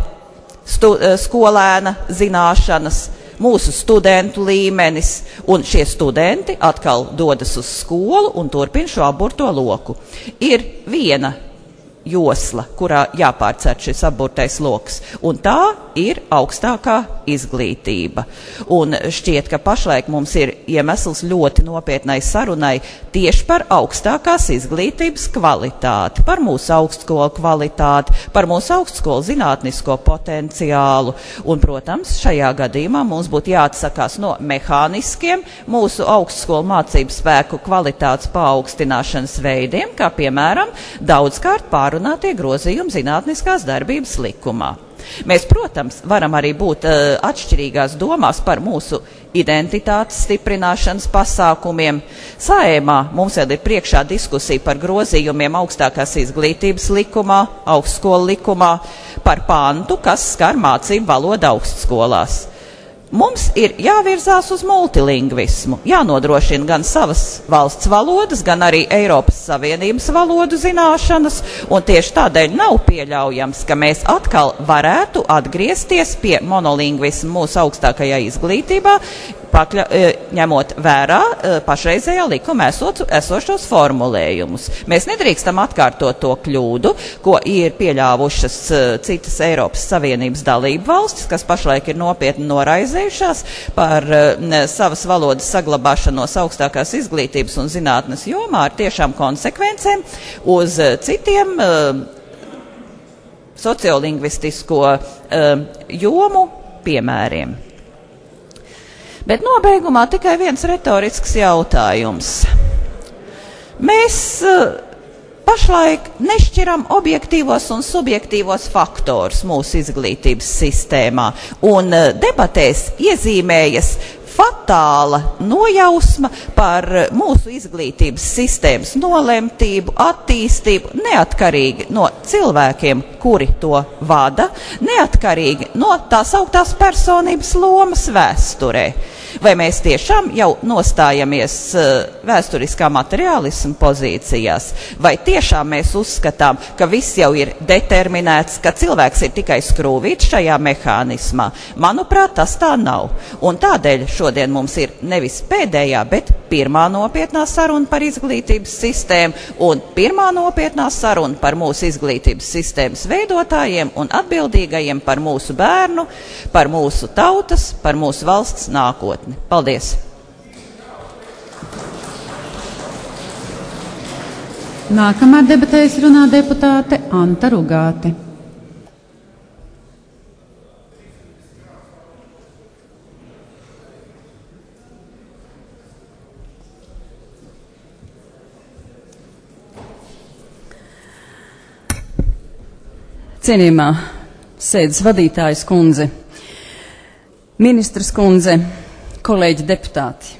skolēna zināšanas, mūsu studentu līmenis, un šie studenti atkal dodas uz skolu un turpina šo apburto loku. Ir viena josla, kurā jāpārcērt šis apburtais loks, un tā ir augstākā izglītība. Un šķiet, ka pašlaik mums ir iemesls ļoti nopietnai sarunai tieši par augstākās izglītības kvalitāti, par mūsu augstskolu kvalitāti, par mūsu augstskolu zinātnisko potenciālu. Un, protams, šajā gadījumā mums būtu jāatsakās no mehāniskiem mūsu augstskolu mācību spēku kvalitātes paaugstināšanas veidiem, kā piemēram daudzkārt pārunātie grozījumi zinātniskās darbības likumā. Mēs, protams, varam arī būt atšķirīgās domās par mūsu identitātes stiprināšanas pasākumiem. Saeimā mums vēl ir priekšā diskusija par grozījumiem augstākās izglītības likumā, augstskolu likumā, par pantu, kas skar mācību valodu augstskolās. Mums ir jāvirzās uz multilingvismu, jānodrošina gan savas valsts valodas, gan arī Eiropas Savienības valodu zināšanas, un tieši tādēļ nav pieļaujams, ka mēs atkal varētu atgriezties pie monolingvismu mūsu augstākajā izglītībā, ņemot vērā pašreizējā likuma esošos formulējumus. Mēs nedrīkstam atkārtot to kļūdu, ko ir pieļāvušas citas Eiropas Savienības dalību valstis, kas pašlaik ir nopietni noraizējušās par savas valodas saglabāšanos augstākās izglītības un zinātnes jomā ar tiešām konsekvencēm uz citiem sociolingvistisko jomu piemēriem. Bet nobeigumā tikai viens retorisks jautājums. Mēs pašlaik nešķiram objektīvos un subjektīvos faktorus mūsu izglītības sistēmā, un debatēs iezīmējas fatāla nojausma par mūsu izglītības sistēmas nolemtību, attīstību, neatkarīgi no cilvēkiem, kuri to vada, neatkarīgi no tās augtās personības lomas vēsturē. Vai mēs tiešām jau nostājamies vēsturiskā materiālisma pozīcijās, vai tiešām mēs uzskatām, ka viss jau ir determinēts, ka cilvēks ir tikai skrūvīts šajā mehānismā? Manuprāt, tas tā nav. Un tādēļ šodien mums ir nevis pēdējā, bet pirmā nopietnā saruna par izglītības sistēmu un pirmā nopietnā saruna par mūsu izglītības sistēmas veidotājiem un atbildīgajiem par mūsu bērnu, par mūsu tautas, par mūsu valsts nākotni. Paldies! Nākamā debatēs runā deputāte Anta Rugāte. Cienījamā sēdes vadītājas kundze, ministras kundze, kolēģi deputāti.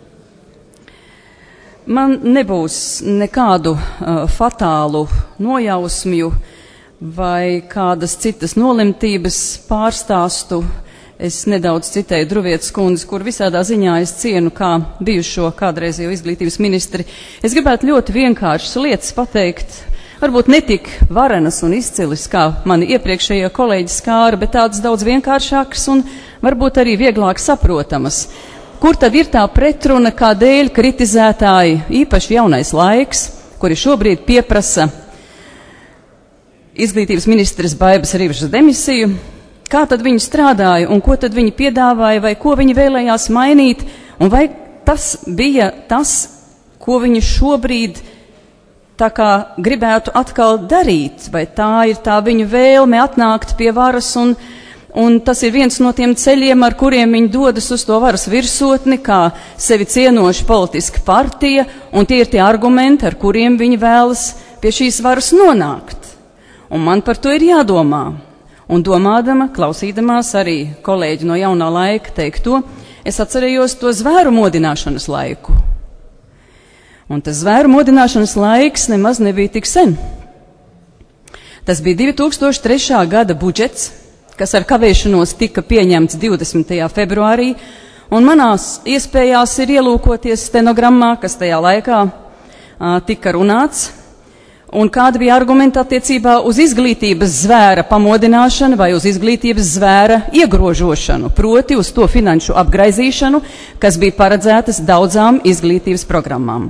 Man nebūs nekādu fatālu nojausmju vai kādas citas nolemtības pārstāstu. Es nedaudz citēju Druvietas kundzi, kur visādā ziņā es cienu kā bijušo kādreizējo izglītības ministri. Es gribētu ļoti vienkāršas lietas pateikt, varbūt netik varenas un izcilis, kā mani iepriekšējie kolēģi skāra, bet tādas daudz vienkāršākas un varbūt arī vieglāk saprotamas. Kur tad ir tā pretruna, kādēļ kritizētāji, īpaši jaunais laiks, kuri šobrīd pieprasa izglītības ministres Baibas Rivšas demisiju, kā tad viņi strādāja un ko tad viņi piedāvāja vai ko viņi vēlējās mainīt, un vai tas bija tas, ko viņi šobrīd tā kā gribētu atkal darīt, vai tā ir tā viņu vēlme atnākt pie varas un Un tas ir viens no tiem ceļiem, ar kuriem viņi dodas uz to varas virsotni, kā sevi cienoša politiska partija, un tie ir tie argumenti, ar kuriem viņi vēlas pie šīs varas nonākt. Un man par to ir jādomā. Un domādama, klausīdamās arī kolēģi no Jaunā laika teikto, es atcerējos to zvēru modināšanas laiku. Un tas zvēru modināšanas laiks nemaz nebija tik sen. Tas bija 2003. gada budžets, kas ar kavēšanos tika pieņemts 20. februārī, un manās iespējās ir ielūkoties stenogrammā, kas tajā laikā tika runāts, un kāda bija argumenta attiecībā uz izglītības zvēra pamodināšanu vai uz izglītības zvēra iegrožošanu, proti uz to finanšu apgraizīšanu, kas bija paredzētas daudzām izglītības programmām.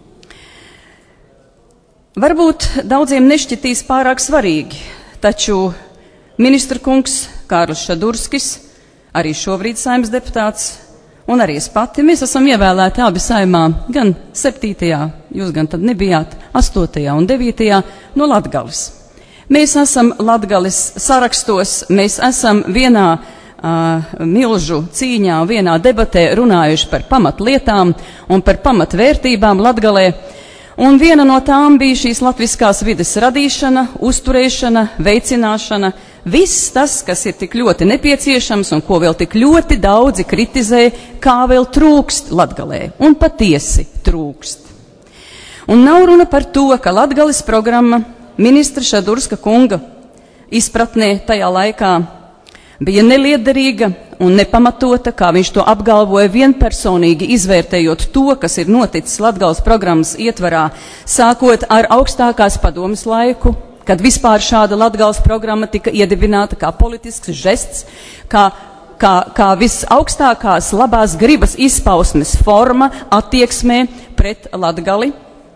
Varbūt daudziem nešķitīs pārāk svarīgi, taču ministra kungs Kārlis Šadurskis, arī šobrīd Saeimas deputāts, un arī es pati, mēs esam ievēlēti abi Saeimā, gan 7. jūs gan tad nebijāt, 8. un 9. no Latgales. Mēs esam Latgales sarakstos, mēs esam vienā milžu cīņā, vienā debatē runājuši par pamatlietām un par pamatvērtībām Latgalē. Un viena no tām bija šīs latviskās vides radīšana, uzturēšana, veicināšana, viss tas, kas ir tik ļoti nepieciešams un ko vēl tik ļoti daudzi kritizē, kā vēl trūkst Latgalē, un patiesi trūkst. Un nav runa par to, ka Latgales programma ministra Šadurska kunga izpratnē tajā laikā bija neliederīga un nepamatota, kā viņš to apgalvoja, vienpersonīgi izvērtējot to, kas ir noticis Latgales programmas ietvarā, sākot ar augstākās padomes laiku, kad vispār šāda Latgales programma tika iedibināta kā politisks žests, kā visaugstākās labās gribas izpausmes forma attieksmē pret Latgali.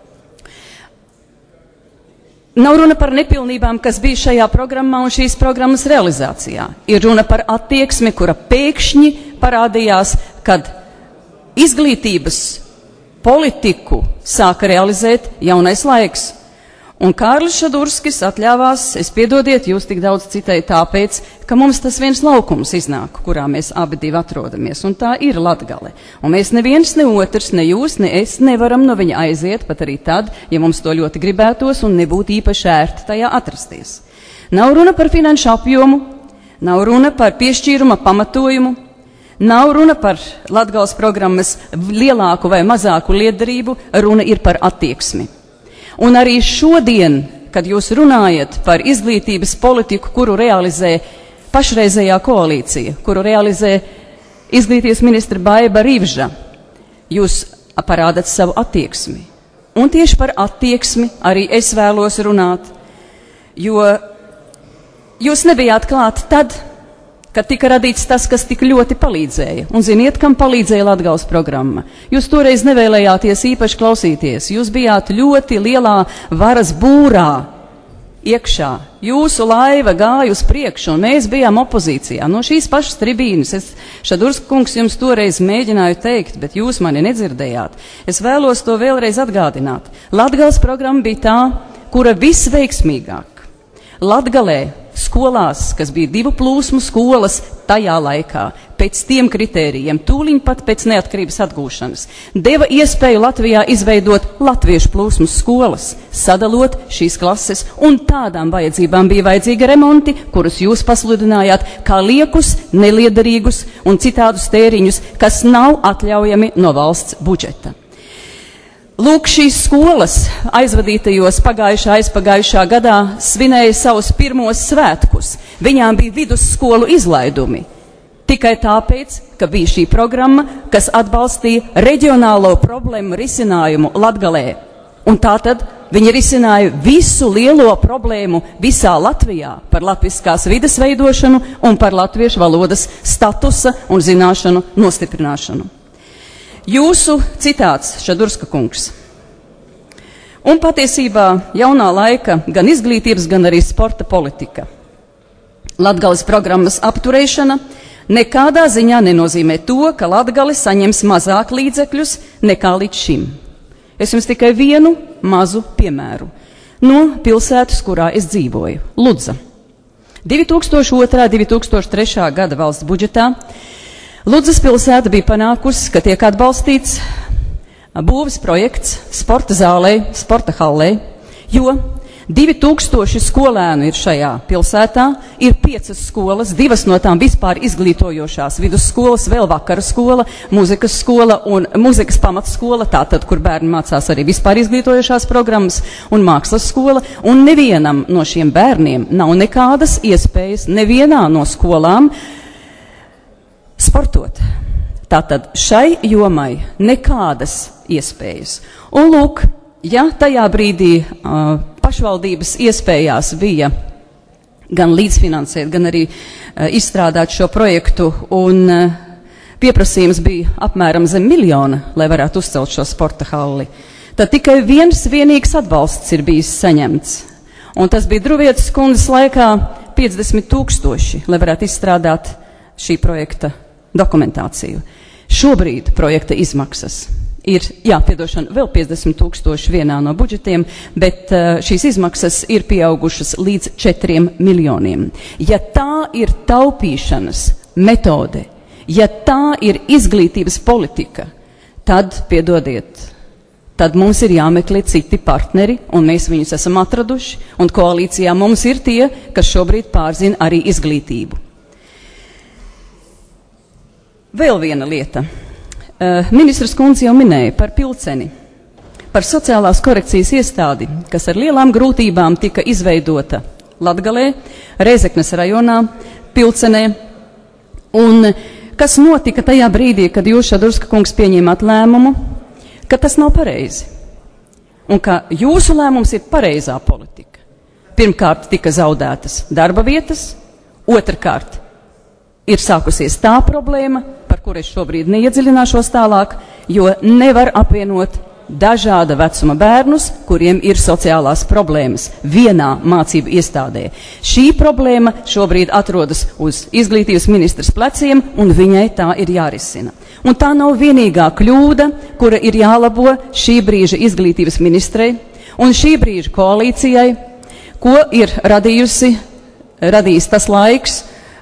Nav runa par nepilnībām, kas bija šajā programmā un šīs programmas realizācijā. Ir runa par attieksmi, kura pēkšņi parādījās, kad izglītības politiku sāka realizēt jaunais laiks. Un Kārlis Šadurskis atļāvās, es piedodiet, jūs tik daudz citēju tāpēc, ka mums tas viens laukums iznāk, kurā mēs abi divi atrodamies, un tā ir Latgale. Un mēs neviens, ne otrs, ne jūs, ne es nevaram no viņa aiziet, pat arī tad, ja mums to ļoti gribētos un nebūtu īpaši ērti tajā atrasties. Nav runa par finanšu apjomu, nav runa par piešķīruma pamatojumu, nav runa par Latgales programmas lielāku vai mazāku liederību, runa ir par attieksmi. Un arī šodien, kad jūs runājat par izglītības politiku, kuru realizē pašreizējā koalīcija, kuru realizē izglītības ministra Baiba Rivža, jūs parādat savu attieksmi. Un tieši par attieksmi arī es vēlos runāt, jo jūs nebijāt klāt tad, kad tika radīts tas, kas tik ļoti palīdzēja. Un ziniet, kam palīdzēja Latgales programma? Jūs toreiz nevēlējāties īpaši klausīties. Jūs bijāt ļoti lielā varas būrā iekšā. Jūsu laiva gāja uz priekšu, un mēs bijām opozīcijā. No šīs pašas tribīnes, Šadurska kungs, jums toreiz mēģināju teikt, bet jūs mani nedzirdējāt. Es vēlos to vēlreiz atgādināt. Latgales programma bija tā, kura visveiksmīgāk Latgalē skolās, kas bija 2 plūsmu skolas tajā laikā, pēc tiem kritērijiem, tūliņ pat pēc neatkarības atgūšanas, deva iespēju Latvijā izveidot latviešu plūsmas skolas, sadalot šīs klases, un tādām vajadzībām bija vajadzīgi remonti, kurus jūs pasludinājāt kā liekus, neliederīgus un citādus tēriņus, kas nav atļaujami no valsts budžeta. Lūk, šīs skolas aizvadītajos aizpagājušā gadā svinēja savus pirmos svētkus. Viņām bija vidusskolu izlaidumi. Tikai tāpēc, ka bija šī programma, kas atbalstīja reģionālo problēmu risinājumu Latgalē. Un tātad viņi risināja visu lielo problēmu visā Latvijā par latviskās vides veidošanu un par latviešu valodas statusa un zināšanu nostiprināšanu. Jūsu citāts, Šadurska kungs. Un patiesībā jaunā laika gan izglītības, gan arī sporta politika. Latgales programmas apturēšana nekādā ziņā nenozīmē to, ka Latgale saņems mazāk līdzekļus nekā līdz šim. Es jums tikai vienu mazu piemēru no pilsētas, kurā es dzīvoju, Ludza. 2002. 2003. gada valsts budžetā Ludzas pilsēta bija panākusi, ka tiek atbalstīts būves projekts sporta zālē, sporta hallē, jo 2000 skolēnu ir šajā pilsētā, ir 5 skolas, 2 no tām vispār izglītojošās vidusskolas, vēl vakara skola, mūzikas skola un mūzikas pamatskola, tātad, kur bērni mācās arī vispār izglītojošās programmas, un mākslas skola, un nevienam no šiem bērniem nav nekādas iespējas nevienā no skolām sportot. Tātad šai jomai nekādas iespējas. Un lūk, ja tajā brīdī pašvaldības iespējās bija gan līdzfinansēt, gan arī izstrādāt šo projektu, un pieprasījums bija apmēram zem 1 miljona, lai varētu uzcelt šo sporta halli, tad tikai vienīgs atbalsts ir bijis saņemts. Un tas bija Druvietas kundzes laikā 50 000, lai varētu izstrādāt šī projekta dokumentāciju. Šobrīd projekta izmaksas ir, piedošana, vēl 50 000 vienā no budžetiem, bet šīs izmaksas ir pieaugušas līdz 4 miljoniem. Ja tā ir taupīšanas metode, ja tā ir izglītības politika, tad, piedodiet, tad mums ir jāmeklē citi partneri, un mēs viņus esam atraduši, un koalīcijā mums ir tie, kas šobrīd pārzina arī izglītību. Vēl viena lieta. Ministrs kundze jau minēja par Pilceni, par sociālās korekcijas iestādi, kas ar lielām grūtībām tika izveidota Latgalē, Rēzeknes rajonā, Pilcenē, un kas notika tajā brīdī, kad jūs, Šadurska kungs, pieņēmāt lēmumu, ka tas nav pareizi, un ka jūsu lēmums ir pareizā politika. Pirmkārt tika zaudētas darba vietas, otrkārt ir sākusies tā problēma, par kur es šobrīd neiedziļināšos tālāk, jo nevar apvienot dažāda vecuma bērnus, kuriem ir sociālās problēmas vienā mācību iestādē. Šī problēma šobrīd atrodas uz izglītības ministras pleciem, un viņai tā ir jārisina. Un tā nav vienīgā kļūda, kura ir jālabo šī brīža izglītības ministrei un šī brīža koalīcijai, ko ir radījis tas laiks,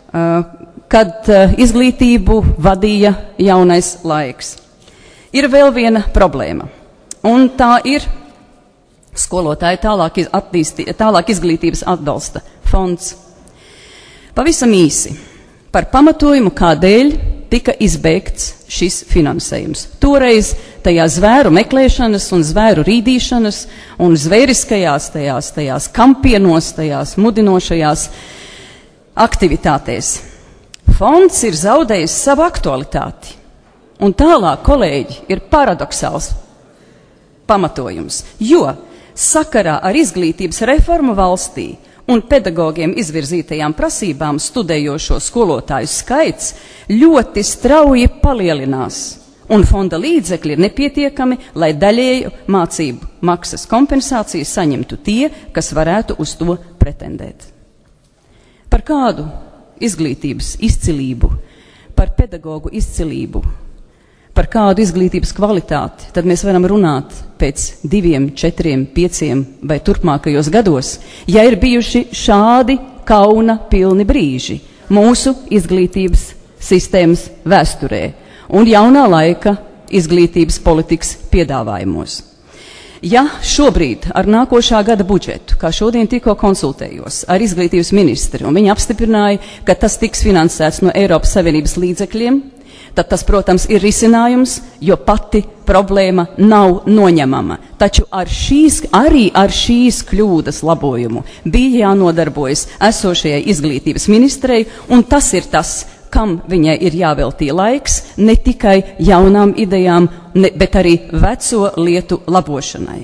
kad izglītību vadīja jaunais laiks. Ir vēl viena problēma, un tā ir skolotāja tālāk izglītības atbalsta fonds. Pavisam īsi par pamatojumu, kādēļ tika izbeigts šis finansējums. Toreiz tajā zvēru meklēšanas un zvēru rīdīšanas un zvēriskajās tajās kampienos, tajās mudinošajās aktivitātēs. Fonds ir zaudējis savu aktualitāti. Un tālāk, kolēģi, ir paradoxāls pamatojums, jo sakarā ar izglītības reformu valstī un pedagogiem izvirzītajām prasībām studējošo skolotāju skaits ļoti strauji palielinās, un fonda līdzekļi ir nepietiekami, lai daļēju mācību maksas kompensāciju saņemtu tie, kas varētu uz to pretendēt. Par kādu izglītības izcilību, par pedagogu izcilību, par kādu izglītības kvalitāti, tad mēs varam runāt pēc 2, 4, 5 vai turpmākajos gados, ja ir bijuši šādi kauna pilni brīži mūsu izglītības sistēmas vēsturē un jaunā laika izglītības politikas piedāvājumos. Ja šobrīd ar nākošā gada budžetu, kā šodien tikko konsultējos ar izglītības ministri, un viņi apstiprināja, ka tas tiks finansēts no Eiropas Savienības līdzekļiem, tad tas, protams, ir risinājums, jo pati problēma nav noņemama. Taču arī ar šīs kļūdas labojumu bija jānodarbojas esošajai izglītības ministrei, un tas ir tas, kam viņai ir jāveltī laiks, ne tikai jaunām idejām, bet arī veco lietu labošanai.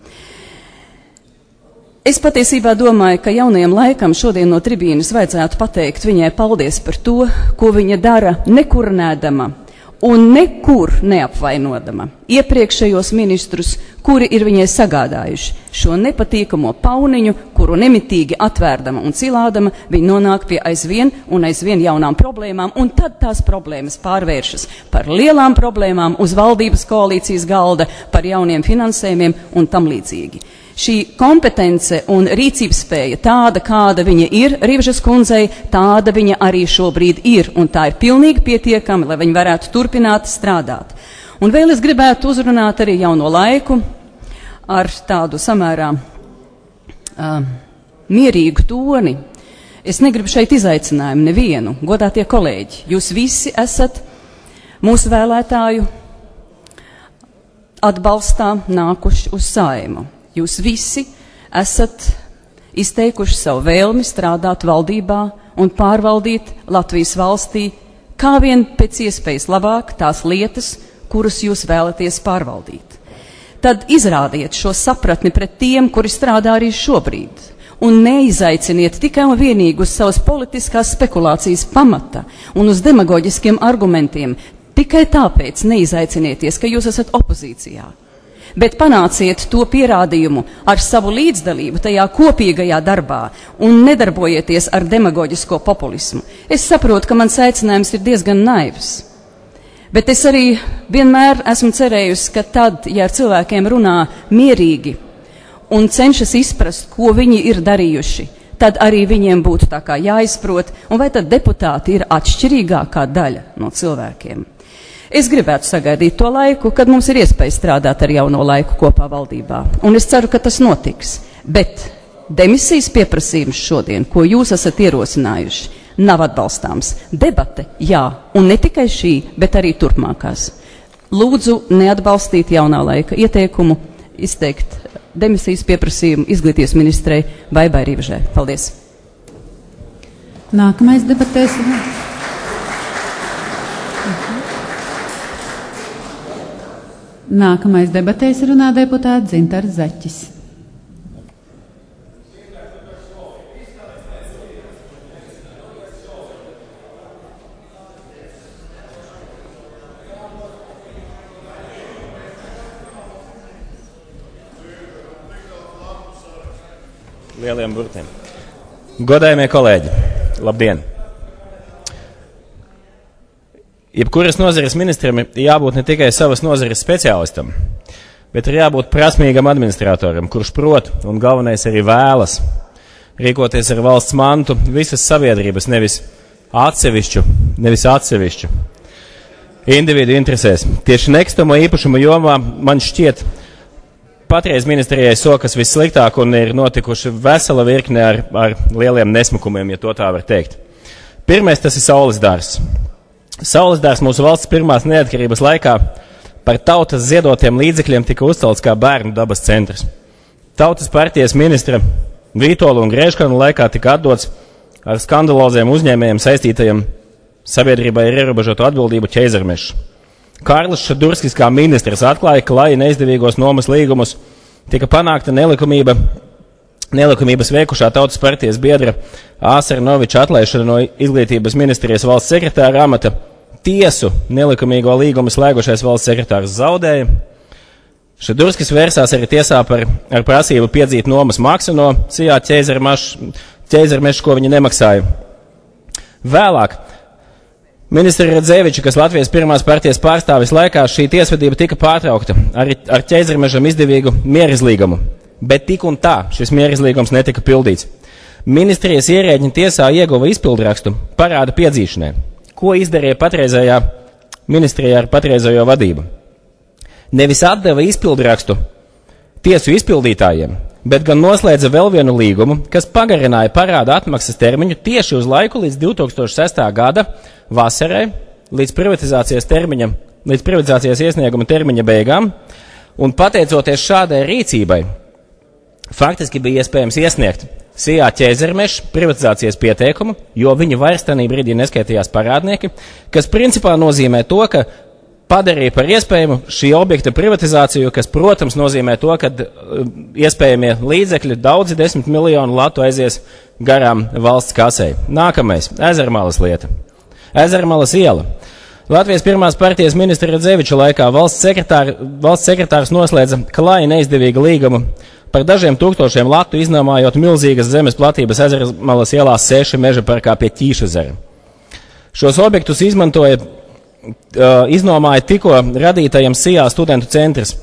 Es patiesībā domāju, ka jaunajam laikam šodien no tribīnes vajadzētu pateikt viņai paldies par to, ko viņa dara nekurnēdama un nekur neapvainodama iepriekšējos ministrus, kuri ir viņai sagādājuši šo nepatīkamo pauniņu, kuru nemitīgi atvērdama un cilādama, viņa nonāk pie aizvien un aizvien jaunām problēmām, un tad tās problēmas pārvēršas par lielām problēmām uz valdības koalīcijas galda, par jauniem finansējumiem un tam līdzīgi. Šī kompetence un rīcības spēja tāda, kāda viņa ir Rivžas kundzei, tāda viņa arī šobrīd ir, un tā ir pilnīgi pietiekama, lai viņa varētu turpināt strādāt. Un vēl es gribētu uzrunāt arī jauno laiku ar tādu samērā mierīgu toni. Es negribu šeit izaicinājumu nevienu, godātie kolēģi. Jūs visi esat mūsu vēlētāju atbalstā nākuši uz Saimu. Jūs visi esat izteikuši savu vēlmi strādāt valdībā un pārvaldīt Latvijas valstī, kā vien pēc iespējas labāk tās lietas, kuras jūs vēlaties pārvaldīt. Tad izrādiet šo sapratni pret tiem, kuri strādā arī šobrīd, un neizaiciniet tikai un vienīgi uz savas politiskās spekulācijas pamata un uz demagoģiskiem argumentiem. Tikai tāpēc neizaicinieties, ka jūs esat opozīcijā. Bet panāciet to pierādījumu ar savu līdzdalību tajā kopīgajā darbā un nedarbojieties ar demagoģisko populismu. Es saprotu, ka mans aicinājums ir diezgan naivs. Bet es arī vienmēr esmu cerējusi, ka tad, ja ar cilvēkiem runā mierīgi un cenšas izprast, ko viņi ir darījuši, tad arī viņiem būtu tā kā jāizprot, un vai tad deputāti ir atšķirīgākā daļa no cilvēkiem. Es gribētu sagaidīt to laiku, kad mums ir iespēja strādāt ar jauno laiku kopā valdībā, un es ceru, ka tas notiks. Bet demisijas pieprasījums šodien, ko jūs esat ierosinājuši, nav atbalstāms. Debate, jā, un ne tikai šī, bet arī turpmākās. Lūdzu neatbalstīt jaunā laika ieteikumu, izteikt demisijas pieprasījumu izglītības ministrei Baibai Rivžai. Paldies. Nākamais debatēs. Nākamais debatēs runā deputāts Dzintars Zaķis. Lieliem burtiem. Godājamie kolēģi, labdien! Jebkuras nozares ministram ir jābūt ne tikai savas nozares speciālistam, bet ir jābūt prasmīgam administratoram, kurš prot un galvenais arī vēlas rīkoties ar valsts mantu visas sabiedrības, nevis atsevišķu individu interesēs. Tieši nekustamo īpašumu jomā man šķiet patreiz ministrijai sokas vissliktāk un ir notikuši vesela virkne ar lieliem nesmukumiem, ja to tā var teikt. Pirmais tas ir Saules dārzs. Saules dārzs mūsu valsts pirmās neatkarības laikā par tautas ziedotiem līdzekļiem tika uzcelts kā bērnu dabas centrs. Tautas partijas ministra Vītola un Grēškana laikā tika atdots ar skandaloziem uzņēmējiem saistītajiem sabiedrībai ar ierobežotu atbildību ķeizarmešs. Kārlis Šadurskis kā ministrs atklāja, ka, lai neizdevīgos nomas līgumus tika panākta nelikumības veikušā tautas partijas biedra Āsara Noviča atlaišana no izglītības ministrijas valsts sekretāra amata, tiesu nelikumīgo līgumu slēgušais valsts sekretārs zaudēja. Šadurskis vērsās arī tiesā ar prasību piedzīt nomas maksu no Sijā ķeizarmeša, ko viņa nemaksāja. Vēlāk ministra Radzeviča, kas Latvijas pirmās partijas pārstāvis laikā, šī tiesvedība tika pārtraukta ar ķeizarmežam izdevīgu mierizlīgumu, bet tik un tā šis mierizlīgums netika pildīts. Ministrijas ierēģi tiesā ieguva izpildrakstu parāda piedzīšanai. Ko izdarīja patreizējā ministrijā ar patreizējo vadību? Nevis atdeva izpildrakstu tiesu izpildītājiem, bet gan noslēdza vēl vienu līgumu, kas pagarināja parāda atmaksas termiņu tieši uz laiku līdz 2006. gada vasarai, līdz privatizācijas iesnieguma termiņa beigām, un pateicoties šādai rīcībai, faktiski bija iespējams iesniegt Sijā ķeizarmeša privatizācijas pieteikumu, jo viņi vairs tanī brīdī neskaitījās parādnieki, kas principā nozīmē to, ka padarīja par iespējamu šī objekta privatizāciju, kas, protams, nozīmē to, ka iespējamie līdzekļi daudzi 10 miljonu latu aizies garām valsts kasei. Nākamais – Ezermalas lieta. Ezermalas iela. Latvijas pirmās partijas ministra Radzeviča laikā valsts sekretārs noslēdza klāji neizdevīgu līgumu par dažiem tūkstošiem latu, iznāmājot milzīgas zemes platības Ezermalas ielās 6 meža parkā pie Ķīšezera. Šos objektus iznomāja tikko radītajam Sijā studentu centrs.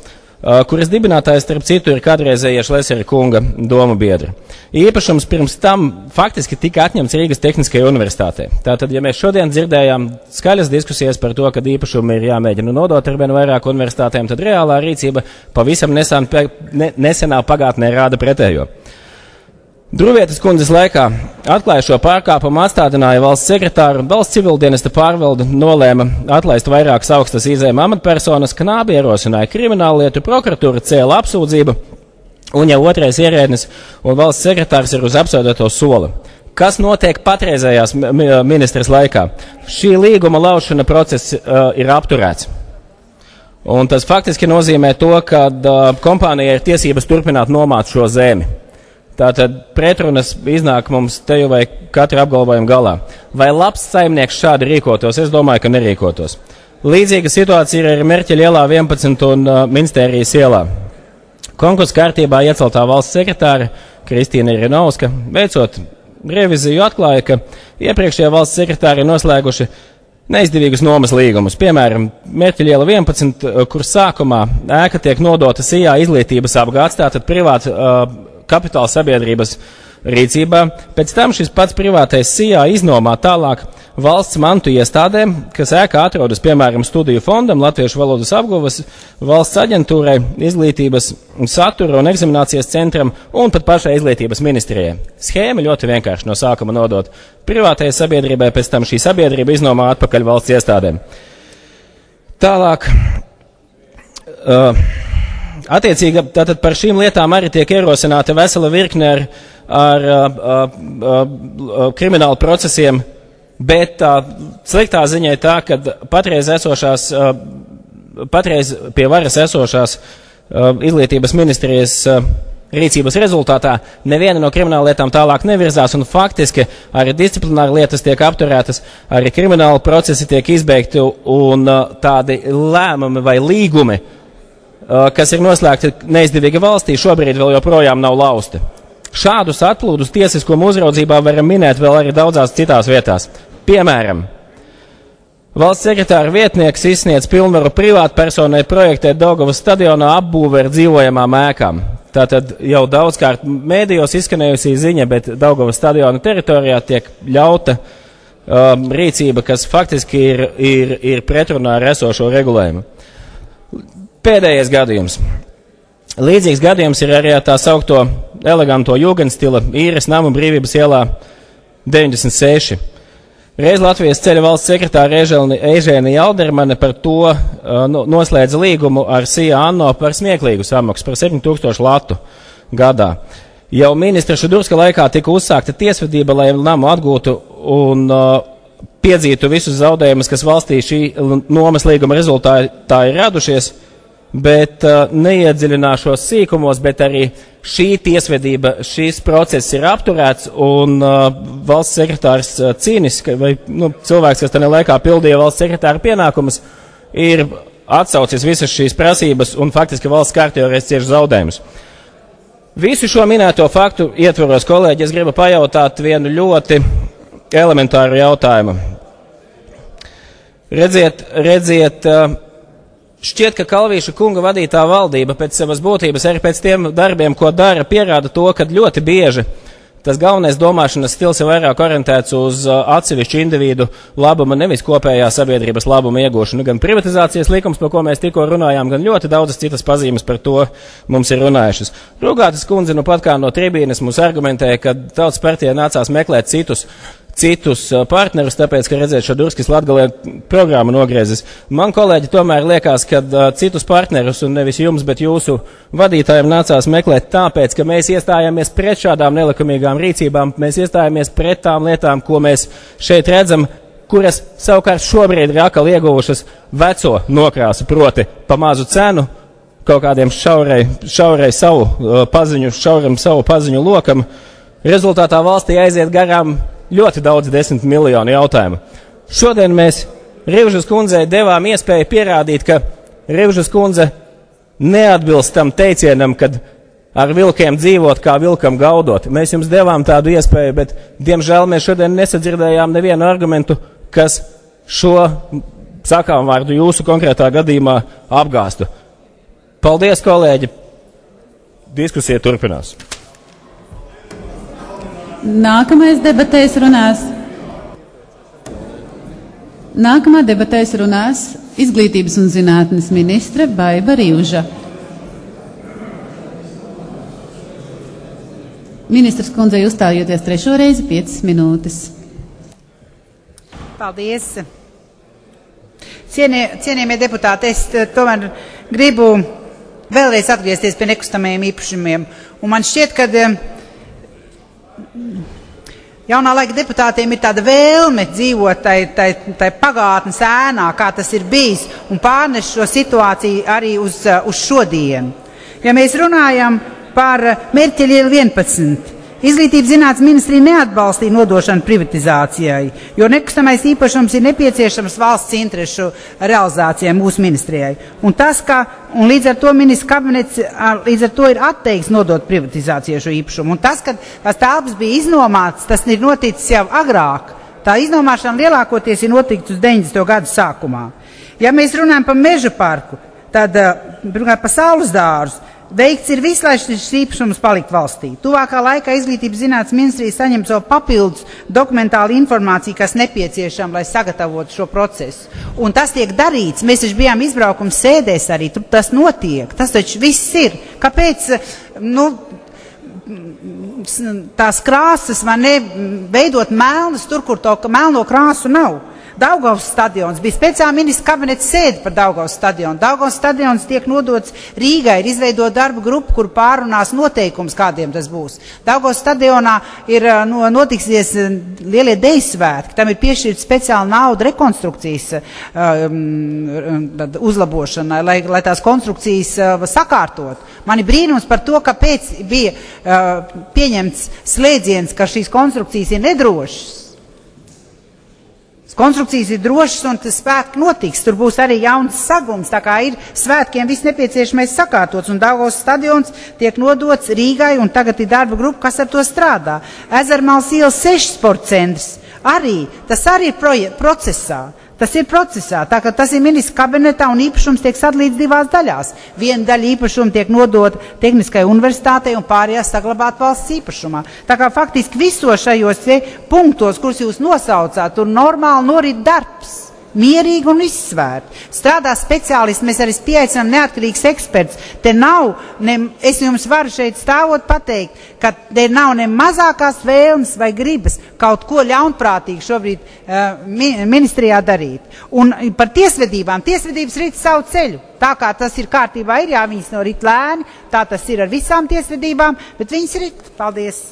kuras dibinātājs, starp citu, ir kādreizējie Šlesera kunga domu biedri. Īpašums pirms tam faktiski tika atņemts Rīgas Tehniskajai universitātei. Tātad, ja mēs šodien dzirdējām skaļas diskusijas par to, ka īpašumi ir jāmēģina nodot ar vien vairāk universitātēm, tad reālā rīcība pavisam nesenā pagātnē rāda pretējo. Druvietes kundzes laikā atklāja šo pārkāpumu, atstādināja valsts sekretāru, valsts civildienesta pārvalde nolēma atlaist vairākas augstas izējuma amatpersonas, Knābi ierosināja krimināllietu, prokuratūra cēla apsūdzību, un jau otrais ierēdnis un valsts sekretārs ir uz apsūdzēto sola. Kas notiek patreizējās ministras laikā? Šī līguma laušana process ir apturēts. Un tas faktiski nozīmē to, ka kompānija ir tiesības turpināt nomāt šo zemi. Tātad pretrunas iznāk mums te jau vai katra apgalvojuma galā. Vai labs saimnieks šādi rīkotos? Es domāju, ka nerīkotos. Līdzīga situācija ir arī Merķeļa ielā 11 un Ministērijas ielā. Konkursa kārtībā ieceltā valsts sekretāra Kristīna Rinovska, veicot reviziju, atklāja, ka iepriekšējā valsts sekretāri noslēguši neizdevīgus nomas līgumus. Piemēram, Merķeļa iela 11, kur sākumā ēka tiek nodota SIA izglītības apgāds, tātad privāta kapitāla sabiedrības rīcībā. Pēc tam šis pats privātais SIA iznomā tālāk valsts mantu iestādēm, kas ēkā atrodas, piemēram, studiju fondam, Latviešu valodas apguves, valsts aģentūrai, izglītības satura un eksaminācijas centram un pat pašai izglītības ministrijai. Schēma ļoti vienkārši no sākuma nodot privātajai sabiedrībai, pēc tam šī sabiedrība iznomā atpakaļ valsts iestādēm. Tālāk. Attiecīgi, tātad par šīm lietām arī tiek ierosināta vesela virkne ar kriminālu procesiem, bet sliktā ziņa ir tā, ka patreiz pie varas esošās izglītības ministrijas rīcības rezultātā neviena no krimināla lietām tālāk nevirzās, un faktiski arī disciplināri lietas tiek apturētas, arī krimināli procesi tiek izbeigti, un tādi lēmumi vai līgumi, kas ir noslēgti neizdevīgi valstī, šobrīd vēl joprojām nav lausti. Šādus atplūdus tiesiskuma uzraudzībā varam minēt vēl arī daudzās citās vietās. Piemēram, valsts sekretāra vietnieks izsniedz pilnvaru privātpersonai projektēt Daugavas stadionā apbūve ar dzīvojamām ēkām. Tātad jau daudzkārt mēdījos izskanējusi ziņa, bet Daugavas stadiona teritorijā tiek ļauta rīcība, kas faktiski ir pretrunā ar esošo regulējumu. Pēdējais gadījums. Līdzīgs gadījums ir arī tā saukto eleganto jūgenstila īres namu Brīvības ielā 96. Reiz Latvijas ceļa valsts sekretāra Eižēna Jaldermane par to noslēdza līgumu ar SIA Anno par smieklīgu samaksu par 7000 latu gadā. Jau ministra Šudurska laikā tika uzsākta tiesvedība, lai namu atgūtu un piedzītu visus zaudējumus, kas valstī šī nomas līguma rezultātā ir radušies, bet neiedziļināšos sīkumos, bet arī šī tiesvedība, šīs process ir apturēts, un valsts sekretārs cīniski, vai cilvēks, kas tajā laikā pildīja valsts sekretāra pienākumus, ir atsaucis visas šīs prasības, un faktiski valsts kārtējoreiz cieši zaudējumus. Visu šo minēto faktu ietvaros, kolēģi, es gribu pajautāt vienu ļoti elementāru jautājumu. Redziet, šķiet, ka Kalvīša kunga vadītā valdība pēc savas būtības arī pēc tiem darbiem, ko dara, pierāda to, ka ļoti bieži tas galvenais domāšanas stils ir vairāk orientēts uz atsevišķu individu labumu, nevis kopējā sabiedrības labuma iegūšanu. Gan privatizācijas likums, par ko mēs tikko runājām, gan ļoti daudzas citas pazīmes par to mums ir runājušas. Rūgātes kundze nu pat kā no tribīnes mums argumentēja, ka Tautas partijai nācās meklēt citus partnerus, tāpēc, ka redzēt Šadurskis Latgalē programmu nogriezis. Man, kolēģi, tomēr liekas, ka citus partnerus, un nevis jums, bet jūsu vadītājiem nācās meklēt tāpēc, ka mēs iestājāmies pret šādām nelikumīgām rīcībām, mēs iestājāmies pret tām lietām, ko mēs šeit redzam, kuras savukārt šobrīd ir atkal ieguvušas veco nokrāsu, proti pa mazu cenu, kaut kādiem šauram savu paziņu lokam. Rezultātā valstī aiziet garām ļoti daudz 10 miljonu jautājumu. Šodien mēs Rivžas kundzei devām iespēju pierādīt, ka Rivžas kundze neatbilst tam teicienam, kad ar vilkiem dzīvot, kā vilkam gaudot. Mēs jums devām tādu iespēju, bet, diemžēl, mēs šodien nesadzirdējām nevienu argumentu, kas šo sakām vārdu jūsu konkrētā gadījumā apgāstu. Paldies, kolēģi! Diskusija turpinās. Nākamā debatēs runās Izglītības un zinātnes ministre Baiba Rīvža. Ministrs kundzei uzstājoties 3. reizi 5 minūtes. Paldies. Cienījamie deputāti, es tomēr gribu vēlreiz atgriezties pie nekustamajiem īpašumiem. Un man šķiet, ka jaunā laika deputātiem ir tāda vēlme dzīvot tai pagātnes ēnā, kā tas ir bijis, un pārnest šo situāciju arī uz šodienu. Ja mēs runājam par mērķi 11. Izglītības zinātnes ministrija neatbalstīja nodošanu privatizācijai, jo nekustamais īpašums ir nepieciešams valsts interešu realizācijai mūsu ministrijai. Un līdz ar to ministrs kabinets līdz ar to ir atteiks nodot privatizācijai šo īpašumu. Un tas, ka tās telpas bija iznomāts, tas ir noticis jau agrāk. Tā iznomāšana lielākoties ir noticis uz 90. gadu sākumā. Ja mēs runājam par meža parku, tad pirmkārt par saules dārzu, veikts ir viss, lai šis īpašums palikt valstī. Tuvākā laikā Izglītības zinātnes ministrija saņem savu papildus dokumentālu informāciju, kas nepieciešama, lai sagatavotu šo procesu. Un tas tiek darīts. Mēs taču bijām izbraukums sēdēs arī, tur tas notiek. Tas taču viss ir. Kāpēc, tās krāsas var veidot melnas tur, kur to melno krāsu nav? Daugavas stadions bija speciāli ministra kabineta sēde par Daugavas stadionu. Daugavas stadions tiek nodots Rīgai, ir izveidota darba grupa, kur pārunās noteikums, kādiem tas būs. Daugavas stadionā ir notiksies lielie deju svētki, tam ir piešķirta speciāla nauda rekonstrukcijas uzlabošanai, lai tās konstrukcijas sakārtot. Man ir brīnums par to, kāpēc bija pieņemts slēdziens, ka šīs konstrukcijas ir nedrošas. Konstrukcijas ir drošas un tas svētki notiks. Tur būs arī jauns sagums, tā kā ir svētkiem viss nepieciešamais sakārtots. Un Daugavas stadions tiek nodots Rīgai un tagad ir darba grupa, kas ar to strādā. Ezermales ielas 6 sporta centrs arī, tas arī ir procesā. Tas ir procesā, tā ka tas ir ministra kabinetā un īpašums tiek sadalīts 2 daļās. Viena daļa īpašuma tiek nodota Tehniskai universitātei un pārējās saglabāt valsts īpašumā. Tā kā faktiski visos šajos punktos, kurus jūs nosaucāt, tur normāli norit darbs. Mierīgi un izsvērti. Strādā speciālisti, mēs arī pieaicinām neatkarīgs eksperts. Te nav, es jums varu šeit stāvot pateikt, ka te nav ne mazākās vēlmes vai gribas kaut ko ļaunprātīgi šobrīd ministrijā darīt. Un par tiesvedības rit savu ceļu. Tā kā tas ir kārtībā, ir viņas no rit lēni, tā tas ir ar visām tiesvedībām, bet viņas rit. Paldies!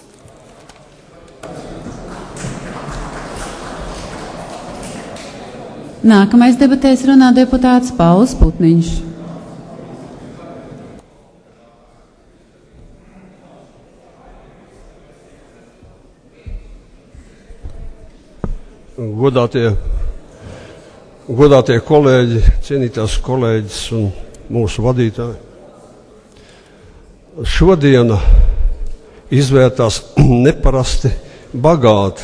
Nākamais debatēs runā deputāts Pauls Putniņš. Godātie kolēģi, cienītās kolēģis un mūsu vadītāji. Šodiena izvērtās neparasti bagāti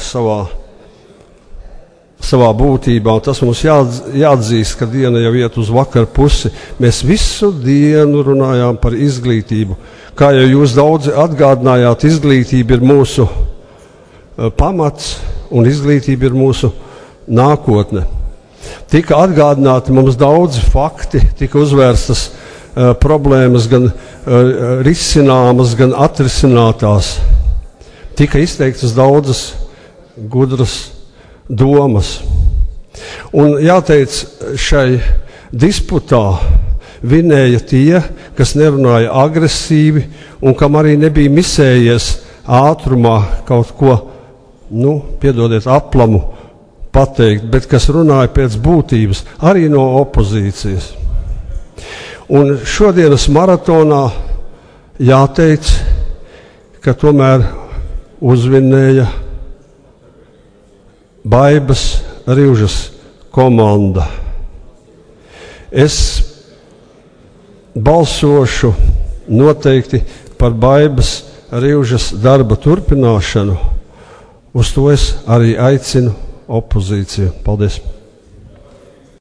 savā būtībā, un tas mums jāatzīst, ka diena jau iet uz vakar pusi. Mēs visu dienu runājām par izglītību. Kā jau jūs daudzi atgādinājāt, izglītība ir mūsu pamats, un izglītība ir mūsu nākotne. Tika atgādināti mums daudzi fakti, tika uzvērstas problēmas gan risināmas, gan atrisinātās. Tika izteiktas daudzas gudras domas. Un jāteic, šai disputā vinēja tie, kas nerunāja agresīvi un kam arī nebija misējies ātrumā kaut ko, piedodiet, aplamu pateikt, bet kas runāja pēc būtības, arī no opozīcijas. Un šodienas maratonā jāteic, ka tomēr uzvinēja Baibas Rīvžas komanda. Es balsošu noteikti par Baibas Rīvžas darba turpināšanu. Uz to es arī aicinu opozīciju. Paldies!